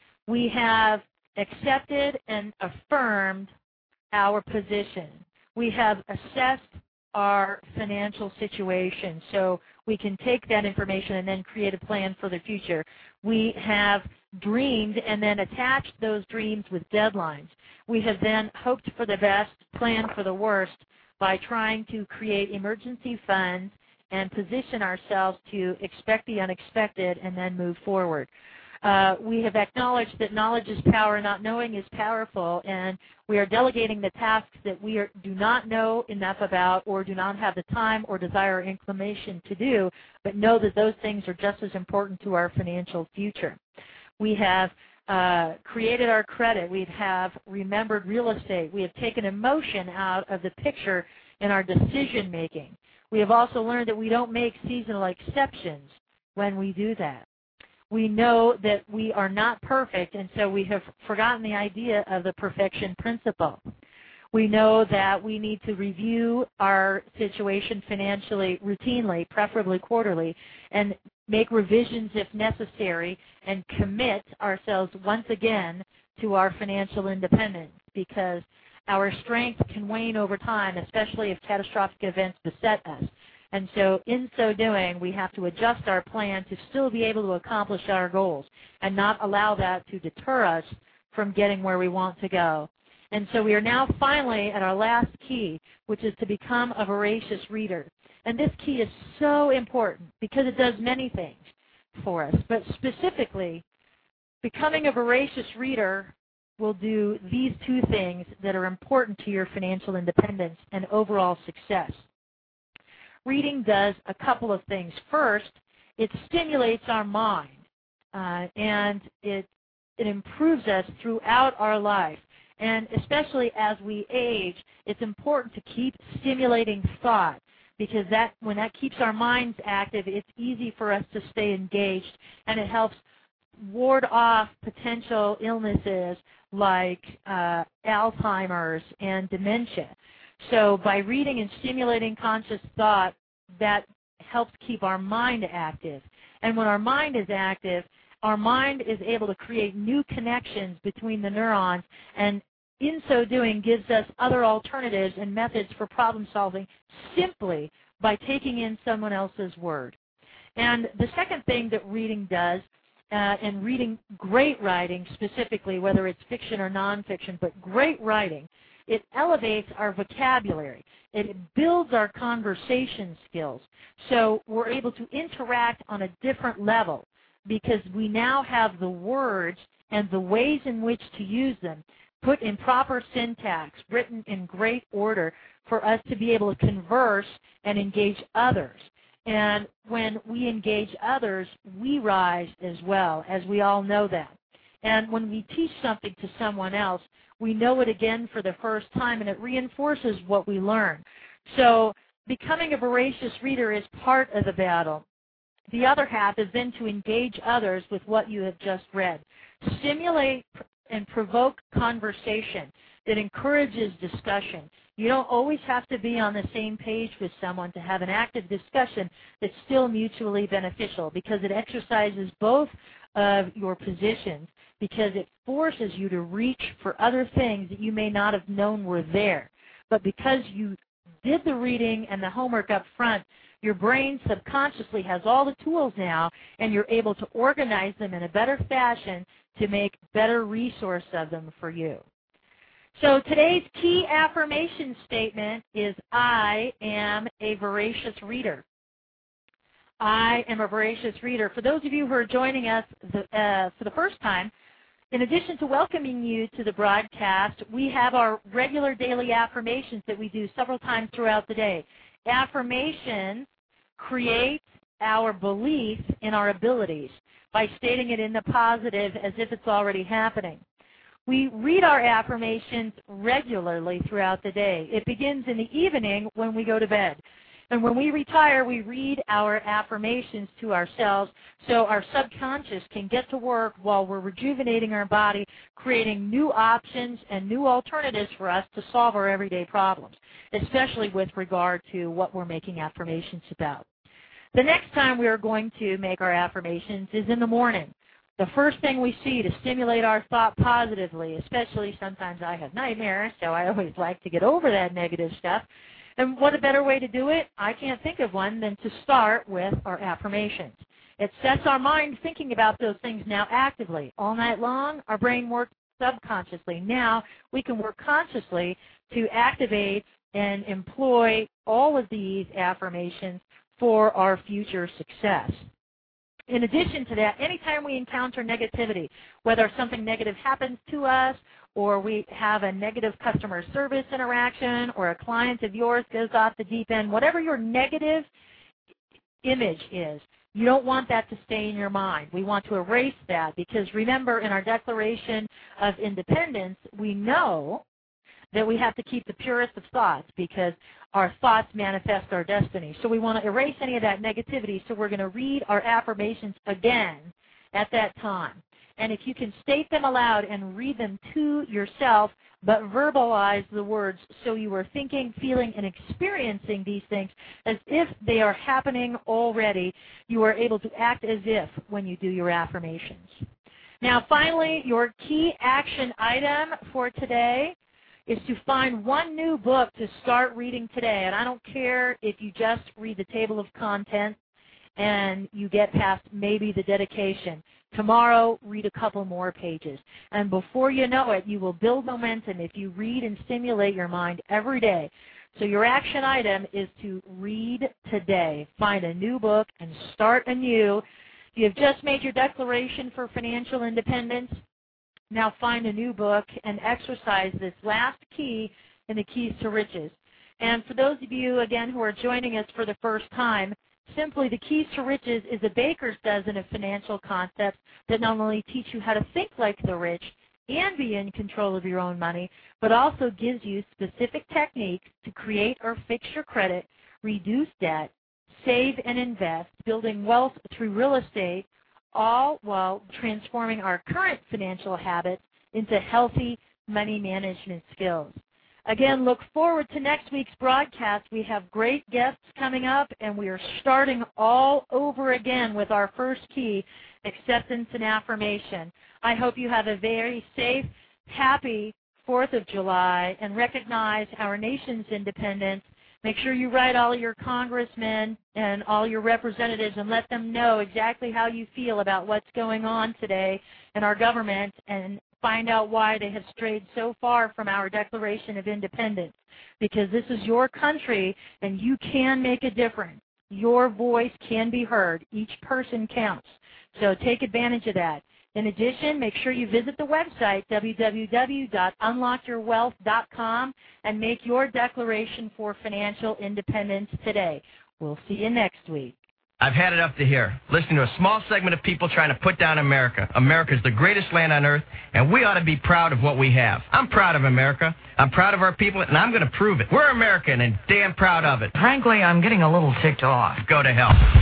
Speaker 12: We have accepted and affirmed our position. We have assessed our financial situation so we can take that information and then create a plan for the future. We have dreamed and then attached those dreams with deadlines. We have then hoped for the best, planned for the worst by trying to create emergency funds and position ourselves to expect the unexpected and then move forward. Uh, we have acknowledged that knowledge is power, not knowing is powerful, and we are delegating the tasks that we are, do not know enough about or do not have the time or desire or inclination to do, but know that those things are just as important to our financial future. We have uh, created our credit. We have remembered real estate. We have taken emotion out of the picture in our decision making. We have also learned that we don't make seasonal exceptions when we do that. We know that we are not perfect, and so we have forgotten the idea of the perfection principle. We know that we need to review our situation financially routinely, preferably quarterly, and make revisions if necessary, and commit ourselves once again to our financial independence, because our strength can wane over time, especially if catastrophic events beset us. And so in so doing, we have to adjust our plan to still be able to accomplish our goals and not allow that to deter us from getting where we want to go. And so we are now finally at our last key, which is to become a voracious reader. And this key is so important because it does many things for us. But specifically, becoming a voracious reader will do these two things that are important to your financial independence and overall success. Reading does a couple of things. First, it stimulates our mind, uh, and it, it improves us throughout our life. And especially as we age, it's important to keep stimulating thought, because that when that keeps our minds active, it's easy for us to stay engaged, and it helps ward off potential illnesses like uh, Alzheimer's and dementia. So by reading and stimulating conscious thought, that helps keep our mind active. And when our mind is active, our mind is able to create new connections between the neurons, and in so doing gives us other alternatives and methods for problem solving simply by taking in someone else's word. And the second thing that reading does, uh, and reading great writing specifically, whether it's fiction or nonfiction, but great writing, it elevates our vocabulary. It builds our conversation skills. So we're able to interact on a different level because we now have the words and the ways in which to use them put in proper syntax, written in great order for us to be able to converse and engage others. And when we engage others, we rise as well, as we all know that. And when we teach something to someone else, we know it again for the first time, and it reinforces what we learn. So becoming a voracious reader is part of the battle. The other half is then to engage others with what you have just read. Stimulate and provoke conversation that encourages discussion. You don't always have to be on the same page with someone to have an active discussion that's still mutually beneficial, because it exercises both of your positions, because it forces you to reach for other things that you may not have known were there. But because you did the reading and the homework up front, your brain subconsciously has all the tools now, and you're able to organize them in a better fashion to make better resource of them for you. So today's key affirmation statement is, I am a voracious reader. I am a voracious reader. For those of you who are joining us the, uh, for the first time, in addition to welcoming you to the broadcast, we have our regular daily affirmations that we do several times throughout the day. Affirmations create our belief in our abilities by stating it in the positive as if it's already happening. We read our affirmations regularly throughout the day. It begins in the evening when we go to bed. And when we retire, we read our affirmations to ourselves so our subconscious can get to work while we're rejuvenating our body, creating new options and new alternatives for us to solve our everyday problems, especially with regard to what we're making affirmations about. The next time we are going to make our affirmations is in the morning. The first thing we see to stimulate our thought positively, especially sometimes I have nightmares, so I always like to get over that negative stuff. And what a better way to do it? I can't think of one than to start with our affirmations. It sets our mind thinking about those things now actively. All night long, our brain works subconsciously. Now we can work consciously to activate and employ all of these affirmations for our future success. In addition to that, anytime we encounter negativity, whether something negative happens to us, or we have a negative customer service interaction, or a client of yours goes off the deep end, whatever your negative image is, you don't want that to stay in your mind. We want to erase that, because remember, in our Declaration of Independence, we know that we have to keep the purest of thoughts, because our thoughts manifest our destiny. So we want to erase any of that negativity, so we're going to read our affirmations again at that time. And if you can state them aloud and read them to yourself, but verbalize the words so you are thinking, feeling, and experiencing these things as if they are happening already, you are able to act as if when you do your affirmations. Now, finally, your key action item for today is to find one new book to start reading today. And I don't care if you just read the table of contents and you get past maybe the dedication. Tomorrow, read a couple more pages. And before you know it, you will build momentum if you read and stimulate your mind every day. So your action item is to read today. Find a new book and start anew. You have just made your declaration for financial independence. Now find a new book and exercise this last key in the Keys to Riches. And for those of you, again, who are joining us for the first time, simply the Keys to Riches is a baker's dozen of financial concepts that not only teach you how to think like the rich and be in control of your own money, but also gives you specific techniques to create or fix your credit, reduce debt, save and invest, building wealth through real estate, all while transforming our current financial habits into healthy money management skills.
Speaker 2: Again, look forward to next week's broadcast. We have great guests coming up, and we are starting all over again with our first key, acceptance and affirmation. I hope you have a very safe, happy fourth of July and recognize our nation's independence. Make sure you write all your congressmen and all your representatives and let them know exactly how you feel about what's going on today in our government and find out why they have strayed so far from our Declaration of Independence. Because this is your country and you can make a difference. Your voice can be heard. Each person counts. So take advantage of that. In addition, make sure you visit the website, w w w dot unlock your wealth dot com, and make your declaration for financial independence today. We'll see you next week.
Speaker 14: I've had it up to here, listening to a small segment of people trying to put down America. America's the greatest land on earth, and we ought to be proud of what we have. I'm proud of America. I'm proud of our people, and I'm going to prove it. We're American and damn proud of it.
Speaker 15: Frankly, I'm getting a little ticked off.
Speaker 14: Go to hell.